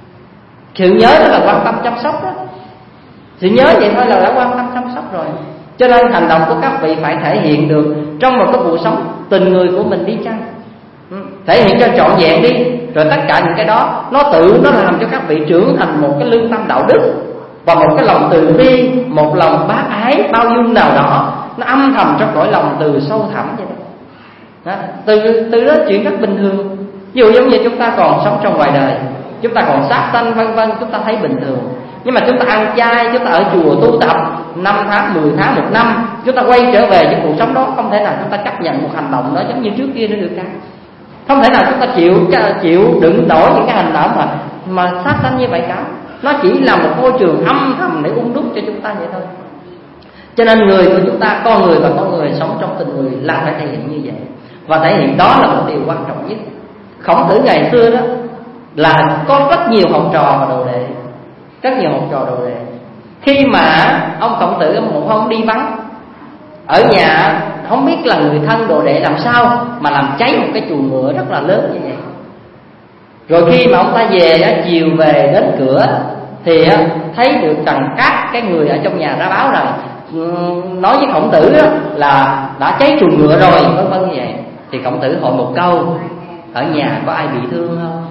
Sự nhớ đó là quan tâm chăm sóc đó. Sự nhớ vậy thôi là đã quan tâm chăm sóc rồi. Cho nên hành động của các vị phải thể hiện được trong một cái cuộc sống tình người của mình đi chăng. Thể hiện cho trọn vẹn đi. Rồi tất cả những cái đó nó làm cho các vị trưởng thành một cái lương tâm đạo đức, và một cái lòng từ bi, một lòng bác ái bao dung nào đó, nó âm thầm trong cõi lòng từ sâu thẳm vậy đó. Từ đó chuyện rất bình thường. Ví dụ giống như chúng ta còn sống trong ngoài đời, chúng ta còn sát sanh vân vân, chúng ta thấy bình thường. Nhưng mà chúng ta ăn chay, chúng ta ở chùa tu tập 5 tháng, 10 tháng, 1 năm, chúng ta quay trở về với cuộc sống đó, không thể nào chúng ta chấp nhận một hành động đó giống như trước kia nữa được cả. Không thể nào chúng ta chịu đựng nổi những cái hành động mà sát sanh như vậy cả. Nó chỉ là một môi trường âm thầm để ung đúc cho chúng ta vậy thôi. Cho nên người của chúng ta, con người và con người sống trong tình người là phải thể hiện như vậy. Và thể hiện đó là một điều quan trọng nhất. Khổng Tử ngày xưa đó là có rất nhiều học trò và đồ đệ, rất nhiều học trò đồ đệ. Khi mà ông Khổng Tử một hôm đi vắng ở nhà, không biết là người thân đồ đệ làm sao mà làm cháy một cái chuồng ngựa rất là lớn như vậy. Rồi khi mà ông ta về, chiều về đến cửa thì thấy được rằng các cái người ở trong nhà ra báo rằng nói với Khổng Tử là đã cháy chuồng ngựa rồi, vân vân như vậy. Thì Khổng Tử hỏi một câu: ở nhà có ai bị thương không?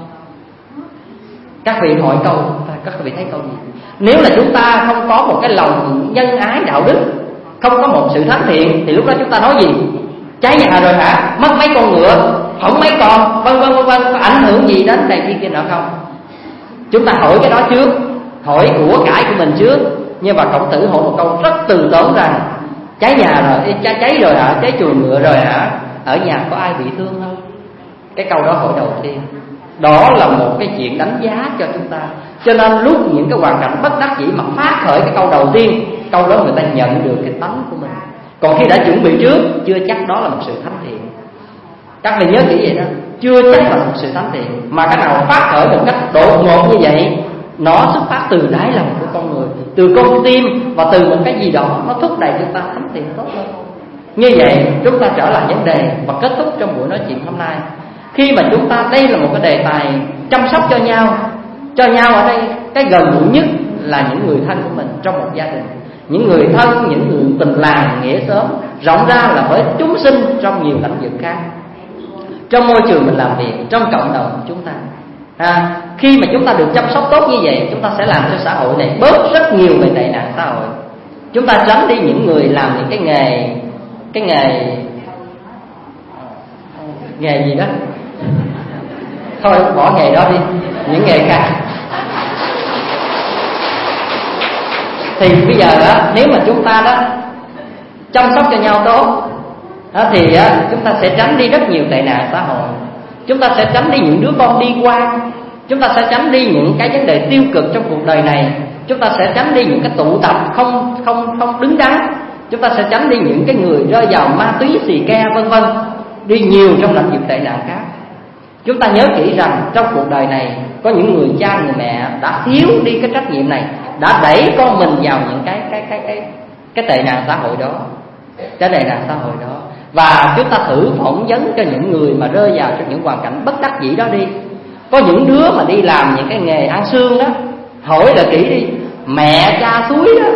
Các vị hỏi câu, các vị thấy câu gì? Nếu là chúng ta không có một cái lòng nhân ái đạo đức, không có một sự thánh thiện, thì lúc đó chúng ta nói gì? Cháy nhà rồi hả? Mất mấy con ngựa, hỏng mấy con, vân vân vân vân, có ảnh hưởng gì đến này kia nọ không? Chúng ta hỏi cái đó trước, hỏi của cải của mình trước. Nhưng mà Khổng Tử hỏi một câu rất từ tốn rằng: cháy nhà rồi, cháy rồi hả? Cháy chuồng ngựa rồi hả? Ở nhà có ai bị thương không? Cái câu đó hỏi đầu tiên. Đó là một cái chuyện đánh giá cho chúng ta. Cho nên lúc những cái hoàn cảnh bất đắc dĩ mà phát khởi cái câu đầu tiên, câu đó người ta nhận được cái tánh của mình. Còn khi đã chuẩn bị trước, chưa chắc đó là một sự thánh thiện. Các bạn nhớ kỹ vậy đó, chưa chắc là một sự thánh thiện. Mà cái nào phát khởi một cách đột ngột như vậy, nó xuất phát từ đáy lòng của con người, từ con tim, và từ một cái gì đó nó thúc đẩy chúng ta thánh thiện tốt hơn. Như vậy chúng ta trở lại vấn đề và kết thúc trong buổi nói chuyện hôm nay. Khi mà chúng ta, đây là một cái đề tài chăm sóc cho nhau ở đây, cái gần gũi nhất là những người thân của mình trong một gia đình, những người thân, những người tình làng nghĩa xóm, rộng ra là với chúng sinh trong nhiều lĩnh vực khác, trong môi trường mình làm việc, trong cộng đồng của chúng ta. Khi mà chúng ta được chăm sóc tốt như vậy, chúng ta sẽ làm cho xã hội này bớt rất nhiều về tệ nạn xã hội. Chúng ta tránh đi những người làm những cái nghề gì đó, thôi bỏ nghề đó đi, những nghề khác. Thì bây giờ nếu mà chúng ta chăm sóc cho nhau tốt thì chúng ta sẽ tránh đi rất nhiều tệ nạn xã hội. Chúng ta sẽ tránh đi những đứa con đi qua. Chúng ta sẽ tránh đi những cái vấn đề tiêu cực trong cuộc đời này. Chúng ta sẽ tránh đi những cái tụ tập không đứng đắn. Chúng ta sẽ tránh đi những cái người rơi vào ma túy, xì ke vân vân, đi nhiều trong lĩnh vực tệ nạn khác. Chúng ta nhớ kỹ rằng trong cuộc đời này có những người cha người mẹ đã thiếu đi cái trách nhiệm này, đã đẩy con mình vào những cái tệ nạn xã hội đó, cái tệ nạn xã hội đó. Và chúng ta thử phỏng vấn cho những người mà rơi vào trong những hoàn cảnh bất đắc dĩ đó đi. Có những đứa mà đi làm những cái nghề ăn xương đó, hỏi là kỹ đi, mẹ cha xúi đó,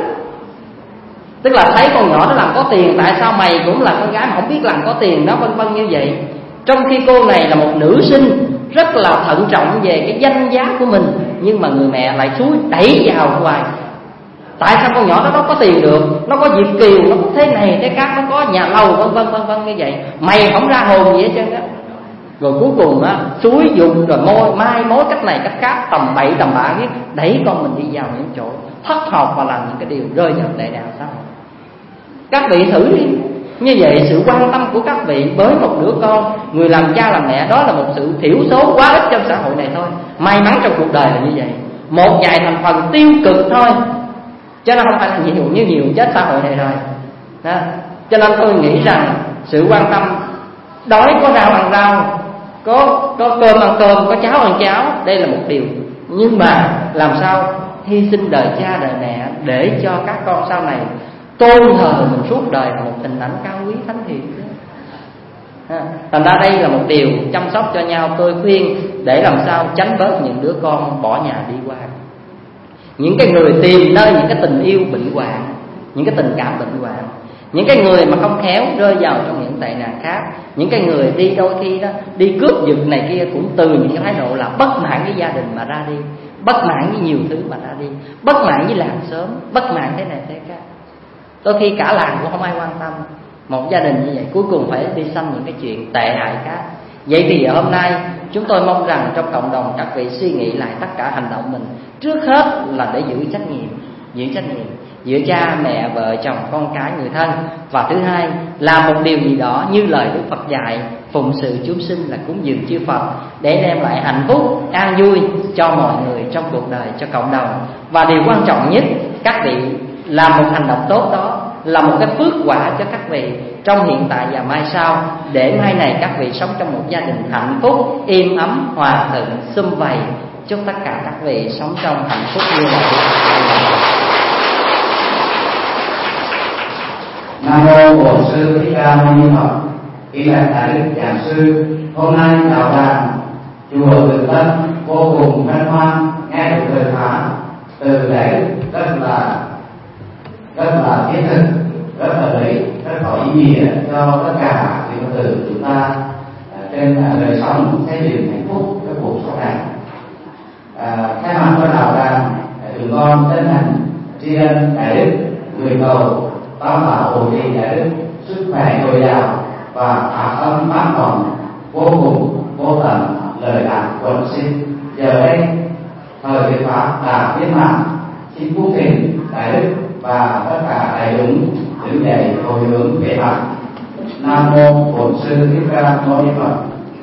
tức là thấy con nhỏ nó làm có tiền, tại sao mày cũng là con gái mà không biết làm có tiền đó, vân vân như vậy. Trong khi cô này là một nữ sinh rất là thận trọng về cái danh giá của mình, nhưng mà người mẹ lại xúi đẩy vào hoài. Tại sao con nhỏ nó có tiền được, nó có Việt kiều, nó có thế này thế khác, nó có nhà lầu, vân vân như vậy, mày không ra hồn gì hết trơn đó. Rồi cuối cùng á, xúi dùng rồi mai mối cách này cách khác, tầm bậy tầm bạ biết, đẩy con mình đi vào những chỗ thất học và làm những cái điều rơi vào tệ nạn xã hội. Các vị thử đi. Như vậy sự quan tâm của các vị với một đứa con, người làm cha làm mẹ, đó là một sự thiểu số quá ít trong xã hội này thôi. May mắn trong cuộc đời là như vậy, một vài thành phần tiêu cực thôi, cho nên không phải là nhiều chết xã hội này rồi đó. Cho nên tôi nghĩ rằng sự quan tâm, đói có rau ăn rau, có cơm ăn cơm, có cháo ăn cháo, đây là một điều. Nhưng mà làm sao hy sinh đời cha đời mẹ để cho các con sau này tôn thờ mình suốt đời là một hình ảnh cao quý thánh thiện. Thành ra đây là một điều chăm sóc cho nhau. Tôi khuyên để làm sao tránh bớt những đứa con bỏ nhà đi qua, những cái người tìm nơi những cái tình yêu bệnh hoạn, những cái tình cảm bệnh hoạn, những cái người mà không khéo rơi vào trong những tệ nạn khác, những cái người đi đôi khi đó đi cướp giật này kia cũng từ những cái thái độ là bất mãn với gia đình mà ra đi, bất mãn với nhiều thứ mà ra đi, bất mãn với làng xóm, bất mãn thế này thế khác. Đôi khi cả làng cũng không ai quan tâm. Một gia đình như vậy cuối cùng phải đi sanh những cái chuyện tệ hại khác. Vậy thì hôm nay chúng tôi mong rằng trong cộng đồng các vị suy nghĩ lại tất cả hành động mình. Trước hết là để giữ trách nhiệm giữa cha mẹ, vợ chồng, con cái, người thân. Và thứ hai, làm một điều gì đó như lời Đức Phật dạy, phụng sự chúng sinh là cúng dường chư Phật, để đem lại hạnh phúc, an vui cho mọi người trong cuộc đời, cho cộng đồng. Và điều quan trọng nhất, các vị làm một hành động tốt đó là một cái phước quả cho các vị trong hiện tại và mai sau, để mai này các vị sống trong một gia đình hạnh phúc, êm ấm, hòa thuận, sum vầy. Chúc tất cả các vị sống trong hạnh phúc như vậy. Nam mô Bổn Sư Thích Ca Mâu Ni Phật. Kính bạch đại đức giảng sư, hôm nay đạo tràng chùa Từ Tân vô cùng hân hoan nghe được lời pháp từ đại đức rất là thiết thực, rất là lợi ích, rất có ý nghĩa cho tất cả quý Phật tử chúng ta trên đời sống xây dựng hạnh phúc cái cuộc sống này. Thay mặt cho đạo tràng, chúng con chân thành tri ân đại đức, người cầu tam bảo ổn định đại đức sức khỏe dồi dào và pháp âm bát vọng vô cùng vô tận lời lạc quần sinh. Giờ đây thời thuyết pháp đã viên mãn, xin cung thỉnh đại đức và tất cả đại chúng đứng dậy hồi hướng về mặt. Nam mô Bổn Sư Thích Ca Mâu Ni Phật.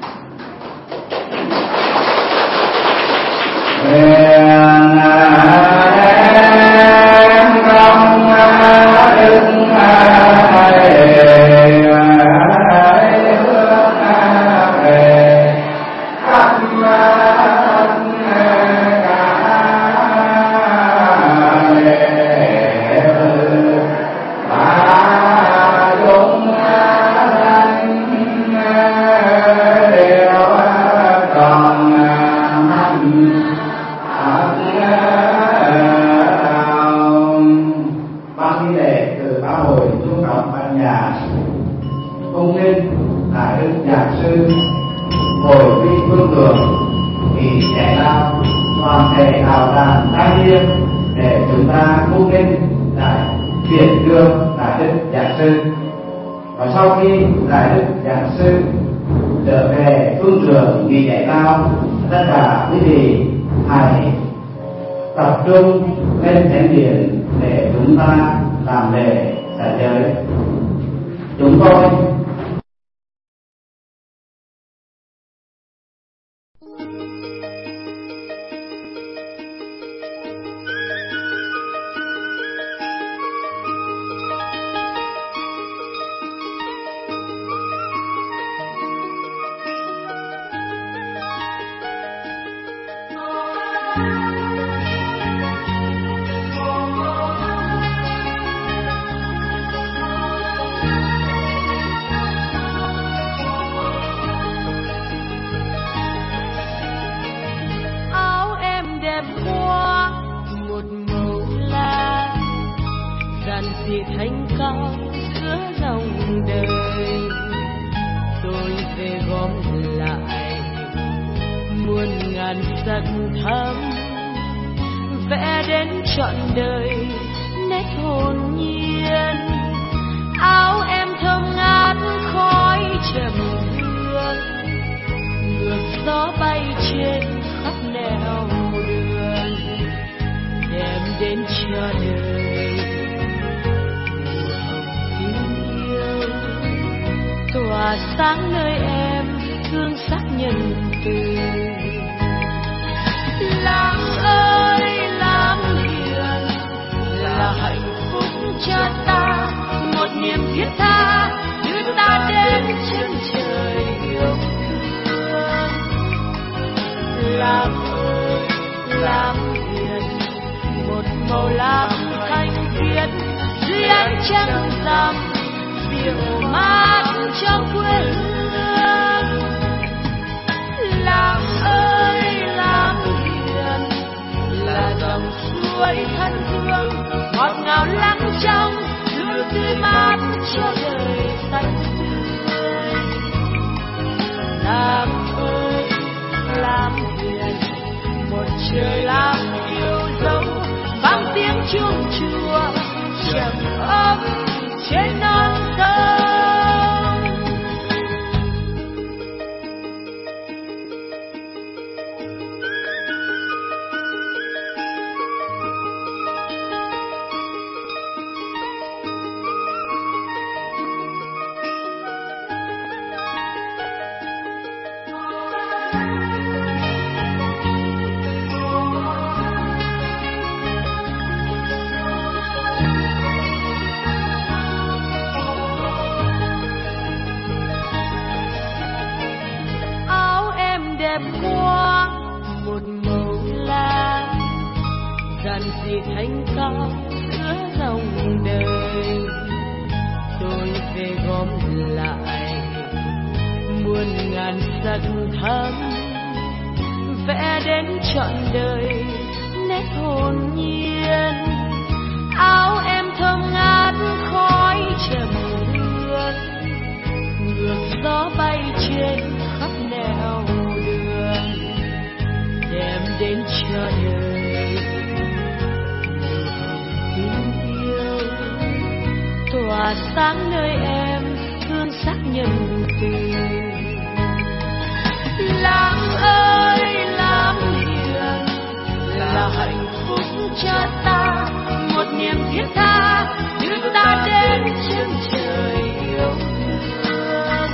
Tất cả quý vị hãy tập trung lên chánh điện để chúng ta làm lễ xả giới. Chúng tôi Thanh cao giữa lòng đời, tôi về gom lại muôn ngàn sắc thắm, vẽ đến trọn đời nét hồn nhiên. Áo em thơm ngát khói trầm hương, ngược gió bay trên khắp nẻo đường, đem đến cho đời tỏa sáng nơi em hương sắc nhân từ. Làng ơi làng hiền là hạnh phúc cho ta, một niềm thiết tha đưa ta đến chân trời yêu thương. Làng ơi làng hiền, một màu lam thanh khiết dưới ánh trăng rằm dịu mát cho quê hương. Làng ơi làng hiền là dòng suối thân thương, ngọt ngào lắng trong luôn tươi mát cho đời xanh tươi. Làng ơi làng hiền, một trời lam yêu dấu, vang tiếng chuông chùa trầm ấm trên non sông. Thanh cao giữa lòng đời, tôi về gom lại muôn ngàn sắc thắm, vẽ đến trọn đời nét hồn nhiên. Áo em thơm ngát khói trầm hương, ngược gió bay trên khắp nẻo đường, đem đến cho đời tỏa sáng nơi em hương sắc nhân từ. Làng ơi làng hiền là hạnh phúc cho ta, một niềm thiết tha đưa ta đến chân trời yêu thương.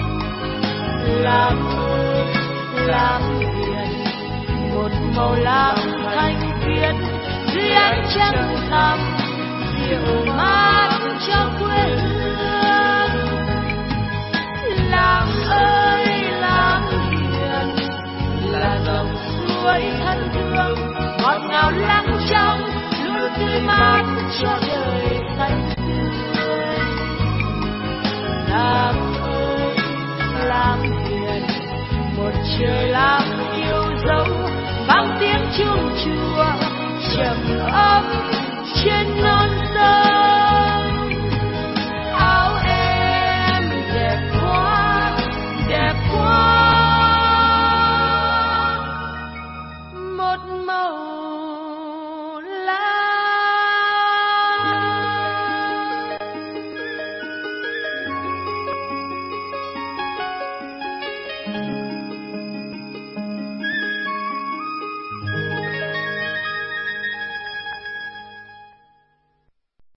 Làng ơi làng hiền, một màu lam thanh khiết dưới ánh trăng rằm dịu mát cho quê hương. Làng ơi làng hiền là dòng suối thân thương, ngọt ngào lắng trong luôn tươi mát cho đời xanh tươi. Làng ơi làng hiền, một trời lam yêu dấu, vang tiếng chuông chùa trầm